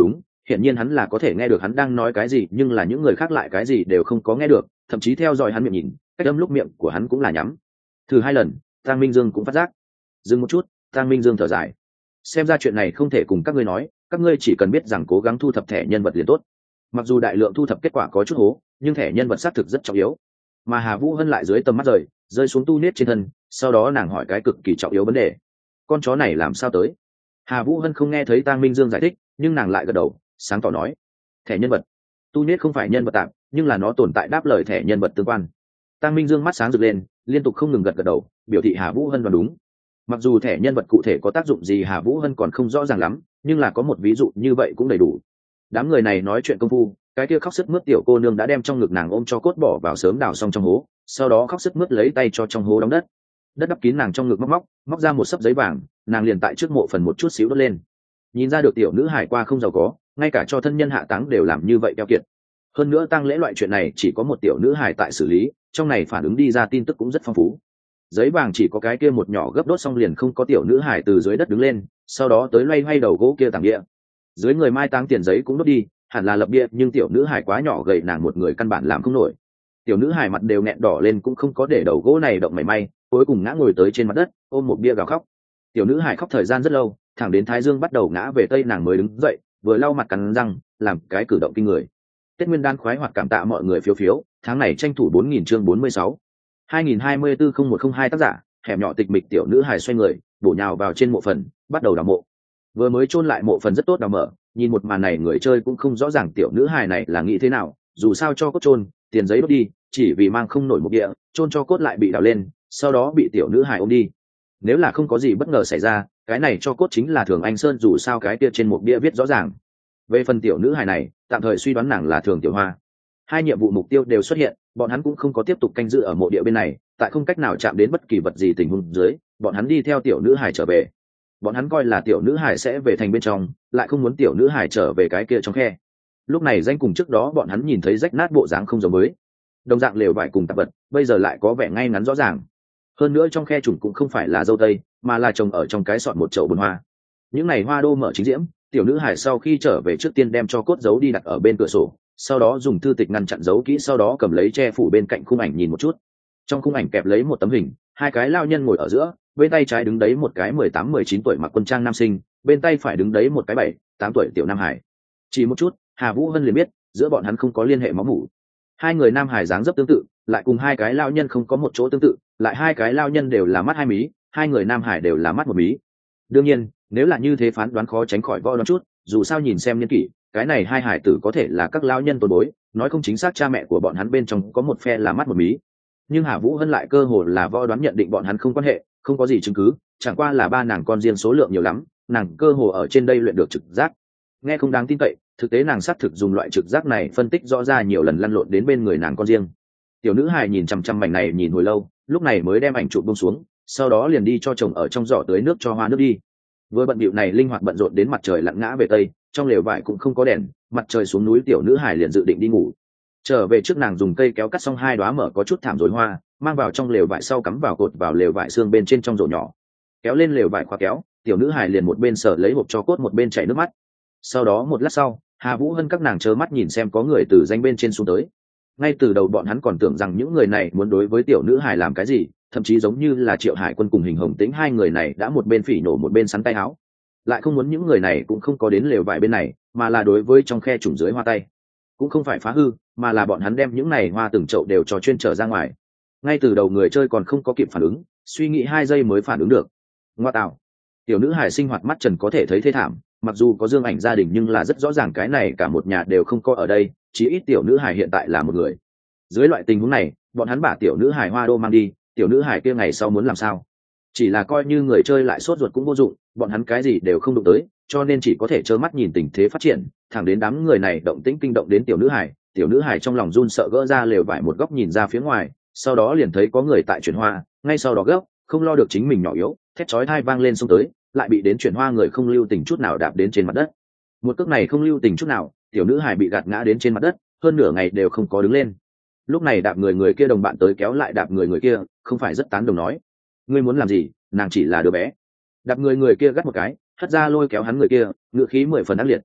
hiển nhiên hắn là có thể nghe được hắn đang nói cái gì, nhưng là những người khác lại cái gì đều không có nghe được, thậm chí theo dõi hắn miệng nhìn, cách âm lúc miệng của hắn cũng là nhắm. Thử 2 lần, Tang Minh Dương cũng phát giác. Dừng một chút, Tang Minh Dương thở dài. Xem ra chuyện này không thể cùng các ngươi nói, các ngươi chỉ cần biết rằng cố gắng thu thập thẻ nhân vật liền tốt. Mặc dù đại lượng thu thập kết quả có chút hố, nhưng thẻ nhân vật xác thực rất trọng yếu. Mà Hà Vũ Hân lại dưới tầm mắt rơi xuống Tu Niết trên thân, sau đó nàng hỏi cái cực kỳ trọng yếu vấn đề: con chó này làm sao tới? Hà Vũ Hân không nghe thấy Tang Minh Dương giải thích, nhưng nàng lại gật đầu, sáng tỏ nói: thẻ nhân vật. Tu Niết không phải nhân vật tạm, nhưng là nó tồn tại đáp lời thẻ nhân vật tương quan. Tang Minh Dương mắt sáng rực lên, liên tục không ngừng gật đầu, biểu thị Hà Vũ Hân đoán đúng. Mặc dù thẻ nhân vật cụ thể có tác dụng gì Hà Vũ Hân còn không rõ ràng lắm, nhưng là có một ví dụ như vậy cũng đầy đủ. Đám người này nói chuyện công phu, cái kia khóc sức mướt tiểu cô nương đã đem trong ngực nàng ôm cho cốt bỏ vào sớm đào xong trong hố, sau đó khóc sức mướt lấy tay cho trong hố đóng đất. Đất đắp kín nàng trong ngực, móc ra một xấp giấy vàng, nàng liền tại trước mộ phần một chút xíu đốt lên. Nhìn ra được tiểu nữ hải qua không giàu có, ngay cả cho thân nhân hạ táng đều làm như vậy keo kiệt. Hơn nữa tang lễ loại chuyện này chỉ có một tiểu nữ hải tại xử lý, trong này phản ứng đi ra tin tức cũng rất phong phú. Giấy vàng chỉ có cái kia một nhỏ gấp đốt xong liền không có tiểu nữ hải từ dưới đất đứng lên, sau đó tới loay hoay đầu gỗ kia tảng địa. Dưới người mai táng tiền giấy cũng đốt đi, hẳn là lập bia, nhưng tiểu nữ hải quá nhỏ gầy, nàng một người căn bản làm không nổi. Tiểu nữ hải mặt đều nghẹn đỏ lên cũng không có để đầu gỗ này động mảy may, cuối cùng ngã ngồi tới trên mặt đất, ôm một bia gào khóc. Tiểu nữ hải khóc thời gian rất lâu, thẳng đến thái dương bắt đầu ngã về tây nàng mới đứng dậy, vừa lau mặt cắn răng, làm cái cử động kinh người. Tết Nguyên Đán khoái hoạt, cảm tạ mọi người phiếu phiếu, tháng này tranh thủ 4000 chương 46. 2024-0102 tác giả, hẻm nhỏ tịch mịch. Tiểu nữ hài xoay người, bổ nhào vào trên mộ phần, bắt đầu đào mộ. Vừa mới chôn lại mộ phần rất tốt đào mở, nhìn một màn này người chơi cũng không rõ ràng tiểu nữ hài này là nghĩ thế nào, dù sao cho cốt chôn, tiền giấy đốt đi, chỉ vì mang không nổi một địa, chôn cho cốt lại bị đào lên, sau đó bị tiểu nữ hài ôm đi. Nếu là không có gì bất ngờ xảy ra, cái này cho cốt chính là Thường Anh Sơn, dù sao cái kia trên một bia viết rõ ràng. Về phần tiểu nữ hài này, tạm thời suy đoán nàng là Thường Tiểu Hoa. 2 nhiệm vụ mục tiêu đều xuất hiện, bọn hắn cũng không có tiếp tục canh giữ ở mộ địa bên này, tại không cách nào chạm đến bất kỳ vật gì tình huống dưới, bọn hắn đi theo tiểu nữ hải trở về. Bọn hắn coi là tiểu nữ hải sẽ về thành bên trong, lại không muốn tiểu nữ hải trở về cái kia trong khe. Lúc này danh cùng trước đó bọn hắn nhìn thấy rách nát bộ dáng không giống mới, đồng dạng lều vải cùng tạp vật, bây giờ lại có vẻ ngay ngắn rõ ràng. Hơn nữa trong khe trùng cũng không phải là dâu tây, mà là trồng ở trong cái sọt một chậu bồn hoa. Những này hoa đô mở chính diễm, tiểu nữ hải sau khi trở về trước tiên đem cho cốt giấu đi đặt ở bên cửa sổ, sau đó dùng thư tịch ngăn chặn giấu kỹ, sau đó cầm lấy che phủ bên cạnh khung ảnh nhìn một chút. Trong khung ảnh kẹp lấy một tấm hình, 2 cái lao nhân ngồi ở giữa, bên tay trái đứng đấy một cái 18-19 tuổi mặc quân trang nam sinh, bên tay phải đứng đấy một cái 7-8 tuổi tiểu nam hải. Chỉ một chút, Hà Vũ Hân liền biết giữa bọn hắn không có liên hệ máu mủ. 2 người nam hải dáng dấp tương tự, lại cùng 2 cái lao nhân không có một chỗ tương tự, lại 2 cái lao nhân đều là mắt 2 mí, 2 người nam hải đều là mắt 1 mí. Đương nhiên, nếu là như thế phán đoán khó tránh khỏi võ đoán chút, dù sao nhìn xem niên kỷ, cái này 2 hải tử có thể là các lao nhân tôn bối, nói không chính xác cha mẹ của bọn hắn bên trong có một phe là mắt 1 mí. Nhưng Hà Vũ Hân lại cơ hồ là võ đoán nhận định bọn hắn không quan hệ, không có gì chứng cứ, chẳng qua là 3 nàng con riêng số lượng nhiều lắm, nàng cơ hồ ở trên đây luyện được trực giác. Nghe không đáng tin cậy, thực tế nàng xác thực dùng loại trực giác này phân tích rõ ra nhiều lần lăn lộn đến bên người nàng con riêng. Tiểu nữ hài nhìn chằm chằm mảnh này nhìn hồi lâu, lúc này mới đem ảnh chụp buông xuống, sau đó liền đi cho chồng ở trong giỏ tưới nước cho hoa nước đi. Vừa bận bịu này linh hoạt bận rộn đến mặt trời lặn ngã về tây, trong lều vải cũng không có đèn, mặt trời xuống núi tiểu nữ hài liền dự định đi ngủ. Trở về trước nàng dùng cây kéo cắt xong 2 đóa mở có chút thảm rồi hoa, mang vào trong lều vải sau cắm vào cột vào lều vải xương bên trên trong rổ nhỏ, kéo lên lều vải khóa kéo, tiểu nữ hài liền một bên sở lấy hộp cho cốt một bên chảy nước mắt. Sau đó một lát sau, Hà Vũ Hân các nàng trơ mắt nhìn xem có người từ danh bên trên xuống tới. Ngay từ đầu bọn hắn còn tưởng rằng những người này muốn đối với tiểu nữ hài làm cái gì, thậm chí giống như là Triệu Hải Quân cùng Hình Hồng Tĩnh 2 người này đã một bên phỉ nổ một bên sắn tay áo. Lại không muốn những người này cũng không có đến lều vải bên này, mà là đối với trong khe trùng dưới hoa tay. Cũng không phải phá hư, mà là bọn hắn đem những này hoa từng chậu đều cho chuyên trở ra ngoài. Ngay từ đầu người chơi còn không có kịp phản ứng, suy nghĩ 2 giây mới phản ứng được. Ngoa tạo, tiểu nữ hài sinh hoạt mắt trần có thể thấy thê thảm, mặc dù có dương ảnh gia đình nhưng là rất rõ ràng cái này cả một nhà đều không có ở đây, chỉ ít tiểu nữ hài hiện tại là một người. Dưới loại tình huống này, bọn hắn bả tiểu nữ hài hoa đô mang đi, tiểu nữ hài kia ngày sau muốn làm sao? Chỉ là coi như người chơi lại sốt ruột cũng vô dụng, bọn hắn cái gì đều không đụng tới, cho nên chỉ có thể trơ mắt nhìn tình thế phát triển, thẳng đến đám người này động tĩnh kinh động đến tiểu nữ hài trong lòng run sợ gỡ ra lều vải một góc nhìn ra phía ngoài, sau đó liền thấy có người tại chuyển hoa, ngay sau đó gấp, không lo được chính mình nhỏ yếu, thét chói tai vang lên xông tới, lại bị đến chuyển hoa người không lưu tình chút nào đạp đến trên mặt đất. Một cước này không lưu tình chút nào, tiểu nữ hài bị gạt ngã đến trên mặt đất, hơn nửa ngày đều không có đứng lên. Lúc này đạp người kia đồng bạn tới kéo lại đạp người kia, không phải rất tán đồng nói: ngươi muốn làm gì, nàng chỉ là đứa bé. Đạp người kia gắt một cái, hất ra lôi kéo hắn người kia, ngựa khí 10 phần ác liệt.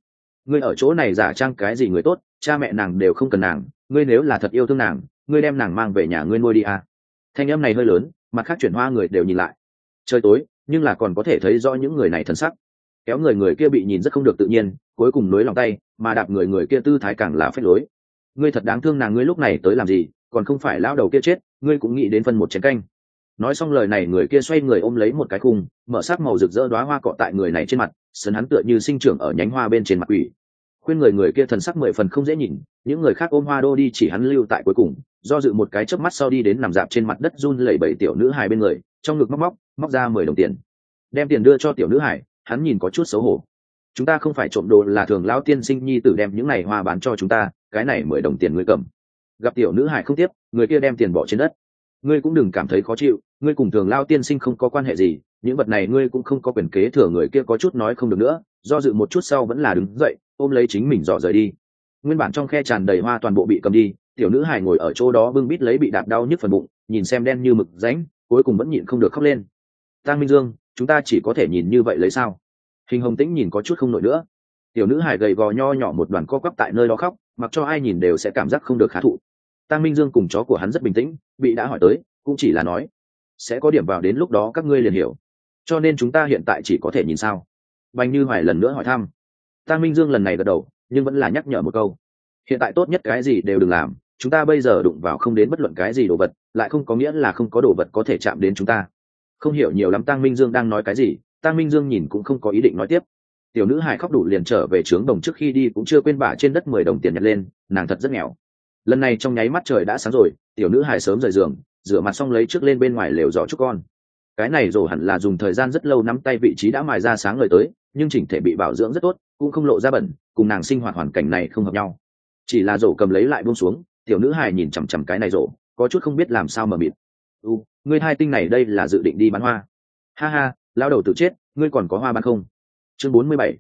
ngươi ở chỗ này giả trang cái gì người tốt, cha mẹ nàng đều không cần nàng, ngươi nếu là thật yêu thương nàng, ngươi đem nàng mang về nhà ngươi nuôi đi à. Thanh âm này hơi lớn, mặt khác chuyển hoa người đều nhìn lại. Trời tối nhưng là còn có thể thấy rõ những người này thân sắc. Kéo người kia bị nhìn rất không được tự nhiên, cuối cùng nối lòng tay, mà đạp người kia tư thái càng là phách lối. Ngươi thật đáng thương nàng, ngươi lúc này tới làm gì, còn không phải lão đầu kia chết, ngươi cũng nghĩ đến phân một chén canh. Nói xong lời này, người kia xoay người ôm lấy một cái khung, mở sắc màu rực rỡ đóa hoa cọ tại người này trên mặt, sấn hắn tựa như sinh trưởng ở nhánh hoa bên trên mặt quỷ. Khuyên người kia thần sắc 10 phần không dễ nhìn, những người khác ôm hoa đô đi, chỉ hắn lưu tại cuối cùng, do dự một cái chớp mắt sau đi đến nằm dạp trên mặt đất run lẩy bẩy tiểu nữ hài bên người, trong ngực móc ra 10 đồng tiền, đem tiền đưa cho tiểu nữ hài. Hắn nhìn có chút xấu hổ. Chúng ta không phải trộm đồ, là thường lão tiên sinh nhi tử đem những này hoa bán cho chúng ta, cái này 10 đồng tiền ngươi cầm. Gặp tiểu nữ hài không tiếp, người kia đem tiền bỏ trên đất. Ngươi cũng đừng cảm thấy khó chịu, ngươi cùng thường lão tiên sinh không có quan hệ gì, những vật này ngươi cũng không có quyền kế thừa. Người kia có chút nói không được nữa, do dự một chút sau vẫn là đứng dậy, ôm lấy chính mình dọ rời đi. Nguyên bản trong khe tràn đầy hoa toàn bộ bị cầm đi, tiểu nữ hài ngồi ở chỗ đó bưng bít lấy bị đạp đau nhức phần bụng, nhìn xem đen như mực rãnh, cuối cùng vẫn nhịn không được khóc lên. Tang Minh Dương, chúng ta chỉ có thể nhìn như vậy lấy sao? Hình Hồng Tĩnh nhìn có chút không nổi nữa. Tiểu nữ hài gầy gò nho nhỏ một đoàn co quắp tại nơi đó khóc, mặc cho ai nhìn đều sẽ cảm giác không được khá thụ. Tang Minh Dương cùng chó của hắn rất bình tĩnh, bị đã hỏi tới cũng chỉ là nói sẽ có điểm vào, đến lúc đó các ngươi liền hiểu, cho nên chúng ta hiện tại chỉ có thể nhìn sao. Bành Như Hoài lần nữa hỏi thăm. Tang Minh Dương lần này gật đầu, nhưng vẫn là nhắc nhở một câu, hiện tại tốt nhất cái gì đều đừng làm, chúng ta bây giờ đụng vào không đến bất luận cái gì đồ vật, lại không có nghĩa là không có đồ vật có thể chạm đến chúng ta. Không hiểu nhiều lắm Tang Minh Dương đang nói cái gì, Tang Minh Dương nhìn cũng không có ý định nói tiếp. Tiểu nữ hài khóc đủ liền trở về trướng đồng, trước khi đi cũng chưa quên bả trên đất 10 đồng tiền nhặt lên, nàng thật rất nghèo. Lần này trong nháy mắt trời đã sáng rồi, tiểu nữ hài sớm rời giường, rửa mặt xong lấy trước lên bên ngoài lều giỏ chúc con. Cái này rổ hẳn là dùng thời gian rất lâu nắm tay vị trí đã mài ra sáng ngời tới, nhưng chỉnh thể bị bảo dưỡng rất tốt, cũng không lộ ra bẩn, cùng nàng sinh hoạt hoàn cảnh này không hợp nhau. Chỉ là rổ cầm lấy lại buông xuống, tiểu nữ hài nhìn chằm chằm cái này rổ, có chút không biết làm sao mà mịt. Ngươi hai tinh này đây là dự định đi bán hoa? Ha ha, lao đầu tự chết, ngươi còn có hoa bán không? Chương 47.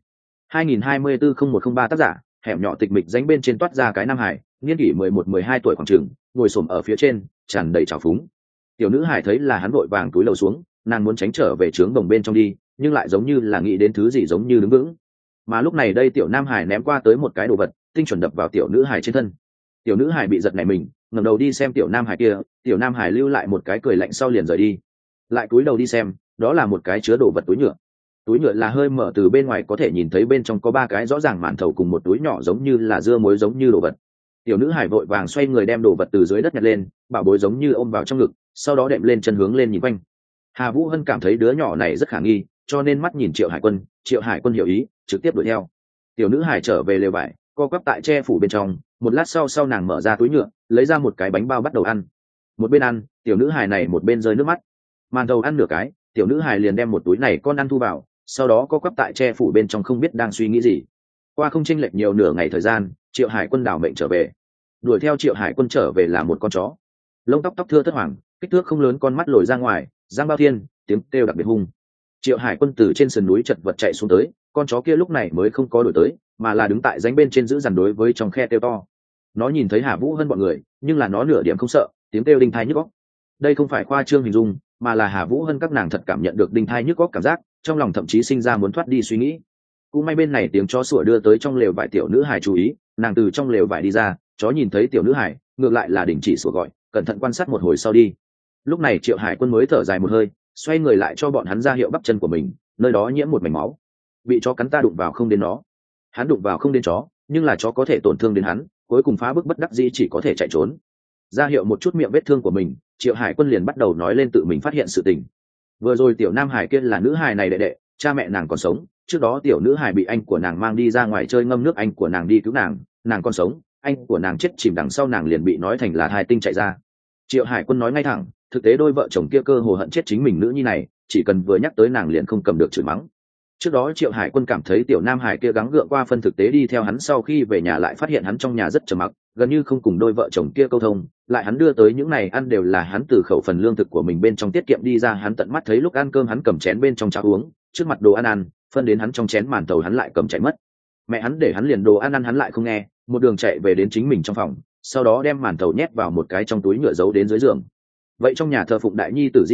2024-0103 tác giả, hẻm nhỏ tịch mịch danh bên trên toát ra cái nam hải, niên kỷ 11-12 tuổi khoảng chừng, ngồi xổm ở phía trên, tràn đầy trào phúng. Tiểu nữ hải thấy là hắn vội vàng túi lầu xuống, nàng muốn tránh trở về trướng đồng bên trong đi, nhưng lại giống như là nghĩ đến thứ gì giống như đứng vững. Mà lúc này đây tiểu nam hải ném qua tới một cái đồ vật, tinh chuẩn đập vào tiểu nữ hải trên thân. Tiểu nữ hải bị giật nảy mình, ngẩng đầu đi xem tiểu nam hải kia, tiểu nam hải lưu lại một cái cười lạnh sau liền rời đi. Lại cúi đầu đi xem, đó là một cái chứa đồ vật túi nhựa. Túi nhựa là hơi mở, từ bên ngoài có thể nhìn thấy bên trong có 3 cái rõ ràng màn thầu cùng một túi nhỏ giống như là dưa muối giống như đồ vật. Tiểu nữ hải vội vàng xoay người đem đồ vật từ dưới đất nhặt lên, bảo bối giống như ôm vào trong ngực, sau đó đệm lên chân hướng lên nhìn quanh. Hà Vũ Hân cảm thấy đứa nhỏ này rất khả nghi, cho nên mắt nhìn Triệu Hải Quân hiểu ý, trực tiếp đuổi theo. Tiểu nữ hải trở về lều vải, co quắp tại che phủ bên trong, một lát sau nàng mở ra túi nhựa, lấy ra một cái bánh bao bắt đầu ăn. Một bên ăn, tiểu nữ hải này một bên rơi nước mắt. Màn thầu ăn nửa cái, tiểu nữ hải liền đem một túi này con ăn thu vào, sau đó co quắp tại che phủ bên trong không biết đang suy nghĩ gì. Qua không chênh lệch nhiều nửa ngày thời gian, Triệu Hải Quân đảo mệnh trở về. Đuổi theo Triệu Hải Quân trở về là một con chó, lông tóc thưa thớt hoàng, kích thước không lớn, con mắt lồi ra ngoài, răng bao thiên, tiếng kêu đặc biệt hung. Triệu Hải Quân từ trên sườn núi chật vật chạy xuống tới, con chó kia lúc này mới không có đổi tới, mà là đứng tại rãnh bên trên giữ dằn đối với trong khe kêu to. Nó nhìn thấy Hà Vũ Hân bọn người, nhưng là nó nửa điểm không sợ, tiếng kêu đinh thai nhức óc. Đây không phải khoa trương hình dung, mà là Hà Vũ Hân các nàng thật cảm nhận được đinh thai nhức óc cảm giác, trong lòng thậm chí sinh ra muốn thoát đi suy nghĩ. Cũng may bên này tiếng chó sủa đưa tới trong lều vải tiểu nữ hải chú ý, nàng từ trong lều vải đi ra, chó nhìn thấy tiểu nữ hải, ngược lại là đình chỉ sủa gọi, cẩn thận quan sát một hồi sau đi. Lúc này Triệu Hải Quân mới thở dài một hơi, xoay người lại cho bọn hắn ra hiệu bắp chân của mình, nơi đó nhiễm một mảnh máu. Bị chó cắn, ta đụng vào không đến nó, hắn đụng vào không đến chó, nhưng là chó có thể tổn thương đến hắn, cuối cùng phá bức bất đắc dĩ chỉ có thể chạy trốn. Ra hiệu một chút miệng vết thương của mình, Triệu Hải Quân liền bắt đầu nói lên tự mình phát hiện sự tình. Vừa rồi tiểu nam hải kia là nữ hải này đệ đệ, cha mẹ nàng còn sống, trước đó tiểu nữ hải bị anh của nàng mang đi ra ngoài chơi ngâm nước, anh của nàng đi cứu nàng, nàng còn sống, anh của nàng chết chìm, đằng sau nàng liền bị nói thành là thai tinh chạy ra. Triệu Hải Quân nói ngay thẳng, thực tế đôi vợ chồng kia cơ hồ hận chết chính mình nữ nhi này, chỉ cần vừa nhắc tới nàng liền không cầm được chửi mắng. Trước đó Triệu Hải Quân cảm thấy tiểu nam hải kia gắng gượng qua phân, thực tế đi theo hắn sau khi về nhà lại phát hiện hắn trong nhà rất trầm mặc, gần như không cùng đôi vợ chồng kia câu thông, lại hắn đưa tới những này ăn đều là hắn từ khẩu phần lương thực của mình bên trong tiết kiệm đi ra, hắn tận mắt thấy lúc ăn cơm hắn cầm chén bên trong cháo uống, trước mặt đồ ăn ăn, phân đến hắn trong chén màn tàu hắn lại cầm chạy mất. Mẹ hắn để hắn liền đồ ăn ăn hắn lại không nghe, một đường chạy về đến chính mình trong phòng, sau đó đem màn tàu nhét vào một cái trong túi nhựa giấu đến dưới giường. Vậy trong nhà thờ phụng đại nhi tử di ảnh,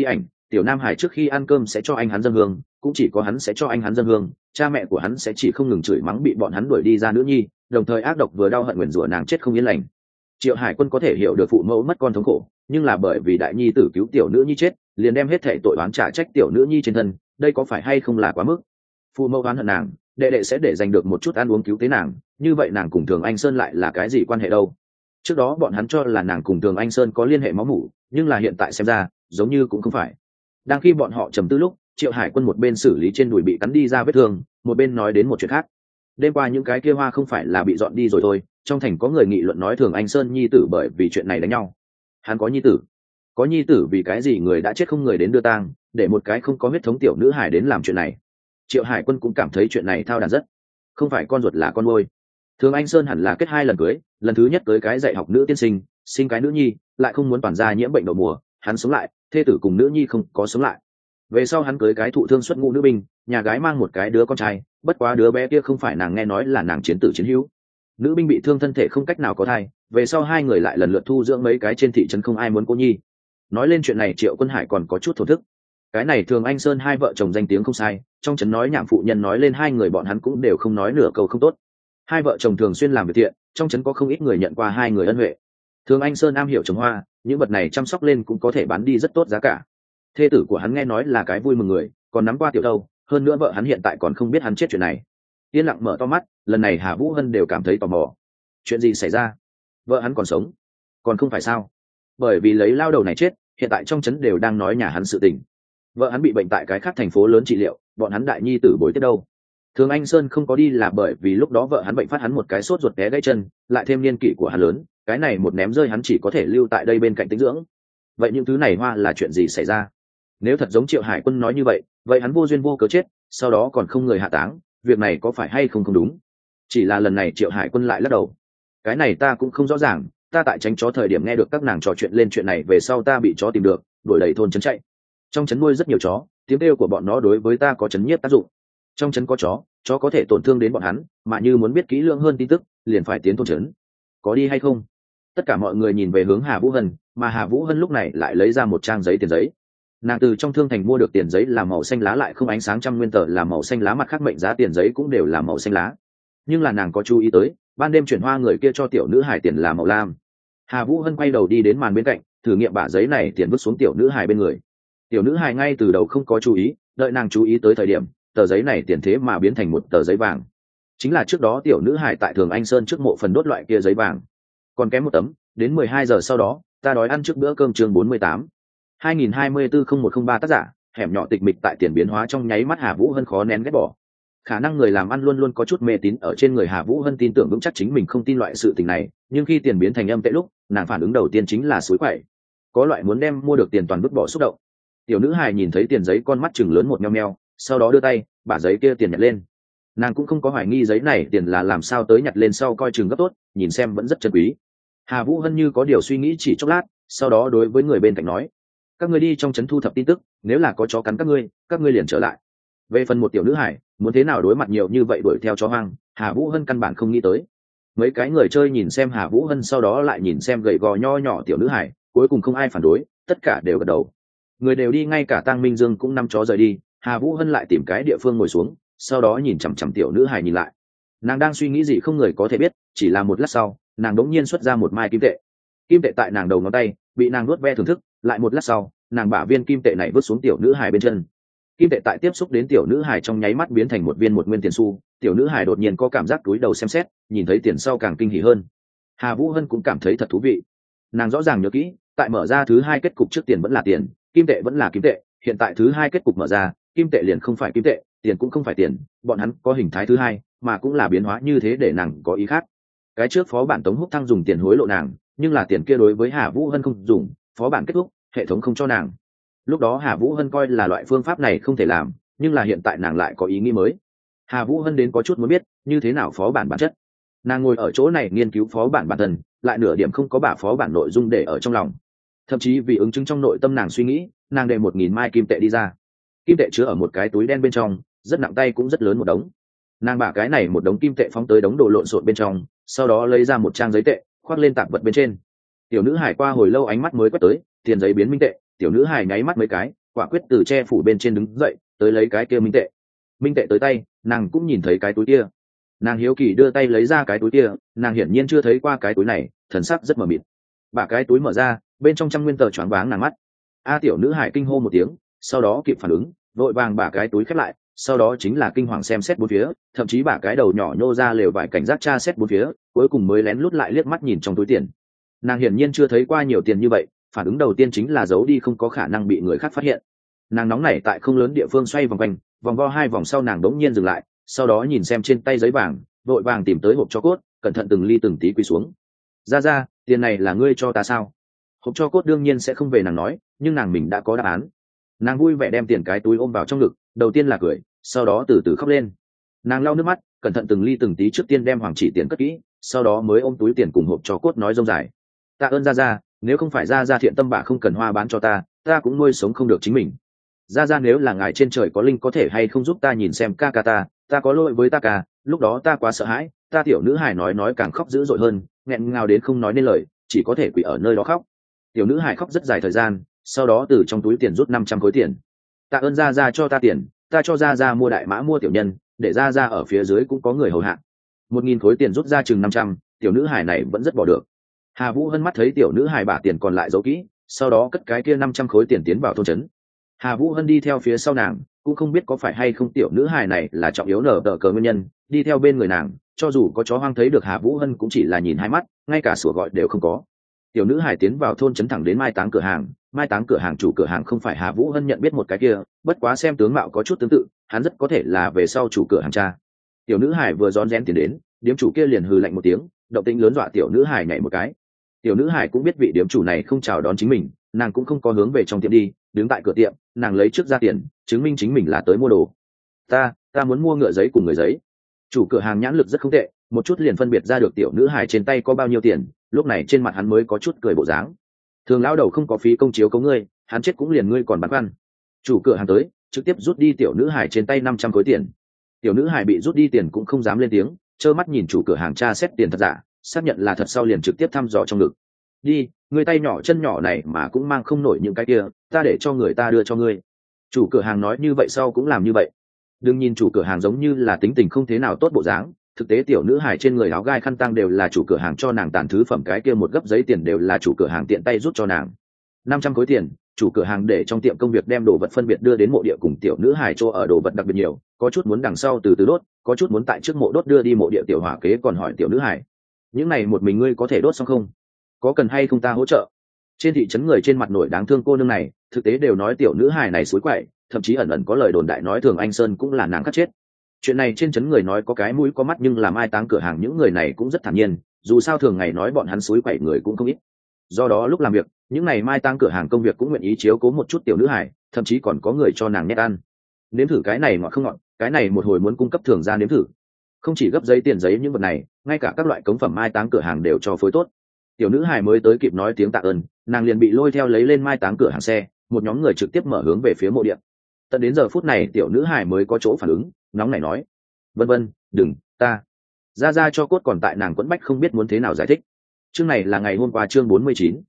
tiểu nam hải trước khi ăn cơm sẽ cho anh hắn dâng hương, cũng chỉ có hắn sẽ cho anh hắn dâng hương, cha mẹ của hắn sẽ chỉ không ngừng chửi mắng bị bọn hắn đuổi đi ra nữ nhi, đồng thời ác độc vừa đau hận nguyền rủa nàng chết không yên lành. Triệu Hải Quân có thể hiểu được phụ mẫu mất con thống khổ, nhưng là bởi vì đại nhi tử cứu tiểu nữ nhi chết, liền đem hết thể tội oán trả trách tiểu nữ nhi trên thân, đây có phải hay không là quá mức? Phụ mẫu oán hận nàng, đệ đệ sẽ để giành được một chút ăn uống cứu tế nàng, như vậy nàng cùng Thường Anh Sơn lại là cái gì quan hệ đâu? Trước đó bọn hắn cho là nàng cùng Thường Anh Sơn có liên hệ máu mủ, nhưng là hiện tại xem ra giống như cũng không phải. Đang khi bọn họ trầm tư lúc, Triệu Hải Quân một bên xử lý trên đùi bị cắn đi ra vết thương, một bên nói đến một chuyện khác. Đêm qua những cái kia hoa không phải là bị dọn đi rồi thôi, trong thành có người nghị luận nói Thường Anh Sơn nhi tử bởi vì chuyện này đánh nhau. Hắn có nhi tử? Có nhi tử vì cái gì người đã chết không người đến đưa tang, để một cái không có huyết thống tiểu nữ hài đến làm chuyện này? Triệu Hải Quân cũng cảm thấy chuyện này thao đàn rất. Không phải con ruột là con nuôi. Thường Anh Sơn hẳn là kết 2 lần cưới, lần thứ nhất tới cái dạy học nữ tiên sinh, sinh cái nữ nhi, lại không muốn toàn gia nhiễm bệnh đậu mùa, hắn sống lại, thê tử cùng nữ nhi không có sống lại. Về sau hắn cưới cái thụ thương xuất ngũ nữ binh, nhà gái mang một cái đứa con trai, bất quá đứa bé kia không phải nàng nghe nói là nàng chiến tử chiến hữu. Nữ binh bị thương thân thể không cách nào có thai, về sau 2 người lại lần lượt thu dưỡng mấy cái trên thị trấn không ai muốn cô nhi. Nói lên chuyện này Triệu Quân Hải còn có chút thổ thức. Cái này Thường Anh Sơn 2 vợ chồng danh tiếng không sai, trong trấn nói nhảm phụ nhân nói lên 2 người bọn hắn cũng đều không nói nửa câu không tốt. 2 vợ chồng thường xuyên làm việc thiện, trong trấn có không ít người nhận qua 2 người ân huệ. Thường Anh Sơn am hiểu trồng hoa, những vật này chăm sóc lên cũng có thể bán đi rất tốt giá cả. Thê tử của hắn nghe nói là cái vui mừng người, còn nắm qua tiểu đâu, hơn nữa vợ hắn hiện tại còn không biết hắn chết chuyện này. Yên lặng mở to mắt, lần này Hà Vũ Hân đều cảm thấy tò mò. Chuyện gì xảy ra? Vợ hắn còn sống? Còn không phải sao? Bởi vì lấy lao đầu này chết, hiện tại trong trấn đều đang nói nhà hắn sự tình. Vợ hắn bị bệnh tại cái khác thành phố lớn trị liệu, bọn hắn đại nhi tử bối tiếp đâu. Thường Anh Sơn không có đi là bởi vì lúc đó vợ hắn bệnh phát hắn một cái sốt ruột té gãy chân, lại thêm niên kỷ của hắn lớn, cái này một ném rơi hắn chỉ có thể lưu tại đây bên cạnh tĩnh dưỡng. Vậy những thứ này hoa là chuyện gì xảy ra? Nếu thật giống Triệu Hải Quân nói như vậy, vậy hắn vô duyên vô cớ chết, sau đó còn không người hạ táng, việc này có phải hay không không đúng? Chỉ là lần này Triệu Hải Quân lại lắc đầu. Cái này ta cũng không rõ ràng, ta tại tránh chó thời điểm nghe được các nàng trò chuyện lên chuyện này về sau ta bị chó tìm được, đuổi đầy thôn trấn chạy. Trong trấn nuôi rất nhiều chó, tiếng kêu của bọn nó đối với ta có chấn nhiếp tác dụng. Trong trấn có chó có thể tổn thương đến bọn hắn, mà như muốn biết kỹ lưỡng hơn tin tức, liền phải tiến thôn trấn. Có đi hay không? Tất cả mọi người nhìn về hướng Hà Vũ Hân, mà Hà Vũ Hân lúc này lại lấy ra một trang giấy tiền giấy. Nàng từ trong thương thành mua được tiền giấy là màu xanh lá lại không ánh sáng, trăm nguyên tờ là màu xanh lá, mặt khác mệnh giá tiền giấy cũng đều là màu xanh lá. Nhưng là nàng có chú ý tới, ban đêm chuyển hoa người kia cho tiểu nữ hài tiền là màu lam. Hà Vũ Hân quay đầu đi đến màn bên cạnh, thử nghiệm bả giấy này tiền vứt xuống tiểu nữ hài bên người. Tiểu nữ hài ngay từ đầu không có chú ý, đợi nàng chú ý tới thời điểm, tờ giấy này tiền thế mà biến thành một tờ giấy vàng. Chính là trước đó tiểu nữ hài tại Thường Anh Sơn trước mộ phần đốt loại kia giấy vàng. Còn kém một tấm, đến 12 giờ sau đó, ta đói ăn trước bữa cơm chương 48. 2024-0103 tác giả, hẻm nhỏ tịch mịch tại tiền biến hóa trong nháy mắt Hà Vũ Hân khó nén ghét bỏ. Khả năng người làm ăn luôn luôn có chút mê tín ở trên người Hà Vũ Hân tin tưởng vững chắc chính mình không tin loại sự tình này, nhưng khi tiền biến thành âm tệ lúc, nàng phản ứng đầu tiên chính là suối quậy. Có loại muốn đem mua được tiền toàn vứt bỏ xúc động. Tiểu nữ hài nhìn thấy tiền giấy con mắt chừng lớn một meo meo, sau đó đưa tay, bả giấy kia tiền nhặt lên. Nàng cũng không có hoài nghi giấy này tiền là làm sao tới, nhặt lên sau coi chừng gấp tốt, nhìn xem vẫn rất chân quý. Hà Vũ Hân như có điều suy nghĩ chỉ chốc lát, sau đó đối với người bên cạnh nói: các ngươi đi trong trấn thu thập tin tức, nếu là có chó cắn các ngươi liền trở lại. Về phần một tiểu nữ hải muốn thế nào đối mặt nhiều như vậy đuổi theo chó hoang, Hà Vũ Hân căn bản không nghĩ tới. Mấy cái người chơi nhìn xem Hà Vũ Hân, sau đó lại nhìn xem gầy gò nho nhỏ tiểu nữ hải, cuối cùng không ai phản đối, tất cả đều gật đầu. Người đều đi, ngay cả Tang Minh Dương cũng nắm chó rời đi. Hà Vũ Hân lại tìm cái địa phương ngồi xuống, sau đó nhìn chằm chằm tiểu nữ hải nhìn lại. Nàng đang suy nghĩ gì không người có thể biết, chỉ là một lát sau, nàng đống nhiên xuất ra một mai kim tệ. Kim tệ tại nàng đầu ngón tay, bị nàng nuốt ve thưởng thức, lại một lát sau, nàng bả viên kim tệ này vứt xuống tiểu nữ hải bên chân. Kim tệ tại tiếp xúc đến tiểu nữ hải trong nháy mắt biến thành một viên một nguyên tiền xu. Tiểu nữ hải đột nhiên có cảm giác túi đầu xem xét, nhìn thấy tiền sau càng kinh hỉ hơn. Hà Vũ Hân cũng cảm thấy thật thú vị. Nàng rõ ràng nhớ kỹ, tại mở ra thứ 2 kết cục trước tiền vẫn là tiền, kim tệ vẫn là kim tệ, hiện tại thứ 2 kết cục mở ra, kim tệ liền không phải kim tệ, tiền cũng không phải tiền, bọn hắn có hình thái thứ 2, mà cũng là biến hóa như thế để nàng có ý khác. Cái trước phó bản Tống Húc Thăng dùng tiền hối lộ nàng, nhưng là tiền kia đối với Hà Vũ Hân không dùng, phó bản kết thúc, hệ thống không cho nàng. Lúc đó Hà Vũ Hân coi là loại phương pháp này không thể làm, nhưng là hiện tại nàng lại có ý nghĩ mới. Hà Vũ Hân đến có chút muốn biết như thế nào phó bản bản chất. Nàng ngồi ở chỗ này nghiên cứu phó bản bản thân, lại nửa điểm không có bả phó bản nội dung để ở trong lòng. Thậm chí vì ứng chứng trong nội tâm nàng suy nghĩ, nàng để 1000 mai kim tệ đi ra. Kim tệ chứa ở một cái túi đen bên trong, rất nặng tay cũng rất lớn một đống. Nàng bả cái này một đống kim tệ phóng tới đống đồ lộn xộn bên trong, sau đó lấy ra một trang giấy tệ, khoác lên tạp vật bên trên. Tiểu nữ hải qua hồi lâu ánh mắt mới quét tới, tiền giấy biến minh tệ, tiểu nữ hải nháy mắt mấy cái, quả quyết từ che phủ bên trên đứng dậy tới lấy cái kia minh tệ. Minh tệ tới tay, nàng cũng nhìn thấy cái túi kia. Nàng hiếu kỳ đưa tay lấy ra cái túi kia, nàng hiển nhiên chưa thấy qua cái túi này, thần sắc rất mờ mịt. Bà cái túi mở ra, bên trong trăm nguyên tờ choáng váng nàng mắt. Tiểu nữ hải kinh hô một tiếng, sau đó kịp phản ứng, vội vàng bả cái túi khép lại, sau đó chính là kinh hoàng xem xét bốn phía, thậm chí bả cái đầu nhỏ nhô ra lều vải cảnh giác tra xét bốn phía, cuối cùng mới lén lút lại liếc mắt nhìn trong túi tiền. Nàng hiển nhiên chưa thấy qua nhiều tiền như vậy, phản ứng đầu tiên chính là giấu đi không có khả năng bị người khác phát hiện. Nàng nóng nảy tại không lớn địa phương xoay vòng quanh, vòng vo 2 vòng sau nàng đống nhiên dừng lại, sau đó nhìn xem trên tay giấy vàng, vội vàng tìm tới hộp cho cốt, cẩn thận từng ly từng tí quỳ xuống. Ra, tiền này là ngươi cho ta sao? Hộp cho cốt đương nhiên sẽ không về nàng nói, nhưng nàng mình đã có đáp án. Nàng vui vẻ đem tiền cái túi ôm vào trong ngực, đầu tiên là cười, sau đó từ từ khóc lên. Nàng lau nước mắt, cẩn thận từng ly từng tí trước tiên đem hoàng chỉ tiền cất kỹ, sau đó mới ôm túi tiền cùng hộp cho cốt nói rông dài. Tạ ơn ra, nếu không phải ra thiện tâm bạ không cần hoa bán cho ta cũng nuôi sống không được chính mình. Ra nếu là ngài trên trời có linh có thể hay không giúp ta nhìn xem ca ta có lỗi với ta ca, lúc đó ta quá sợ hãi, ta tiểu nữ hài nói càng khóc dữ dội hơn, nghẹn ngào đến không nói nên lời, chỉ có thể quỳ ở nơi đó khóc. Tiểu nữ hài khóc rất dài thời gian, sau đó từ trong túi tiền rút 500 khối tiền. Tạ ơn ra cho ta tiền, ta cho ra mua đại mã mua tiểu nhân, để ra ở phía dưới cũng có người hầu hạ. 1000 khối tiền rút ra chừng 500, tiểu nữ hài này vẫn rất bỏ được. Hà Vũ Hân mắt thấy tiểu nữ hài bả tiền còn lại giấu kỹ, sau đó cất cái kia 500 khối tiền tiến vào thôn trấn. Hà Vũ Hân đi theo phía sau nàng, cũng không biết có phải hay không tiểu nữ hài này là trọng yếu nở tờ cờ nguyên nhân, đi theo bên người nàng, cho dù có chó hoang thấy được Hà Vũ Hân cũng chỉ là nhìn hai mắt, ngay cả sủa gọi đều không có. Tiểu nữ hài tiến vào thôn trấn thẳng đến mai táng cửa hàng chủ cửa hàng không phải Hà Vũ Hân nhận biết một cái kia, bất quá xem tướng mạo có chút tương tự, hắn rất có thể là về sau chủ cửa hàng cha. Tiểu nữ hài vừa rón rén tiến đến, điếm chủ kia liền hừ lạnh một tiếng, động tĩnh lớn dọa tiểu nữ hài nhảy một cái. Tiểu nữ hài cũng biết vị điếm chủ này không chào đón chính mình, nàng cũng không có hướng về trong tiệm đi, đứng tại cửa tiệm, nàng lấy trước ra tiền, chứng minh chính mình là tới mua đồ. Ta muốn mua ngựa giấy cùng người giấy. Chủ cửa hàng nhãn lực rất không tệ, một chút liền phân biệt ra được tiểu nữ hài trên tay có bao nhiêu tiền, lúc này trên mặt hắn mới có chút cười bộ dáng. Thường lão đầu không có phí công chiếu cấu ngươi, hắn chết cũng liền ngươi còn băn khoăn. Chủ cửa hàng tới, trực tiếp rút đi tiểu nữ hài trên tay 500 khối tiền. Tiểu nữ hài bị rút đi tiền cũng không dám lên tiếng, trơ mắt nhìn chủ cửa hàng tra xét tiền thật giả, xác nhận là thật sau liền trực tiếp thăm dò trong ngực. Đi, ngươi tay nhỏ chân nhỏ này mà cũng mang không nổi những cái kia, ta để cho người ta đưa cho ngươi. Chủ cửa hàng nói như vậy sau cũng làm như vậy. Đừng nhìn chủ cửa hàng giống như là tính tình không thế nào tốt bộ dáng, thực tế tiểu nữ hài trên người áo gai khăn tang đều là chủ cửa hàng cho nàng tàn thứ phẩm, cái kia một gấp giấy tiền đều là chủ cửa hàng tiện tay rút cho nàng. 500 khối tiền, chủ cửa hàng để trong tiệm công việc đem đồ vật phân biệt đưa đến mộ địa cùng tiểu nữ hài chỗ ở, đồ vật đặc biệt nhiều, có chút muốn đằng sau từ từ đốt, có chút muốn tại trước mộ đốt đưa đi mộ địa. Tiểu hỏa kế còn hỏi tiểu nữ hài, những này một mình ngươi có thể đốt xong không? Có cần hay không ta hỗ trợ? Trên thị trấn người trên mặt nổi đáng thương cô nương này, thực tế đều nói tiểu nữ hài này suối quậy, thậm chí ẩn ẩn có lời đồn đại nói Thường Anh Sơn cũng là nàng cắt chết. Chuyện này trên trấn người nói có cái mũi có mắt, nhưng làm ai táng cửa hàng những người này cũng rất thản nhiên, dù sao thường ngày nói bọn hắn suối quậy người cũng không ít. Do đó lúc làm việc, những này mai táng cửa hàng công việc cũng nguyện ý chiếu cố một chút tiểu nữ hài, thậm chí còn có người cho nàng nhét ăn. Nếm thử cái này ngọt không ngọt, cái này một hồi muốn cung cấp Thường ra nếm thử. Không chỉ gấp giấy tiền giấy những vật này, ngay cả các loại cống phẩm mai táng cửa hàng đều cho phối tốt. Tiểu nữ hài mới tới kịp nói tiếng tạ ơn, nàng liền bị lôi theo lấy lên mai táng cửa hàng xe, một nhóm người trực tiếp mở hướng về phía mộ điện. Tận đến giờ phút này tiểu nữ hài mới có chỗ phản ứng, nóng nảy nói, vân đừng, ta ra cho cốt còn tại, nàng quẫn bách không biết muốn thế nào giải thích. Chương này là ngày hôm qua, chương 49,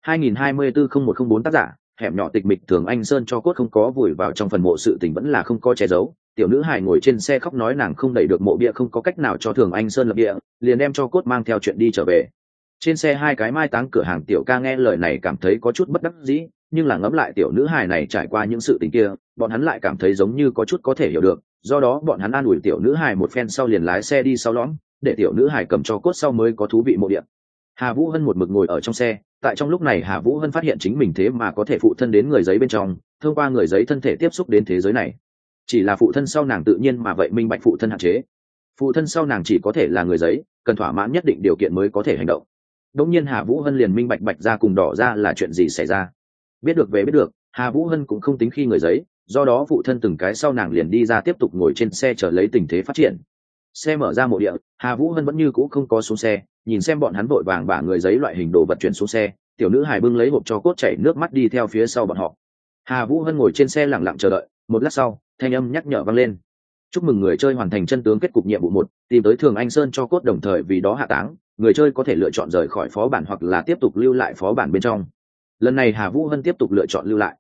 2024-0104, tác giả hẻm nhỏ tịch mịch. Thường Anh Sơn cho cốt không có vùi vào trong phần mộ, sự tình vẫn là không có che giấu. Tiểu nữ hài ngồi trên xe khóc nói nàng không đẩy được mộ bia, không có cách nào cho Thường Anh Sơn lập địa, liền đem cho cốt mang theo chuyện đi trở về. Trên xe hai cái mai táng cửa hàng tiểu ca nghe lời này cảm thấy có chút bất đắc dĩ, nhưng là ngẫm lại tiểu nữ hài này trải qua những sự tình kia, bọn hắn lại cảm thấy giống như có chút có thể hiểu được, do đó bọn hắn an ủi tiểu nữ hài một phen sau liền lái xe đi sau lõm, để tiểu nữ hài cầm cho cốt sau mới có thú vị mộ điện. Hà Vũ Hân một mực ngồi ở trong xe, tại trong lúc này Hà Vũ Hân phát hiện chính mình thế mà có thể phụ thân đến người giấy bên trong, thông qua người giấy thân thể tiếp xúc đến thế giới này. Chỉ là phụ thân sau nàng tự nhiên mà vậy minh bạch phụ thân hạn chế. Phụ thân sau nàng chỉ có thể là người giấy, cần thỏa mãn nhất định điều kiện mới có thể hành động. Đống nhiên Hà Vũ Hân liền minh bạch bạch ra cùng đỏ ra là chuyện gì xảy ra. Biết được về biết được, Hà Vũ Hân cũng không tính khi người giấy, do đó phụ thân từng cái sau nàng liền đi ra tiếp tục ngồi trên xe chờ lấy tình thế phát triển. Xe mở ra mộ địa, Hà Vũ Hân vẫn như cũ không có xuống xe, nhìn xem bọn hắn vội vàng bả người giấy loại hình đồ vật chuyển xuống xe, tiểu nữ hài bưng lấy hộp cho cốt chảy nước mắt đi theo phía sau bọn họ. Hà Vũ Hân ngồi trên xe lặng lặng chờ đợi, một lát sau, thanh âm nhắc nhở vang lên. Chúc mừng người chơi hoàn thành chân tướng kết cục nhiệm vụ 1, tìm tới Thường Anh Sơn cho cốt đồng thời vì đó hạ táng, người chơi có thể lựa chọn rời khỏi phó bản hoặc là tiếp tục lưu lại phó bản bên trong. Lần này Hà Vũ Hân tiếp tục lựa chọn lưu lại.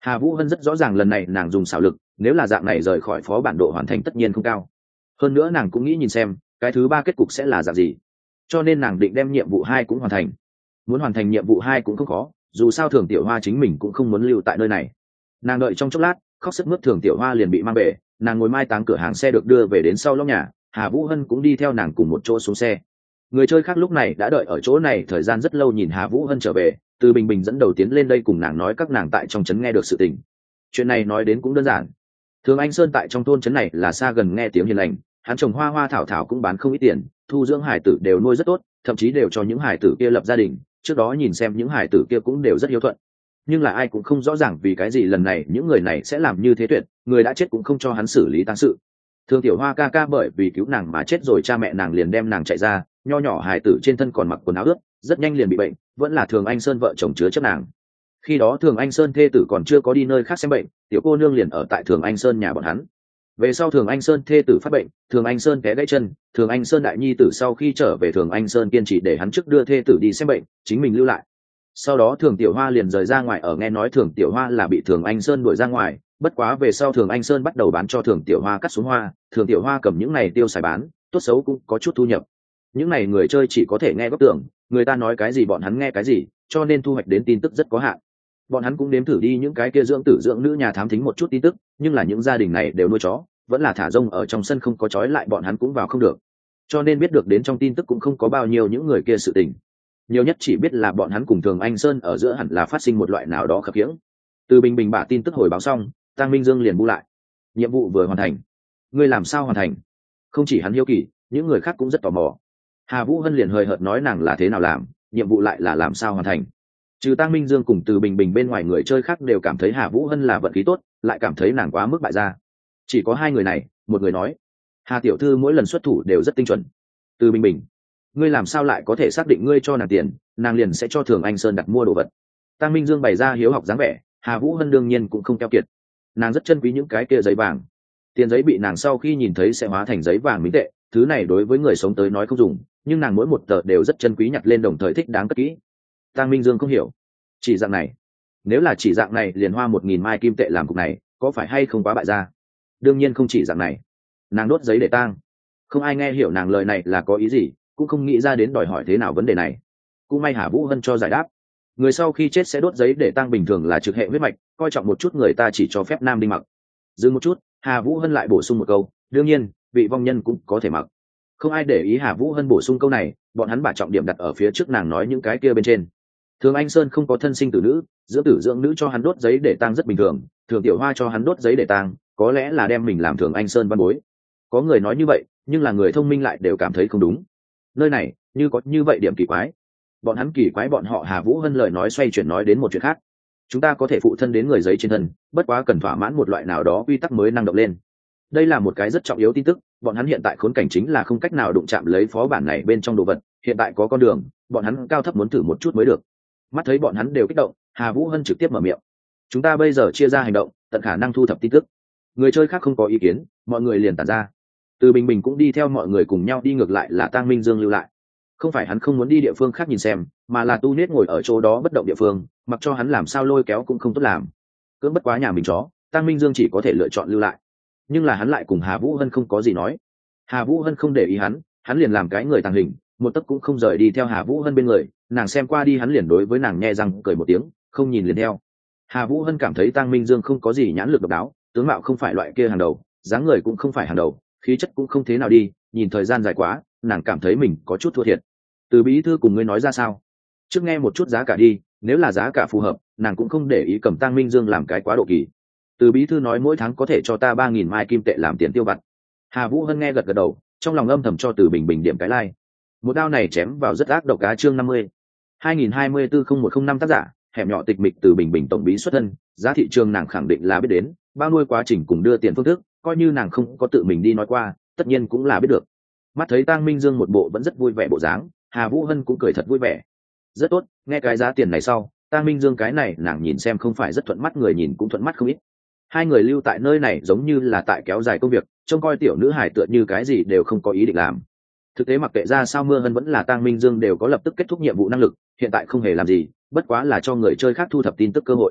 Hà Vũ Hân rất rõ ràng lần này nàng dùng xảo lực, nếu là dạng này rời khỏi phó bản độ hoàn thành tất nhiên không cao. Hơn nữa nàng cũng nghĩ nhìn xem cái thứ ba kết cục sẽ là dạng gì, cho nên nàng định đem nhiệm vụ 2 cũng hoàn thành. Muốn hoàn thành nhiệm vụ 2 cũng không khó, dù sao Thường Tiểu Hoa chính mình cũng không muốn lưu tại nơi này. Nàng đợi trong chốc lát, khóc sức mướt Thường Tiểu Hoa liền bị mang về, nàng ngồi mai táng cửa hàng xe được đưa về đến sau lóc nhà, Hà Vũ Hân cũng đi theo nàng cùng một chỗ xuống xe. Người chơi khác lúc này đã đợi ở chỗ này thời gian rất lâu nhìn Hà Vũ Hân trở về, Từ Bình Bình dẫn đầu tiến lên đây cùng nàng nói các nàng tại trong trấn nghe được sự tình. Chuyện này nói đến cũng đơn giản. Thường Anh Sơn tại trong thôn trấn này là xa gần nghe tiếng hiền lành, hắn trồng hoa hoa thảo thảo cũng bán không ít tiền, thu dưỡng hải tử đều nuôi rất tốt, thậm chí đều cho những hải tử kia lập gia đình, trước đó nhìn xem những hải tử kia cũng đều rất hiếu thuận. Nhưng là ai cũng không rõ ràng vì cái gì lần này những người này sẽ làm như thế tuyệt, người đã chết cũng không cho hắn xử lý tang sự. Thường Tiểu Hoa ca ca bởi vì cứu nàng mà chết rồi cha mẹ nàng liền đem nàng chạy ra, nho nhỏ hài tử trên thân còn mặc quần áo ướt, rất nhanh liền bị bệnh, vẫn là Thường Anh Sơn vợ chồng chứa chấp nàng. Khi đó Thường Anh Sơn thê tử còn chưa có đi nơi khác xem bệnh, tiểu cô nương liền ở tại Thường Anh Sơn nhà bọn hắn. Về sau Thường Anh Sơn thê tử phát bệnh, Thường Anh Sơn té gãy chân, Thường Anh Sơn đại nhi tử sau khi trở về Thường Anh Sơn kiên trì để hắn trước đưa thê tử đi xem bệnh, chính mình lưu lại. Sau đó Thường Tiểu Hoa liền rời ra ngoài ở, nghe nói Thường Tiểu Hoa là bị Thường Anh Sơn đuổi ra ngoài, bất quá về sau Thường Anh Sơn bắt đầu bán cho Thường Tiểu Hoa cắt xuống hoa, Thường Tiểu Hoa cầm những này tiêu xài bán, tốt xấu cũng có chút thu nhập. Những này người chơi chỉ có thể nghe góc tưởng, người ta nói cái gì bọn hắn nghe cái gì, cho nên thu hoạch đến tin tức rất có hạn. Bọn hắn cũng đếm thử đi những cái kia dưỡng tử dưỡng nữ nhà thám thính một chút tin tức, nhưng là những gia đình này đều nuôi chó, vẫn là thả rông ở trong sân không có trói lại bọn hắn cũng vào không được, cho nên biết được đến trong tin tức cũng không có bao nhiêu những người kia sự tình. Nhiều nhất chỉ biết là bọn hắn cùng Thường Anh Sơn ở giữa hẳn là phát sinh một loại nào đó khập khiễng. Từ Bình Bình bả tin tức hồi báo xong, Tăng Minh Dương liền bu lại. Nhiệm vụ vừa hoàn thành. Ngươi làm sao hoàn thành? Không chỉ hắn hiếu kỳ, những người khác cũng rất tò mò. Hà Vũ Hân liền hời hợt nói nàng là thế nào làm, nhiệm vụ lại là làm sao hoàn thành. Trừ Tăng Minh Dương cùng Từ Bình Bình bên ngoài, người chơi khác đều cảm thấy Hà Vũ Hân là vận khí tốt, lại cảm thấy nàng quá mức bại gia. Chỉ có hai người này, một người nói Hà tiểu thư mỗi lần xuất thủ đều rất tinh chuẩn. Từ Bình Bình, ngươi làm sao lại có thể xác định ngươi cho nàng tiền nàng liền sẽ cho Thường Anh Sơn đặt mua đồ vật? Tăng Minh Dương bày ra hiếu học dáng vẻ, Hà Vũ Hân đương nhiên cũng không keo kiệt, nàng rất trân quý những cái kia giấy vàng. Tiền giấy bị nàng sau khi nhìn thấy sẽ hóa thành giấy vàng minh tệ, thứ này đối với người sống tới nói không dùng, nhưng nàng mỗi một tờ đều rất trân quý nhặt lên đồng thời thích đáng cất kỹ. Tăng Minh Dương không hiểu, chỉ dạng này, nếu là chỉ dạng này liền hoa 1000 mai kim tệ làm cục này, có phải hay không quá bại gia? Đương nhiên không chỉ dạng này, nàng đốt giấy để tang. Không ai nghe hiểu nàng lời này là có ý gì, cũng không nghĩ ra đến đòi hỏi thế nào vấn đề này. Cũng may Hà Vũ Hân cho giải đáp, người sau khi chết sẽ đốt giấy để tang bình thường là trực hệ huyết mạch, coi trọng một chút người ta chỉ cho phép nam đinh mặc. Dừng một chút, Hà Vũ Hân lại bổ sung một câu, đương nhiên vị vong nhân cũng có thể mặc. Không ai để ý Hà Vũ Hân bổ sung câu này, bọn hắn把trọng điểm đặt ở phía trước nàng nói những cái kia bên trên. Thường Anh Sơn không có thân sinh tử nữ, dưỡng tử dưỡng nữ cho hắn đốt giấy để tang rất bình thường, Thường Tiểu Hoa cho hắn đốt giấy để tang có lẽ là đem mình làm Thường Anh Sơn văn bối. Có người nói như vậy, nhưng là người thông minh lại đều cảm thấy không đúng. Nơi này như có như vậy điểm kỳ quái. Bọn hắn kỳ quái bọn họ Hà Vũ Hân lời nói xoay chuyển nói đến một chuyện khác. Chúng ta có thể phụ thân đến người giấy trên thân, bất quá cần thỏa mãn một loại nào đó quy tắc mới năng động lên. Đây là một cái rất trọng yếu tin tức, bọn hắn hiện tại khốn cảnh chính là không cách nào đụng chạm lấy phó bản này bên trong đồ vật, hiện tại có con đường, bọn hắn cao thấp muốn thử một chút mới được. Mắt thấy bọn hắn đều kích động, Hà Vũ Hân trực tiếp mở miệng. Chúng ta bây giờ chia ra hành động, tận khả năng thu thập tin tức. Người chơi khác không có ý kiến, mọi người liền tản ra. Từ Bình Bình cũng đi theo mọi người cùng nhau đi, ngược lại là Tăng Minh Dương lưu lại. Không phải hắn không muốn đi địa phương khác nhìn xem, mà là Tu Niết ngồi ở chỗ đó bất động địa phương, mặc cho hắn làm sao lôi kéo cũng không tốt làm. Cưỡng bất quá nhà mình chó, Tăng Minh Dương chỉ có thể lựa chọn lưu lại. Nhưng là hắn lại cùng Hà Vũ Hân không có gì nói. Hà Vũ Hân không để ý hắn liền làm cái người tàng hình, một tấc cũng không rời đi theo Hà Vũ Hân bên người, nàng xem qua đi hắn liền đối với nàng nhe răng cười một tiếng, không nhìn liền theo. Hà Vũ Hân cảm thấy Tăng Minh Dương không có gì nhãn lực độc đáo, tướng mạo không phải loại kia hàng đầu, dáng người cũng không phải hàng đầu, khí chất cũng không thế nào đi, nhìn thời gian dài quá, nàng cảm thấy mình có chút thua thiệt. Từ bí thư cùng ngươi nói ra sao? Trước nghe một chút giá cả đi, nếu là giá cả phù hợp, nàng cũng không để ý cầm Tăng Minh Dương làm cái quá độ kỳ. Từ bí thư nói mỗi tháng có thể cho ta 3000 mai kim tệ làm tiền tiêu vặt. Hà Vũ Hân nghe gật gật đầu, trong lòng âm thầm cho Từ Bình Bình điểm cái like. Một đao này chém vào rất ác độc cá, chương 50. 2024-0105 tác giả, hẻm nhỏ tịch mịch. Từ Bình Bình tổng bí xuất thân, giá thị trường nàng khẳng định là biết đến, bao nuôi quá trình cùng đưa tiền phương thức, coi như nàng không có tự mình đi nói qua, tất nhiên cũng là biết được. Mắt thấy Tăng Minh Dương một bộ vẫn rất vui vẻ bộ dáng, Hà Vũ Hân cũng cười thật vui vẻ. Rất tốt, nghe cái giá tiền này sau, Tăng Minh Dương cái này nàng nhìn xem không phải rất thuận mắt, người nhìn cũng thuận mắt không ít. Hai người lưu tại nơi này giống như là tại kéo dài công việc, trông coi tiểu nữ hài tựa như cái gì đều không có ý định làm. Thực tế mặc kệ ra sao Mưa Hân vẫn là Tăng Minh Dương đều có lập tức kết thúc nhiệm vụ năng lực, hiện tại không hề làm gì, bất quá là cho người chơi khác thu thập tin tức cơ hội.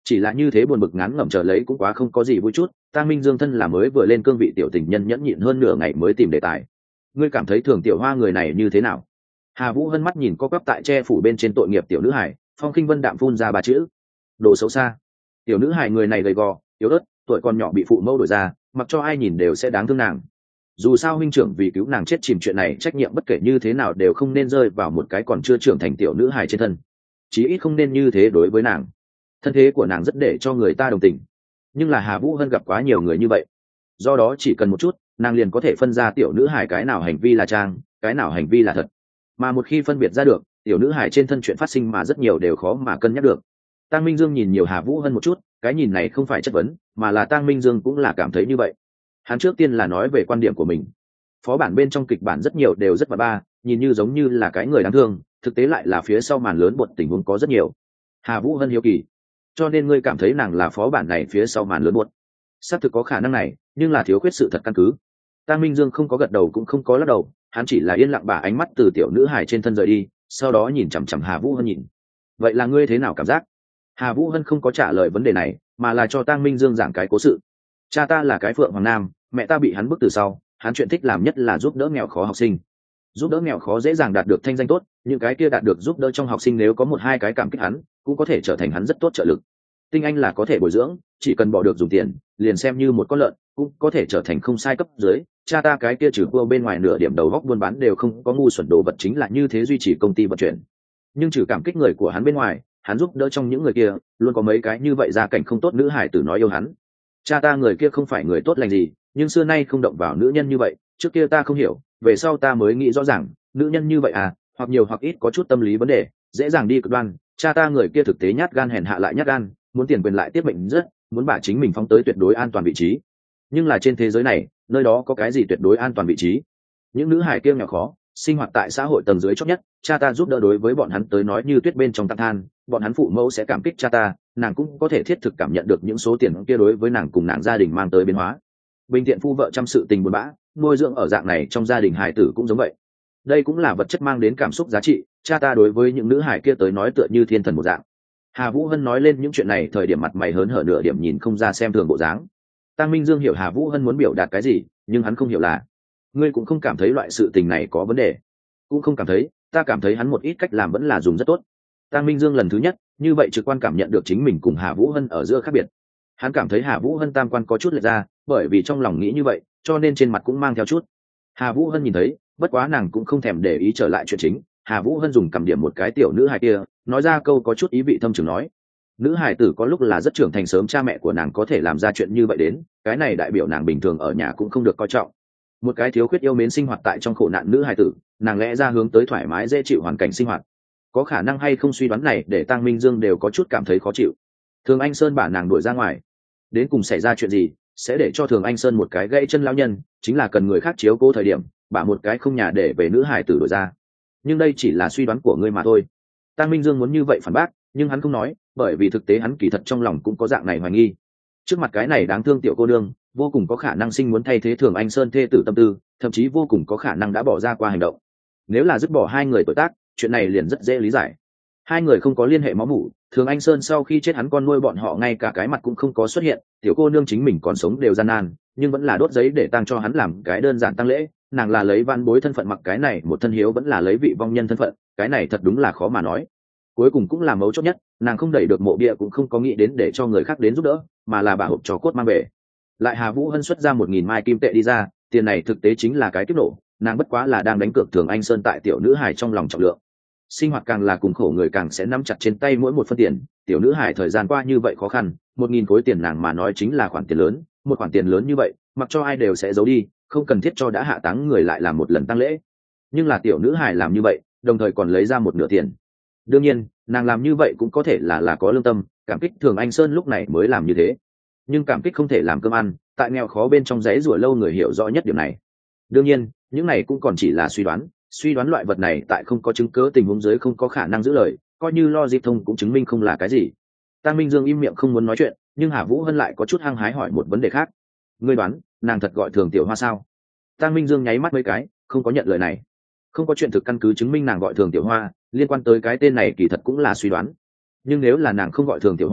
chỉ là như thế buồn bực ngán ngẩm chờ lấy cũng quá không có gì vui chút. Tang Minh Dương thân là mới vừa lên cương vị tiểu tình nhân nhẫn nhịn hơn nửa ngày mới tìm đề tài. Ngươi cảm thấy Thường Tiểu Hoa người này như thế nào? Hà Vũ Hân mắt nhìn co quắp tại che phủ bên trên tội nghiệp tiểu nữ hải, Phong Khinh Vân đạm phun ra ba chữ: đồ xấu xa. Tiểu nữ hải người này gầy gò yếu ớt, tuổi còn nhỏ bị phụ mẫu đổi ra, mặc cho ai nhìn đều sẽ đáng thương nàng. Dù sao huynh trưởng vì cứu nàng chết chìm chuyện này trách nhiệm bất kể như thế nào đều không nên rơi vào một cái còn chưa trưởng thành tiểu nữ hài trên thân, chí ít không nên như thế đối với nàng. Thân thế của nàng rất để cho người ta đồng tình, nhưng là Hà Vũ Hân gặp quá nhiều người như vậy, do đó chỉ cần một chút nàng liền có thể phân ra tiểu nữ hài cái nào hành vi là trang, cái nào hành vi là thật. Mà một khi phân biệt ra được, tiểu nữ hài trên thân chuyện phát sinh mà rất nhiều đều khó mà cân nhắc được. Tang Minh Dương nhìn nhiều Hà Vũ Hân một chút, cái nhìn này không phải chất vấn, mà là Tang Minh Dương cũng là cảm thấy như vậy. Hắn trước tiên là nói về quan điểm của mình. Phó bản bên trong kịch bản rất nhiều đều rất ba, nhìn như giống như là cái người đáng thương, thực tế lại là phía sau màn lớn bột tình huống có rất nhiều. Hà Vũ Hân hiếu kỳ, cho nên ngươi cảm thấy nàng là phó bản này phía sau màn lớn bột? Xác thực có khả năng này, nhưng là thiếu khuyết sự thật căn cứ. Tang Minh Dương không có gật đầu cũng không có lắc đầu, hắn chỉ là yên lặng bả ánh mắt từ tiểu nữ hài trên thân rời đi, sau đó nhìn chằm chằm Hà Vũ Hân nhìn. Vậy là ngươi thế nào cảm giác? Hà Vũ Hân không có trả lời vấn đề này, mà là cho Tang Minh Dương giảng cái cố sự. Cha ta là cái Phượng Hoàng Nam, mẹ ta bị hắn bức từ sau, hắn chuyện thích làm nhất là giúp đỡ nghèo khó học sinh. Giúp đỡ nghèo khó dễ dàng đạt được thanh danh tốt, những cái kia đạt được giúp đỡ trong học sinh nếu có một hai cái cảm kích hắn, cũng có thể trở thành hắn rất tốt trợ lực. Tinh anh là có thể bồi dưỡng, chỉ cần bỏ được dùng tiền, liền xem như một con lợn, cũng có thể trở thành không sai cấp dưới. Cha ta cái kia trừ cua bên ngoài nửa điểm đầu góc buôn bán đều không có, ngu xuẩn đồ vật chính là như thế duy trì công ty vận chuyển. Nhưng trừ cảm kích người của hắn bên ngoài, hắn giúp đỡ trong những người kia, luôn có mấy cái như vậy gia cảnh không tốt nữ hải tử nói yêu hắn. Cha ta người kia không phải người tốt lành gì, nhưng xưa nay không động vào nữ nhân như vậy. Trước kia ta không hiểu, về sau ta mới nghĩ rõ ràng, nữ nhân như vậy à, hoặc nhiều hoặc ít có chút tâm lý vấn đề, dễ dàng đi cực đoan. Cha ta người kia thực tế nhát gan hèn hạ lại nhát gan, muốn tiền quyền lại tiếp mệnh rất, muốn bả chính mình phóng tới tuyệt đối an toàn vị trí. Nhưng là trên thế giới này, nơi đó có cái gì tuyệt đối an toàn vị trí? Những nữ hải kia nghèo khó, sinh hoạt tại xã hội tầng dưới chót nhất, cha ta giúp đỡ đối với bọn hắn tới nói như tuyết bên trong tăng than, bọn hắn phụ mẫu sẽ cảm kích cha ta, nàng cũng có thể thiết thực cảm nhận được những số tiền kia đối với nàng cùng nàng gia đình mang tới biến hóa. Bình tiện phu vợ chăm sự tình buồn bã, nuôi dưỡng ở dạng này trong gia đình hài tử cũng giống vậy. Đây cũng là vật chất mang đến cảm xúc giá trị, cha ta đối với những nữ hải kia tới nói tựa như thiên thần một dạng. Hà Vũ Hân nói lên những chuyện này thời điểm mặt mày hớn hở nửa điểm nhìn không ra xem thường bộ dáng. Tang Minh Dương hiểu Hà Vũ Hân muốn biểu đạt cái gì, nhưng hắn không hiểu là ngươi cũng không cảm thấy loại sự tình này có vấn đề. Cũng không cảm thấy, ta cảm thấy hắn một ít cách làm vẫn là dùng rất tốt. Tang Minh Dương lần thứ nhất như vậy trực quan cảm nhận được chính mình cùng Hà Vũ Hân ở giữa khác biệt. Hắn cảm thấy Hà Vũ Hân tam quan có chút lệch ra, bởi vì trong lòng nghĩ như vậy cho nên trên mặt cũng mang theo chút. Hà Vũ Hân nhìn thấy, bất quá nàng cũng không thèm để ý trở lại chuyện chính. Hà Vũ Hân dùng cầm điểm một cái tiểu nữ hài kia, nói ra câu có chút ý vị thâm trường nói: nữ hài tử có lúc là rất trưởng thành sớm, cha mẹ của nàng có thể làm ra chuyện như vậy đến, cái này đại biểu nàng bình thường ở nhà cũng không được coi trọng. Một cái thiếu khuyết yêu mến sinh hoạt tại trong khổ nạn nữ hài tử, nàng lẽ ra hướng tới thoải mái dễ chịu hoàn cảnh sinh hoạt. Có khả năng hay không suy đoán này để Tang Minh Dương đều có chút cảm thấy khó chịu. Thường Anh Sơn bả nàng đuổi ra ngoài, đến cùng xảy ra chuyện gì sẽ để cho Thường Anh Sơn một cái gãy chân lão nhân, chính là cần người khác chiếu cố thời điểm bả một cái không nhà để về nữ hài tử đuổi ra. Nhưng đây chỉ là suy đoán của ngươi mà thôi. Tang Minh Dương muốn như vậy phản bác, nhưng hắn không nói, bởi vì thực tế hắn kỳ thật trong lòng cũng có dạng này hoài nghi. Trước mặt cái này đáng thương tiểu cô nương, vô cùng có khả năng sinh muốn thay thế Thường Anh Sơn thê tử tâm tư, thậm chí vô cùng có khả năng đã bỏ ra qua hành động. Nếu là dứt bỏ hai người tuổi tác, chuyện này liền rất dễ lý giải. Hai người không có liên hệ máu mủ, Thường Anh Sơn sau khi chết hắn con nuôi bọn họ ngay cả cái mặt cũng không có xuất hiện, tiểu cô nương chính mình còn sống đều gian nan, nhưng vẫn là đốt giấy để tang cho hắn làm cái đơn giản tang lễ. Nàng là lấy van bối thân phận mặc cái này một thân hiếu, vẫn là lấy vị vong nhân thân phận, cái này thật đúng là khó mà nói. Cuối cùng cũng là mấu chốt nhất, nàng không đẩy được mộ bia cũng không có nghĩ đến để cho người khác đến giúp đỡ, mà là bà hộp cho cốt mang về. Lại Hà Vũ Hân xuất ra 1000 mai kim tệ đi ra, tiền này thực tế chính là cái kiếp nổ, nàng bất quá là đang đánh cược Thường Anh Sơn tại tiểu nữ hài trong lòng trọng lượng. Sinh hoạt càng là cùng khổ người càng sẽ nắm chặt trên tay mỗi một phân tiền, tiểu nữ hài thời gian qua như vậy khó khăn, 1000 khối tiền nàng mà nói chính là khoản tiền lớn, một khoản tiền lớn như vậy, mặc cho ai đều sẽ giấu đi, không cần thiết cho đã hạ táng người lại làm một lần tang lễ. Nhưng là tiểu nữ hài làm như vậy, đồng thời còn lấy ra một nửa tiền. Đương nhiên, nàng làm như vậy cũng có thể là có lương tâm, cảm kích Thường Anh Sơn lúc này mới làm như thế. Nhưng cảm kích không thể làm cơm ăn, tại nghèo khó bên trong giấy rủa lâu người hiểu rõ nhất điểm này. Đương nhiên, những này cũng còn chỉ là suy đoán loại vật này tại không có chứng cứ tình huống dưới không có khả năng giữ lời, coi như logic thông cũng chứng minh không là cái gì. Tang Minh Dương im miệng không muốn nói chuyện, nhưng Hà Vũ Hân lại có chút hăng hái hỏi một vấn đề khác. Ngươi đoán, nàng thật gọi Thường Tiểu Hoa sao? Tang Minh Dương nháy mắt mấy cái, không có nhận lời này. Không có chuyện thực căn cứ chứng minh nàng gọi Thường Tiểu Hoa, liên quan tới cái tên này kỳ thật cũng là suy đoán. Nhưng nếu là nàng không gọi Thường Tiểu Hoa,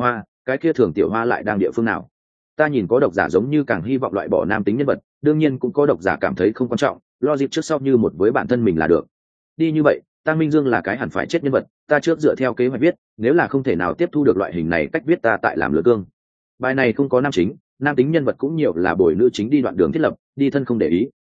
cái kia Thường Tiểu Hoa lại đang địa phương nào? Ta nhìn có độc giả giống như càng hy vọng loại bỏ nam tính nhân vật, đương nhiên cũng có độc giả cảm thấy không quan trọng, lo dịp trước sau như một với bản thân mình là được. Đi như vậy, Tăng Minh Dương là cái hẳn phải chết nhân vật, ta trước dựa theo kế hoạch viết, nếu là không thể nào tiếp thu được loại hình này cách viết ta tại làm lửa cương. Bài này không có nam chính, nam tính nhân vật cũng nhiều là bồi nữ chính đi đoạn đường thiết lập, đi thân không để ý.